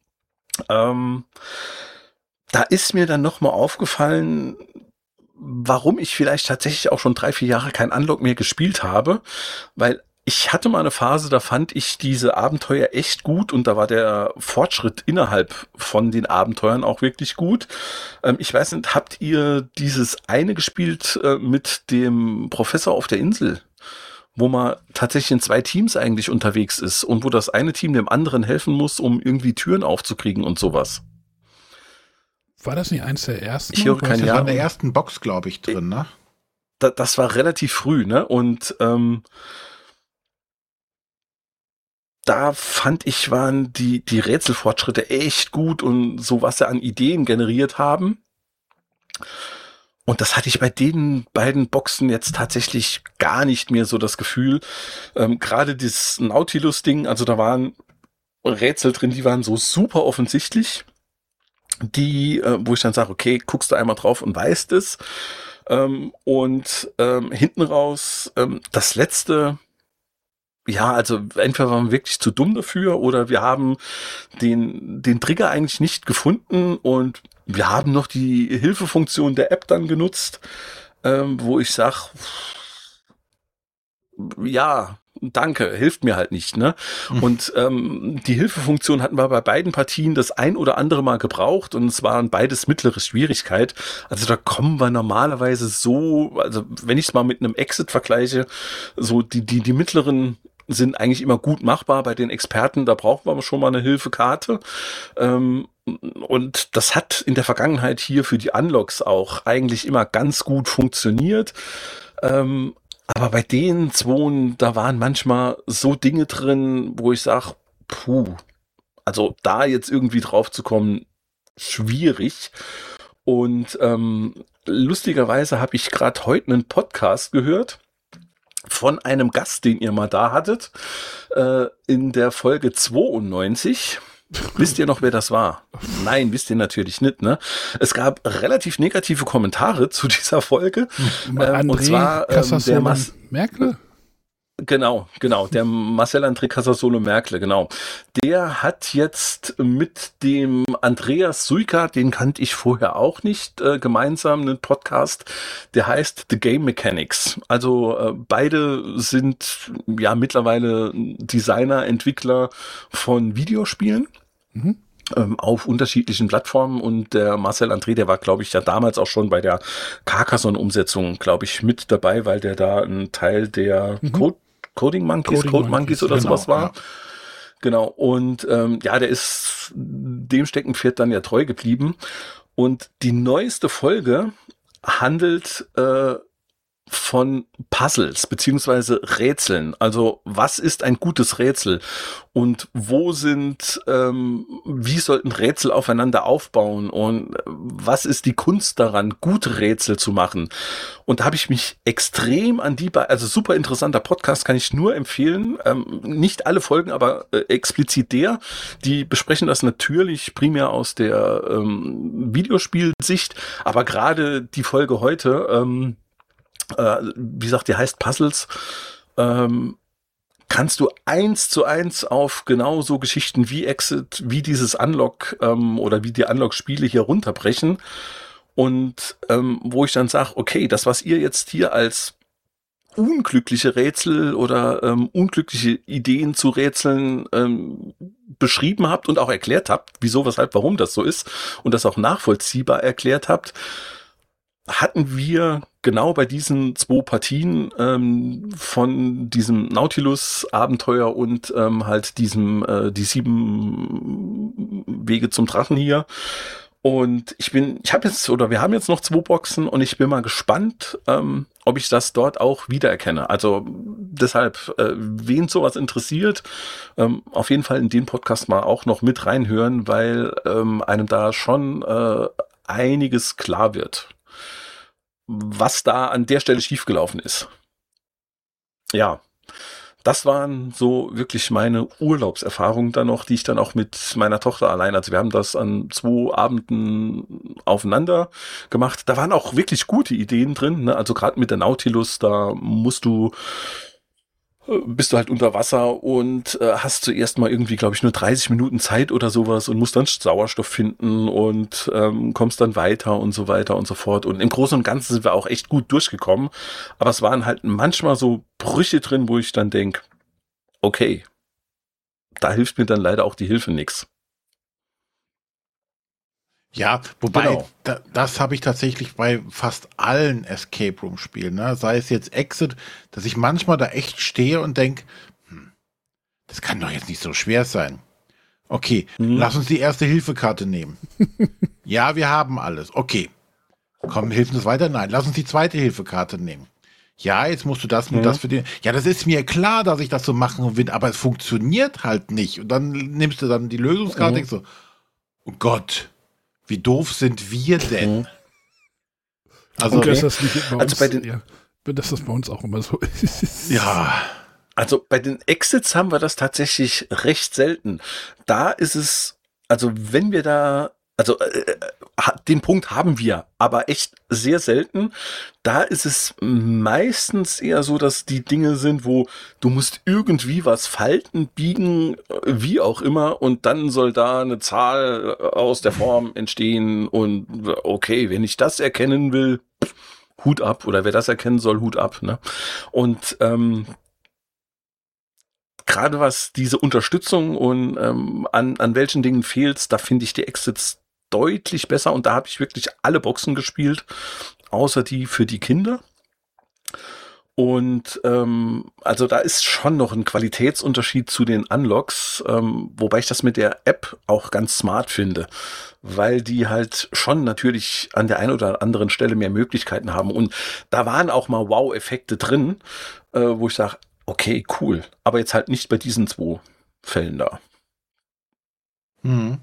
Ähm, da ist mir dann nochmal aufgefallen, warum ich vielleicht tatsächlich auch schon drei, vier Jahre kein Unlock mehr gespielt habe, weil ich hatte mal eine Phase, da fand ich diese Abenteuer echt gut und da war der Fortschritt innerhalb von den Abenteuern auch wirklich gut. Ähm, ich weiß nicht, habt ihr dieses eine gespielt äh, mit dem Professor auf der Insel, wo man tatsächlich in zwei Teams eigentlich unterwegs ist und wo das eine Team dem anderen helfen muss, um irgendwie Türen aufzukriegen und sowas? War das nicht eins der ersten? Ich höre kein Das Ja. war in der ersten Box, glaube ich, drin, ne? Da, das war relativ früh, ne? Und ähm, da fand ich, waren die, die Rätselfortschritte echt gut und so, was sie an Ideen generiert haben. Und das hatte ich bei den beiden Boxen jetzt tatsächlich gar nicht mehr so das Gefühl. Ähm, gerade das Nautilus-Ding, also da waren Rätsel drin, die waren so super offensichtlich. Die, äh, wo ich dann sage, okay, guckst du einmal drauf und weißt es. Ähm, und ähm, hinten raus, ähm, das letzte, ja, also entweder waren wir wirklich zu dumm dafür oder wir haben den, den Trigger eigentlich nicht gefunden und wir haben noch die Hilfefunktion der App dann genutzt, ähm, wo ich sag, ja, danke, hilft mir halt nicht, ne? Mhm. Und ähm, die Hilfefunktion hatten wir bei beiden Partien das ein oder andere Mal gebraucht und es waren beides mittlere Schwierigkeit. Also da kommen wir normalerweise so, also wenn ich es mal mit einem Exit vergleiche, so die, die, die mittleren sind eigentlich immer gut machbar. Bei den Experten, da brauchen wir aber schon mal eine Hilfekarte. Ähm, und das hat in der Vergangenheit hier für die Unlocks auch eigentlich immer ganz gut funktioniert. Ähm, aber bei den zwei, da waren manchmal so Dinge drin, wo ich sage, puh, also da jetzt irgendwie drauf zu kommen, schwierig. Und ähm, lustigerweise habe ich gerade heute einen Podcast gehört von einem Gast, den ihr mal da hattet, äh, in der Folge zweiundneunzig. Wisst ihr noch, wer das war? Nein, wisst ihr natürlich nicht, ne? Es gab relativ negative Kommentare zu dieser Folge. Ähm, und zwar ähm, der Mas- Merkel? Genau, genau, der Marcel André Casasolo Merkel, genau. Der hat jetzt mit dem Andreas Suika, den kannte ich vorher auch nicht, äh, gemeinsam einen Podcast, der heißt The Game Mechanics. Also äh, beide sind ja mittlerweile Designer, Entwickler von Videospielen. Mhm. ähm, auf unterschiedlichen Plattformen und der Marcel André, der war, glaube ich, ja damals auch schon bei der Carcassonne-Umsetzung, glaube ich, mit dabei, weil der da ein Teil der Mhm. Code, Coding Monkeys, Coding Code Monkeys, Monkeys oder genau, sowas war. ja. Genau, und ähm, ja, der ist dem Steckenpferd dann ja treu geblieben. Und die neueste Folge handelt äh, von Puzzles beziehungsweise Rätseln. Also was ist ein gutes Rätsel und wo sind, ähm, wie sollten Rätsel aufeinander aufbauen und was ist die Kunst daran, gute Rätsel zu machen? Und da habe ich mich extrem an die, Be- also super interessanter Podcast, kann ich nur empfehlen. Ähm, nicht alle Folgen, aber äh, explizit der. Die besprechen das natürlich primär aus der ähm, Videospielsicht, aber gerade die Folge heute, ähm, äh, wie gesagt, die heißt Puzzles, ähm, kannst du eins zu eins auf genau so Geschichten wie Exit, wie dieses Unlock ähm, oder wie die Unlock-Spiele hier runterbrechen. Und ähm, wo ich dann sage, okay, das, was ihr jetzt hier als unglückliche Rätsel oder ähm, unglückliche Ideen zu Rätseln ähm, beschrieben habt und auch erklärt habt, wieso, weshalb, warum das so ist und das auch nachvollziehbar erklärt habt, hatten wir genau bei diesen zwei Partien ähm, von diesem Nautilus-Abenteuer und ähm, halt diesem äh, die sieben Wege zum Drachen hier. Und ich bin, ich habe jetzt, oder wir haben jetzt noch zwei Boxen und ich bin mal gespannt, ähm, ob ich das dort auch wiedererkenne. Also deshalb, äh, wen sowas interessiert, ähm, auf jeden Fall in den Podcast mal auch noch mit reinhören, weil ähm, einem da schon äh, einiges klar wird, was da an der Stelle schiefgelaufen ist. Ja, das waren so wirklich meine Urlaubserfahrungen dann noch, die ich dann auch mit meiner Tochter allein, also wir haben das an zwei Abenden aufeinander gemacht. Da waren auch wirklich gute Ideen drin, ne? Also gerade mit der Nautilus, da musst du bist du halt unter Wasser und äh, hast zuerst mal irgendwie, glaube ich, nur dreißig Minuten Zeit oder sowas und musst dann Sauerstoff finden und ähm, kommst dann weiter und so weiter und so fort. Und im Großen und Ganzen sind wir auch echt gut durchgekommen. Aber es waren halt manchmal so Brüche drin, wo ich dann denke, okay, da hilft mir dann leider auch die Hilfe nix. Ja, wobei, Genau. da, das habe ich tatsächlich bei fast allen Escape Room Spielen, ne? Sei es jetzt Exit, dass ich manchmal da echt stehe und denke, hm, das kann doch jetzt nicht so schwer sein. Okay, Mhm. lass uns die erste Hilfekarte nehmen. Ja, wir haben alles. Okay. Komm, hilft uns weiter? Nein, lass uns die zweite Hilfekarte nehmen. Ja, jetzt musst du das und Mhm. das für den. Ja, das ist mir klar, dass ich das so machen will, aber es funktioniert halt nicht. Und dann nimmst du dann die Lösungskarte und Mhm. denkst so, oh Gott, wie doof sind wir denn? Mhm. Also, Und dass das nicht bei Also uns, bei den- ja, dass das bei uns auch immer so ist. ja, Also bei den Exits haben wir das tatsächlich recht selten. Da ist es, also wenn wir da, also äh, ha- den Punkt haben wir, aber echt sehr selten. Da ist es meistens eher so, dass die Dinge sind, wo du musst irgendwie was falten, biegen, äh, wie auch immer, und dann soll da eine Zahl äh, aus der Form entstehen und äh, okay, wenn ich das erkennen will, pff, Hut ab, oder wer das erkennen soll, Hut ab, ne? Und ähm, gerade was diese Unterstützung und ähm, an, an welchen Dingen fehlt, da finde ich die Exits deutlich besser und da habe ich wirklich alle Boxen gespielt, außer die für die Kinder. Und ähm, also da ist schon noch ein Qualitätsunterschied zu den Unlocks, ähm, wobei ich das mit der App auch ganz smart finde, weil die halt schon natürlich an der einen oder anderen Stelle mehr Möglichkeiten haben. Und da waren auch mal Wow-Effekte drin, äh, wo ich sage, okay, cool, aber jetzt halt nicht bei diesen zwei Fällen da. hm.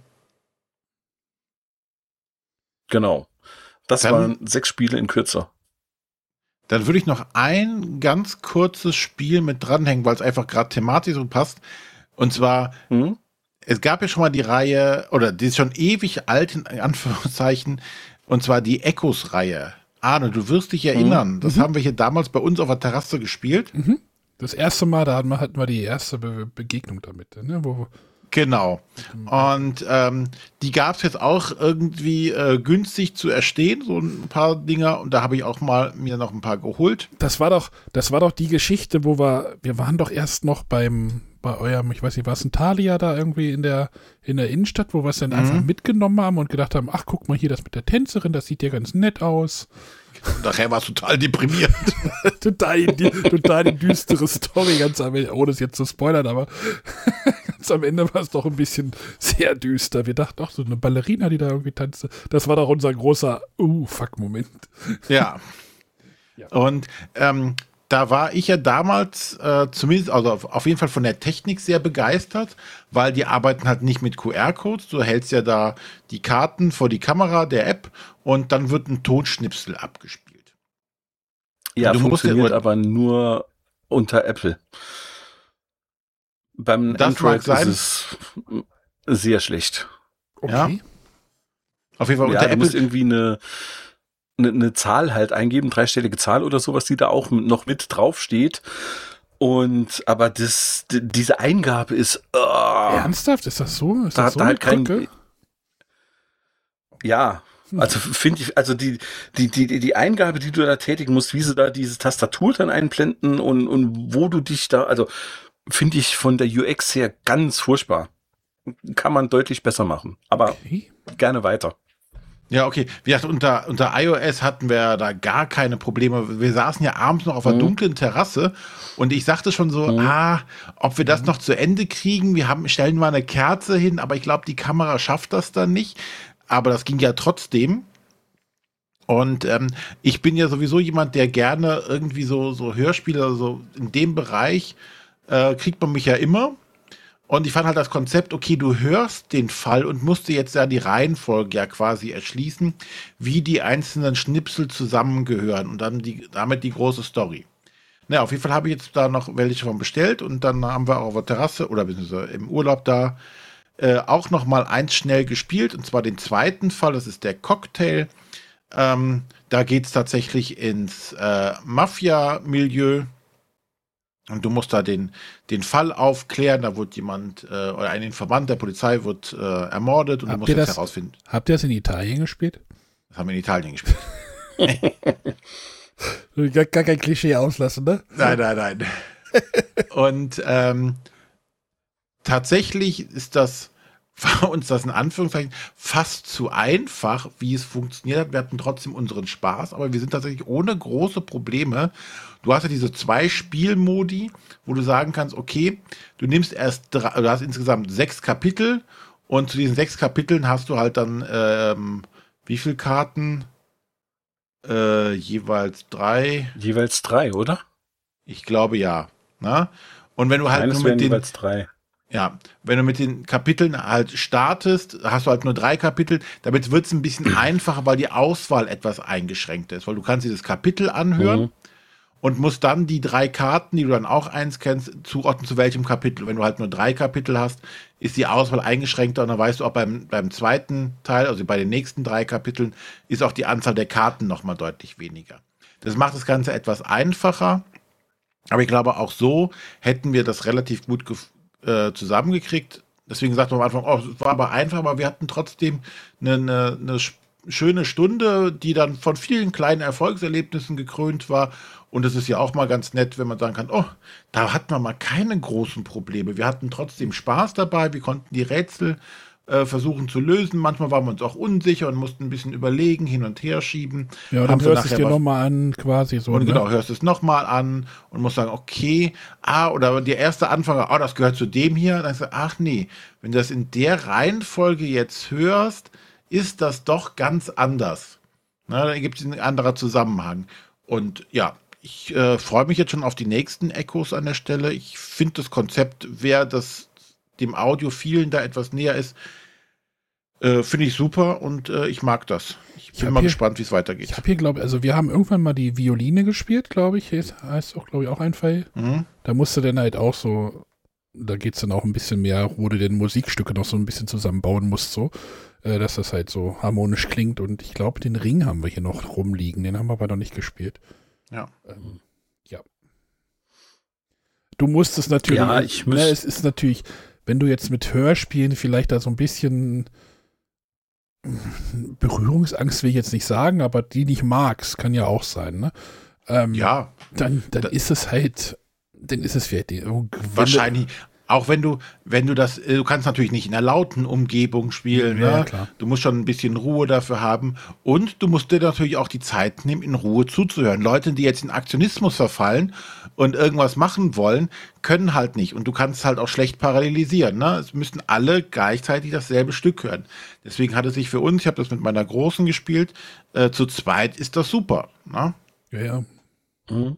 Genau. Das Dann- waren sechs Spiele in Kürze. Dann würde ich noch ein ganz kurzes Spiel mit dranhängen, weil es einfach gerade thematisch so passt. Und zwar, Hm? es gab ja schon mal die Reihe, oder die ist schon ewig alt, in Anführungszeichen, und zwar die Echos-Reihe. Arne, du wirst dich erinnern, das haben wir hier damals bei uns auf der Terrasse gespielt. Das erste Mal, da hatten wir, hatten wir die erste Be Begegnung damit, ne? Wo, Genau. Und ähm, die gab es jetzt auch irgendwie äh, günstig zu erstehen, so ein paar Dinger. Und da habe ich auch mal mir noch ein paar geholt. das war doch, das war doch die Geschichte, wo wir, wir waren doch erst noch beim, bei eurem, ich weiß nicht, war es ein Thalia da irgendwie in der, in der Innenstadt, wo wir es dann Mhm. einfach mitgenommen haben und gedacht haben, ach, guck mal hier, das mit der Tänzerin, das sieht ja ganz nett aus. Und nachher war es total deprimierend. total, die, total die düstere Story, ganz am Ende, ohne es jetzt zu spoilern, aber ganz am Ende war es doch ein bisschen sehr düster. Wir dachten, ach, so eine Ballerina, die da irgendwie tanzte, das war doch unser großer, uh, fuck-Moment. Ja. Ja. Und ähm, da war ich ja damals äh, zumindest, also auf, auf jeden Fall von der Technik sehr begeistert, weil die arbeiten halt nicht mit Q R-Codes. Du hältst ja da die Karten vor die Kamera der App und dann wird ein Tonschnipsel abgespielt. Ja, du musst funktioniert ja- aber nur unter Apple. Beim Das mag Android sein. ist es sehr schlecht. Okay. Auf jeden Fall Ja, unter du musst Apple. irgendwie eine, eine, eine Zahl halt eingeben, dreistellige Zahl oder sowas, die da auch mit- noch mit draufsteht. Und aber das, d- diese Eingabe ist oh, Ernsthaft? Ist das so? Ist da, das so da halt eine kein Krücke? ja, also finde ich, also die, die, die, die Eingabe, die du da tätigen musst, wie sie da diese Tastatur dann einblenden und, und wo du dich da, also finde ich von der U X her ganz furchtbar. Kann man deutlich besser machen. Aber Okay. gerne weiter. Ja, okay. Wie gesagt, unter, unter iOS hatten wir da gar keine Probleme. Wir saßen ja abends noch auf einer Mhm. dunklen Terrasse und ich sagte schon so, Mhm. ah, ob wir das noch zu Ende kriegen. Wir haben, stellen mal eine Kerze hin, aber ich glaube, die Kamera schafft das dann nicht. Aber das ging ja trotzdem. Und ähm, ich bin ja sowieso jemand, der gerne irgendwie so, so Hörspiele, also in dem Bereich äh, kriegt man mich ja immer. Und ich fand halt das Konzept, okay, du hörst den Fall und musst dir jetzt ja die Reihenfolge ja quasi erschließen, wie die einzelnen Schnipsel zusammengehören und dann die, damit die große Story. Naja, auf jeden Fall habe ich jetzt da noch welche von bestellt und dann haben wir auf der Terrasse oder beziehungsweise im Urlaub da äh, auch noch mal eins schnell gespielt und zwar den zweiten Fall, das ist der Cocktail. Ähm, da geht es tatsächlich ins äh, Mafia-Milieu. Und du musst da den, den Fall aufklären, da wird jemand, äh, oder ein Informant der Polizei wird äh, ermordet und Habt du musst ihr jetzt das- herausfinden. Habt ihr das in Italien gespielt? Das haben wir in Italien gespielt. Gar, gar kein Klischee auslassen, ne? Nein, nein, nein. Und ähm, tatsächlich ist das, war uns das in Anführungszeichen fast zu einfach, wie es funktioniert hat. Wir hatten trotzdem unseren Spaß, aber wir sind tatsächlich ohne große Probleme. Du hast ja diese zwei Spielmodi, wo du sagen kannst, okay, du nimmst erst drei, du hast insgesamt sechs Kapitel und zu diesen sechs Kapiteln hast du halt dann ähm, wie viele Karten? Äh, jeweils drei. Jeweils drei, oder? Ich glaube ja. Na? Und wenn du halt Eines nur wären mit den, jeweils drei. ja, wenn du mit den Kapiteln halt startest, hast du halt nur drei Kapitel. Damit wird es ein bisschen einfacher, weil die Auswahl etwas eingeschränkt ist. Weil du kannst dieses Kapitel anhören Mhm. und musst dann die drei Karten, die du dann auch einscannst, zuordnen zu welchem Kapitel. Wenn du halt nur drei Kapitel hast, ist die Auswahl eingeschränkter und dann weißt du auch beim, beim zweiten Teil, also bei den nächsten drei Kapiteln, ist auch die Anzahl der Karten nochmal deutlich weniger. Das macht das Ganze etwas einfacher, aber ich glaube auch so hätten wir das relativ gut gef- äh, zusammengekriegt. Deswegen sagte man am Anfang, oh, es war aber einfach, aber wir hatten trotzdem eine, eine, eine sch- schöne Stunde, die dann von vielen kleinen Erfolgserlebnissen gekrönt war. Und es ist ja auch mal ganz nett, wenn man sagen kann, oh, da hatten wir mal keine großen Probleme. Wir hatten trotzdem Spaß dabei, wir konnten die Rätsel äh, versuchen zu lösen. Manchmal waren wir uns auch unsicher und mussten ein bisschen überlegen, hin und her schieben. Ja, dann Haben sie hörst du es nachher dir was- nochmal an, quasi so. und ne? genau, hörst es nochmal an und musst sagen, okay, ah, oder der erste Anfänger, oh, das gehört zu dem hier. Dann sagst du, ach nee, wenn du das in der Reihenfolge jetzt hörst, ist das doch ganz anders. Na, dann gibt es einen anderen Zusammenhang. Und ja, ich äh, freue mich jetzt schon auf die nächsten Echos an der Stelle. Ich finde das Konzept, wer das dem Audiophilen da etwas näher ist, äh, finde ich super und äh, ich mag das. Ich Ich bin hab mal hier- gespannt, wie es weitergeht. Ich habe hier, glaube also wir haben irgendwann mal die Violine gespielt, glaube ich. Heißt heißt auch, glaube ich, auch ein Fall. Mhm. Da musst du dann halt auch so, da geht es dann auch ein bisschen mehr, wo du denn Musikstücke noch so ein bisschen zusammenbauen musst, so, äh, dass das halt so harmonisch klingt. Und ich glaube, den Ring haben wir hier noch rumliegen, den haben wir aber noch nicht gespielt. Ja. Ähm, ja. Du musst es natürlich, Ja, ich müß- ne, es ist natürlich, wenn du jetzt mit Hörspielen vielleicht da so ein bisschen Berührungsangst will ich jetzt nicht sagen, aber die nicht magst, kann ja auch sein, ne? Ähm, Ja, Dann, dann Da- ist es halt, dann ist es fertig. Wenn du- wahrscheinlich. Auch wenn du, wenn du das, du kannst natürlich nicht in einer lauten Umgebung spielen, Ja, ne? klar. Du musst schon ein bisschen Ruhe dafür haben und du musst dir natürlich auch die Zeit nehmen, in Ruhe zuzuhören. Leute, die jetzt in Aktionismus verfallen und irgendwas machen wollen, können halt nicht. Und du kannst halt auch schlecht parallelisieren, ne? Es müssen alle gleichzeitig dasselbe Stück hören. Deswegen hat es sich für uns, ich habe das mit meiner Großen gespielt, äh, zu zweit ist das super, ne? Ja, ja. Mhm.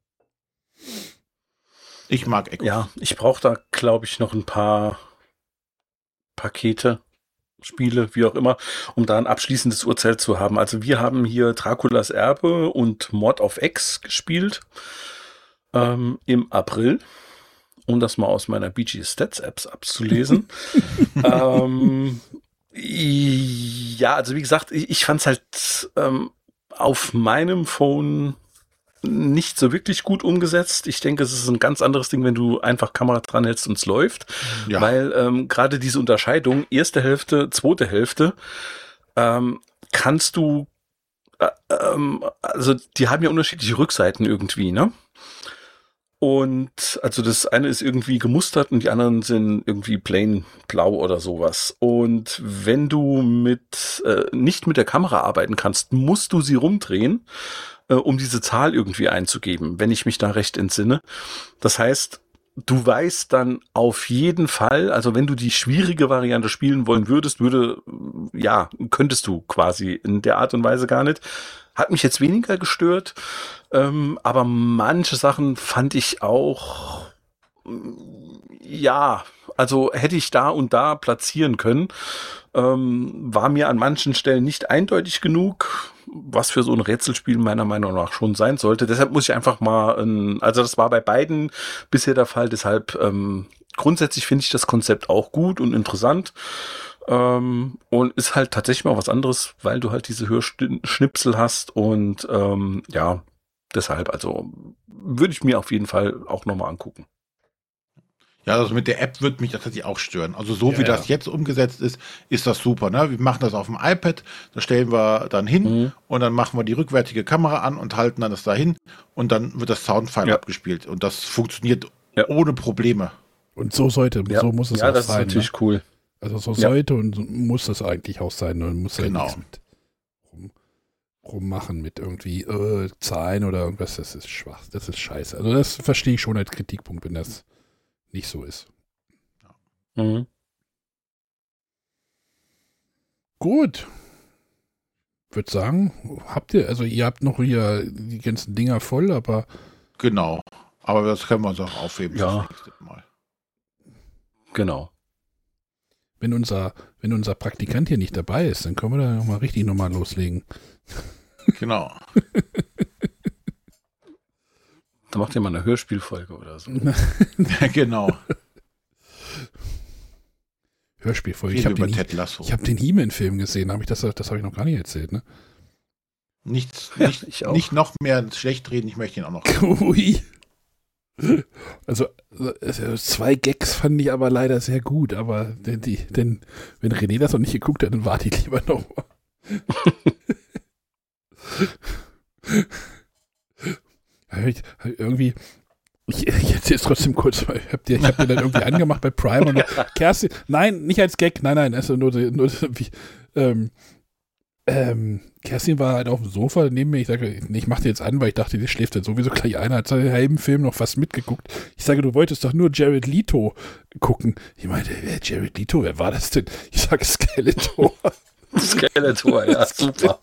Ich mag Echos. Ja, ich brauche da, glaube ich, noch ein paar Pakete, Spiele, wie auch immer, um da ein abschließendes Urteil zu haben. Also wir haben hier Draculas Erbe und Mod of X gespielt ähm, im April, um das mal aus meiner B G Stats Apps abzulesen. ähm, ja, also wie gesagt, ich, ich fand es halt ähm, auf meinem Phone nicht so wirklich gut umgesetzt. Ich denke, es ist ein ganz anderes Ding, wenn du einfach Kamera dran hältst und es läuft. Ja. Weil ähm, gerade diese Unterscheidung, erste Hälfte, zweite Hälfte, ähm, kannst du, äh, ähm, also die haben ja unterschiedliche Rückseiten irgendwie, ne? Und also das eine ist irgendwie gemustert und die anderen sind irgendwie plain blau oder sowas. Und wenn du mit äh, nicht mit der Kamera arbeiten kannst, musst du sie rumdrehen, äh, um diese Zahl irgendwie einzugeben, wenn ich mich da recht entsinne. Das heißt, du weißt dann auf jeden Fall, also wenn du die schwierige Variante spielen wollen würdest, würde, ja, könntest du quasi in der Art und Weise gar nicht. Hat mich jetzt weniger gestört, ähm, aber manche Sachen fand ich auch, ja, also hätte ich da und da platzieren können, ähm, war mir an manchen Stellen nicht eindeutig genug, was für so ein Rätselspiel meiner Meinung nach schon sein sollte. Deshalb muss ich einfach mal, ähm, also das war bei beiden bisher der Fall, deshalb ähm, grundsätzlich finde ich das Konzept auch gut und interessant. Ähm, und ist halt tatsächlich mal was anderes, weil du halt diese Hörschnipsel hast und ähm, ja, deshalb, also würde ich mir auf jeden Fall auch nochmal angucken. Ja, also mit der App wird mich das tatsächlich auch stören. Also so Ja, wie das ja. jetzt umgesetzt ist, ist das super. Ne? Wir machen das auf dem iPad, da stellen wir dann hin Mhm. und dann machen wir die rückwärtige Kamera an und halten dann das dahin und dann wird das Soundfile Ja. abgespielt. Und das funktioniert Ja. ohne Probleme. Und so sollte, Ja, so muss es ja auch das sein. ist natürlich Ne? cool. Also so Ja. sollte und so muss es eigentlich auch sein. Und muss ja Genau. nichts mit rum, rummachen mit irgendwie äh, Zahlen oder irgendwas. Das ist schwach. Das ist scheiße. Also das verstehe ich schon als Kritikpunkt, wenn das nicht so ist. Mhm. Gut. Würde sagen, habt ihr, also ihr habt noch hier die ganzen Dinger voll, aber Genau. Aber das können wir uns auch aufheben Ja. fürs nächste Mal. Genau. wenn unser, wenn unser Praktikant hier nicht dabei ist, dann können wir da nochmal richtig nochmal loslegen. Genau. Da macht ihr mal eine Hörspielfolge oder so. Genau. Hörspielfolge. Viel Ich habe über den, Ted Lasso. ich hab den He-Man-Film gesehen, hab ich das, das habe ich noch gar nicht erzählt, ne? Nichts, Ja, nicht, ich auch. nicht noch mehr schlecht reden, ich möchte ihn auch noch. Ui. Also, also zwei Gags fand ich aber leider sehr gut, aber denn, die, denn wenn René das noch nicht geguckt hat, dann warte ich lieber noch mal. Hab ich, hab ich irgendwie, ich, ich erzähle es trotzdem kurz, weil ich habe dir, ich hab dir dann irgendwie angemacht bei Prime und Kerstin, nein, nicht als Gag, nein, nein, also nur, nur wie, ähm, ähm, Kerstin war halt auf dem Sofa neben mir. Ich sage, ich mache dir jetzt an, weil ich dachte, die schläft jetzt sowieso gleich ein. Hat seinen halben Film noch fast mitgeguckt. Ich sage, du wolltest doch nur Jared Leto gucken. Ich meinte, wer Jared Leto? Wer war das denn? Ich sage Skeletor. Skeletor, ja, super.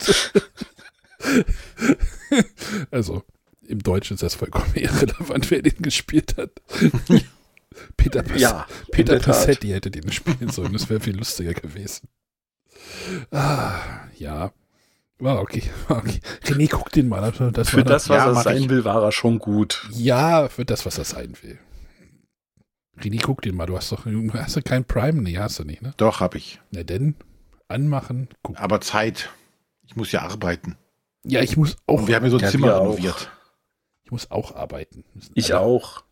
Also, im Deutschen ist das vollkommen irrelevant, wer den gespielt hat. Peter, Pass Ja, Peter in der Tat. Passetti hätte den spielen sollen. Das wäre viel lustiger gewesen. Ah, ja. War okay. War okay. René, guck den mal. Das Für war das, was Ja, er mach sein ich. will, war er schon gut. Ja, für das, was er sein will. René, guck den mal. Du hast doch hast du kein Prime? Nee, hast du nicht, ne? Doch, habe ich. Na denn, anmachen, gucken. Aber Zeit. Ich muss ja arbeiten. Ja, ich muss auch, Und wir haben hier so ein Ja, Zimmer wir auch. renoviert. ich muss auch arbeiten. Müssen Ich alle- auch.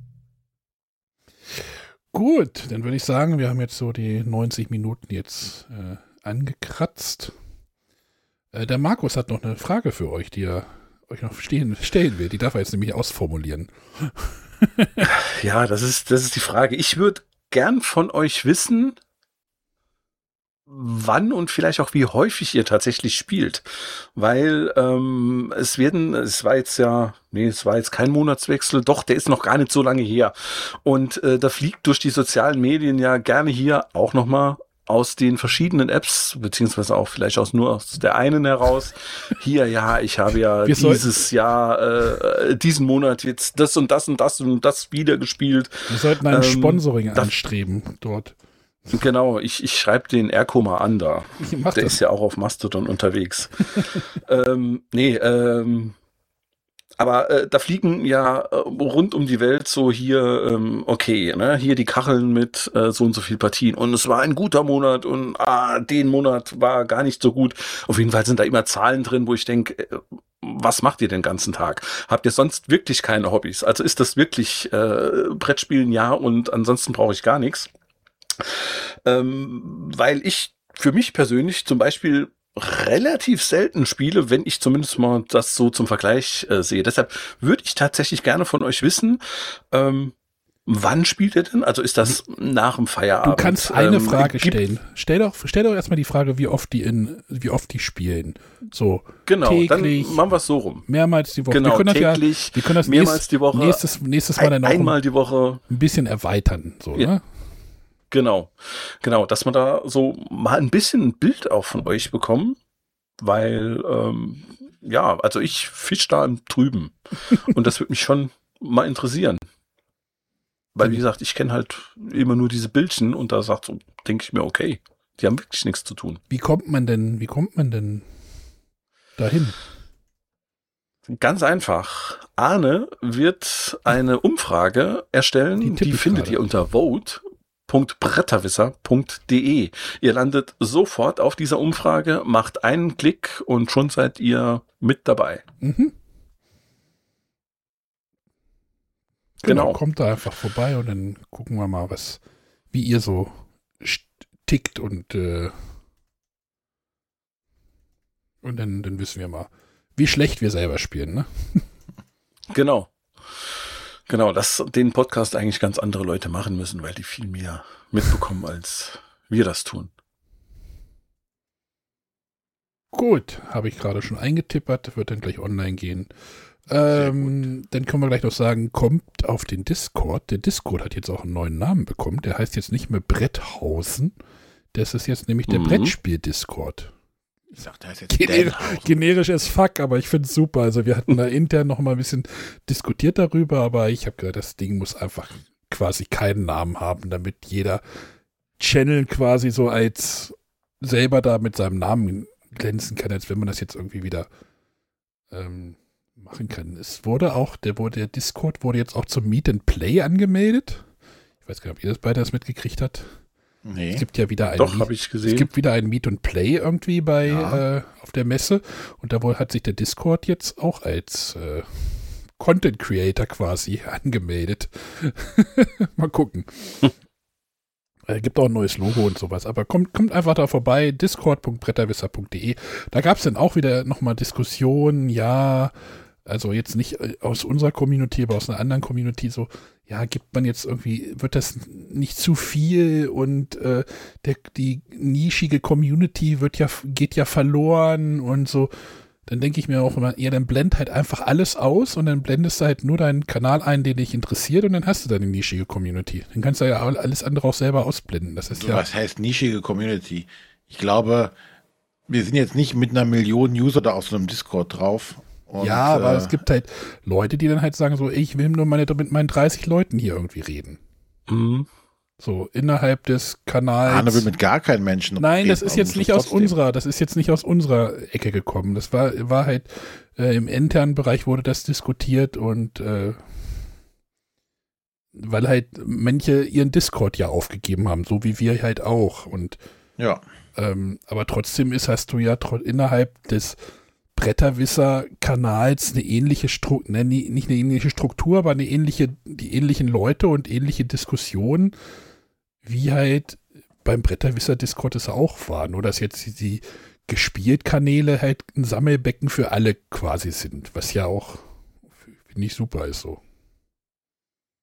Gut, dann würde ich sagen, wir haben jetzt so die neunzig Minuten jetzt äh, angekratzt. Äh, der Markus hat noch eine Frage für euch, die er euch noch stehen, stellen will. Die darf er jetzt nämlich ausformulieren. Ja, das ist, das ist die Frage. Ich würde gern von euch wissen, wann und vielleicht auch wie häufig ihr tatsächlich spielt. Weil ähm, es werden, es war jetzt ja, nee, es war jetzt kein Monatswechsel, doch, der ist noch gar nicht so lange her. Und äh, da fliegt durch die sozialen Medien ja gerne hier auch nochmal aus den verschiedenen Apps, beziehungsweise auch vielleicht aus nur aus der einen heraus, hier, ja, ich habe ja Wir dieses Jahr, äh, diesen Monat jetzt das und das und das und das wieder gespielt. Wir sollten ein Ähm, Sponsoring da- anstreben dort. Genau, ich, ich schreibe den Erko mal an da. Ich mach Der das. ist ja auch auf Mastodon unterwegs. ähm, nee, ähm, aber äh, da fliegen ja äh, rund um die Welt so hier, ähm, okay, ne, hier die Kacheln mit äh, so und so viel Partien und es war ein guter Monat und ah, den Monat war gar nicht so gut. Auf jeden Fall sind da immer Zahlen drin, wo ich denke, äh, was macht ihr den ganzen Tag? Habt ihr sonst wirklich keine Hobbys? Also ist das wirklich äh, Brettspielen, ja, und ansonsten brauche ich gar nichts. Ähm, weil ich für mich persönlich zum Beispiel relativ selten spiele, wenn ich zumindest mal das so zum Vergleich äh, sehe. Deshalb würde ich tatsächlich gerne von euch wissen, ähm, wann spielt ihr denn? Also ist das nach dem Feierabend? Du kannst eine Ähm, Frage gibt- stellen. Stell doch, stell doch erstmal die Frage, wie oft die in, wie oft die spielen. So, Genau, täglich, dann machen wir es so rum. mehrmals die Woche. Genau, wir können das täglich, ja, wir können das mehrmals nächst, die Woche, nächstes, nächstes Mal ein, dann auch einmal die Woche. ein bisschen erweitern. So, Ja. ne? Genau, genau, dass man da so mal ein bisschen ein Bild auch von euch bekommen, weil, ähm, ja, also ich fisch da im Trüben und das würde mich schon mal interessieren. Weil, wie gesagt, ich kenne halt immer nur diese Bildchen und da sagt so, denke ich mir, okay, die haben wirklich nichts zu tun. Wie kommt man denn, wie kommt man denn dahin? Ganz einfach. Arne wird eine Umfrage erstellen, Die die, tippe ich findet gerade. ihr unter vote punkt bretterwisser punkt de. Ihr landet sofort auf dieser Umfrage, macht einen Klick und schon seid ihr mit dabei. Mhm. Genau. Kommt da einfach vorbei und dann gucken wir mal, was, wie ihr so st- tickt und äh, und dann, dann wissen wir mal, wie schlecht wir selber spielen, ne? Genau. Genau, dass den Podcast eigentlich ganz andere Leute machen müssen, weil die viel mehr mitbekommen, als wir das tun. Gut, habe ich gerade schon eingetippert, wird dann gleich online gehen. Ähm, dann können wir gleich noch sagen, kommt auf den Discord. Der Discord hat jetzt auch einen neuen Namen bekommen. Der heißt jetzt nicht mehr Bretthausen. Das ist jetzt nämlich der Mhm. Brettspiel-Discord. Ich sag, da ist jetzt Gener Danhausen. generisch as fuck, aber ich finde es super. Also wir hatten da intern noch mal ein bisschen diskutiert darüber, aber ich habe gesagt, das Ding muss einfach quasi keinen Namen haben, damit jeder Channel quasi so als selber da mit seinem Namen glänzen kann, als wenn man das jetzt irgendwie wieder ähm, machen kann. Es wurde auch, der wurde, der Discord wurde jetzt auch zum Meet and Play angemeldet. Ich weiß gar nicht, ob ihr das beide das mitgekriegt habt. Nee. Es gibt ja wieder ein Doch, Meet- habe ich es gesehen. gibt wieder ein Meet and Play irgendwie bei Ja. äh, auf der Messe und da wohl hat sich der Discord jetzt auch als äh, Content Creator quasi angemeldet. Mal gucken. Äh, gibt auch ein neues Logo und sowas, aber kommt, kommt einfach da vorbei, discord punkt bretterwisser punkt de. Da gab es dann auch wieder nochmal Diskussionen, ja, also jetzt nicht äh, aus unserer Community, aber aus einer anderen Community so, ja, gibt man jetzt irgendwie, wird das nicht zu viel und äh, der, die nischige Community wird ja, geht ja verloren und so. Dann denke ich mir auch immer, ja, dann blend halt einfach alles aus und dann blendest du halt nur deinen Kanal ein, den dich interessiert und dann hast du deine nischige Community. Dann kannst du ja alles andere auch selber ausblenden. Das ist So, ja, was heißt nischige Community? Ich glaube, wir sind jetzt nicht mit einer Million User da auf so einem Discord drauf. Und, ja, aber äh, es gibt halt Leute, die dann halt sagen so, ich will nur meine, mit meinen dreißig Leuten hier irgendwie reden. Mhm. So, innerhalb des Kanals. Arne will mit gar keinen Menschen Nein, reden, das ist aber jetzt muss nicht aus trotzdem. unserer, das ist jetzt nicht aus unserer Ecke gekommen. Das war, war halt äh, im internen Bereich wurde das diskutiert und äh, weil halt manche ihren Discord ja aufgegeben haben, so wie wir halt auch. Und Ja, ähm, aber trotzdem ist, hast du ja tro- innerhalb des Bretterwisser-Kanals eine ähnliche Struktur, ne, nie- nicht eine ähnliche Struktur, aber eine ähnliche, die ähnlichen Leute und ähnliche Diskussionen, wie halt beim Bretterwisser-Discord es auch war. Nur, dass jetzt die, die Gespielt-Kanäle halt ein Sammelbecken für alle quasi sind, was ja auch, finde ich, super ist so.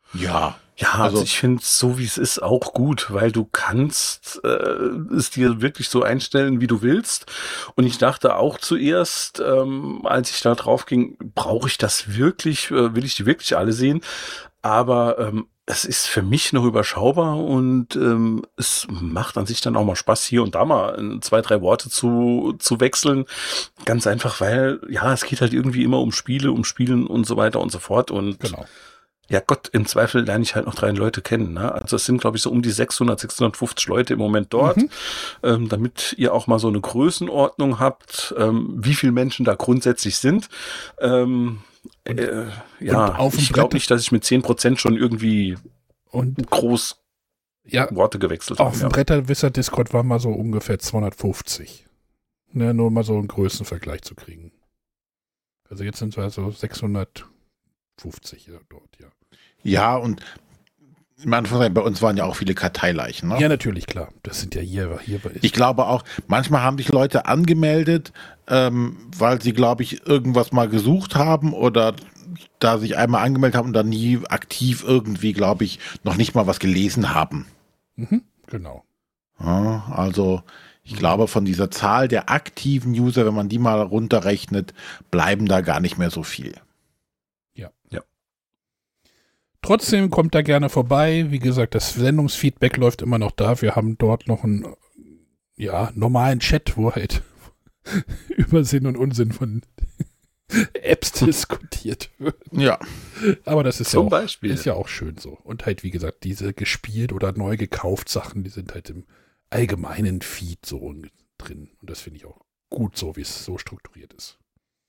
Ja. Ja, also, also ich finde es so, wie es ist, auch gut, weil du kannst äh, es dir wirklich so einstellen, wie du willst. Und ich dachte auch zuerst, ähm, als ich da drauf ging, brauche ich das wirklich, äh, will ich die wirklich alle sehen? Aber ähm, es ist für mich noch überschaubar und ähm, es macht an sich dann auch mal Spaß, hier und da mal zwei, drei Worte zu, zu wechseln. Ganz einfach, weil, ja, es geht halt irgendwie immer um Spiele, um Spielen und so weiter und so fort. Und Genau. Ja Gott, im Zweifel lerne ich halt noch drei Leute kennen. Ne? Also es sind, glaube ich, so um die sechshundert, sechshundertfünfzig Leute im Moment dort, mhm. ähm, damit ihr auch mal so eine Größenordnung habt, ähm, wie viele Menschen da grundsätzlich sind. Ähm, und, äh, ja, und ich glaube nicht, dass ich mit zehn Prozent schon irgendwie und groß ja, Worte gewechselt habe. Auf dem ja. Bretterwisser-Discord waren mal so ungefähr zweihundertfünfzig. Ne, nur mal so einen Größenvergleich zu kriegen. Also jetzt sind wir so sechshundertfünfzig dort, ja. Ja, und manchmal bei uns waren ja auch viele Karteileichen. Ne? Ja, natürlich, klar. Das sind ja hier. hier ich glaube auch, manchmal haben sich Leute angemeldet, ähm, weil sie, glaube ich, irgendwas mal gesucht haben oder da sich einmal angemeldet haben und dann nie aktiv irgendwie, glaube ich, noch nicht mal was gelesen haben. Mhm, genau. Ja, also ich glaube, von dieser Zahl der aktiven User, wenn man die mal runterrechnet, bleiben da gar nicht mehr so viel. Ja. Ja. Trotzdem kommt da gerne vorbei. Wie gesagt, das Sendungsfeedback läuft immer noch da. Wir haben dort noch einen ja, normalen Chat, wo halt über Sinn und Unsinn von Apps diskutiert wird. Ja. Aber das ist, Zum ja auch, Beispiel. ist ja auch schön so. Und halt, wie gesagt, diese gespielt oder neu gekauft Sachen, die sind halt im allgemeinen Feed so drin. Und das finde ich auch gut so, wie es so strukturiert ist.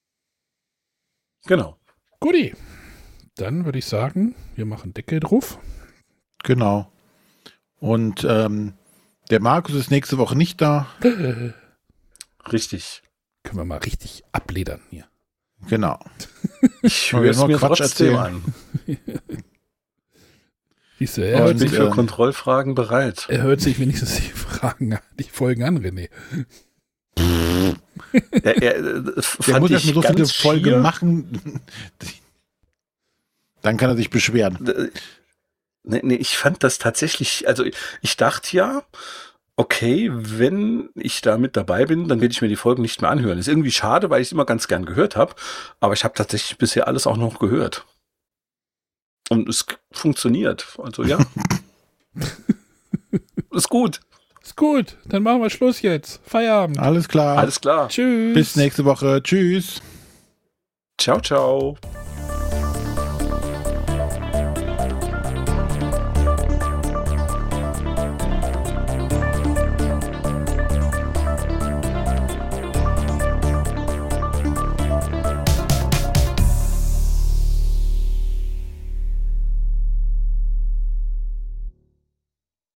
Genau. Guti. Dann würde ich sagen, wir machen Deckel drauf. Genau. Und ähm, der Markus ist nächste Woche nicht da. Richtig. Können wir mal richtig abledern hier. Genau. Ich höre es mir Quatsch trotzdem erzählen. an. Siehst du, er hört ich bin sich, für äh, Kontrollfragen bereit. Er hört sich wenigstens die Fragen, die Folgen an, René. er, er, Der fand muss ich erst mal so ganz viele Folgen schier. machen. Dann kann er sich beschweren. Nee, nee, ich fand das tatsächlich, also ich dachte ja, okay, wenn ich da mit dabei bin, dann werde ich mir die Folgen nicht mehr anhören. Ist irgendwie schade, weil ich es immer ganz gern gehört habe, aber ich habe tatsächlich bisher alles auch noch gehört. Und es funktioniert. Also ja. Ist gut. Ist gut. Dann machen wir Schluss jetzt. Feierabend. Alles klar. Alles klar. Tschüss. Bis nächste Woche. Tschüss. Ciao, ciao.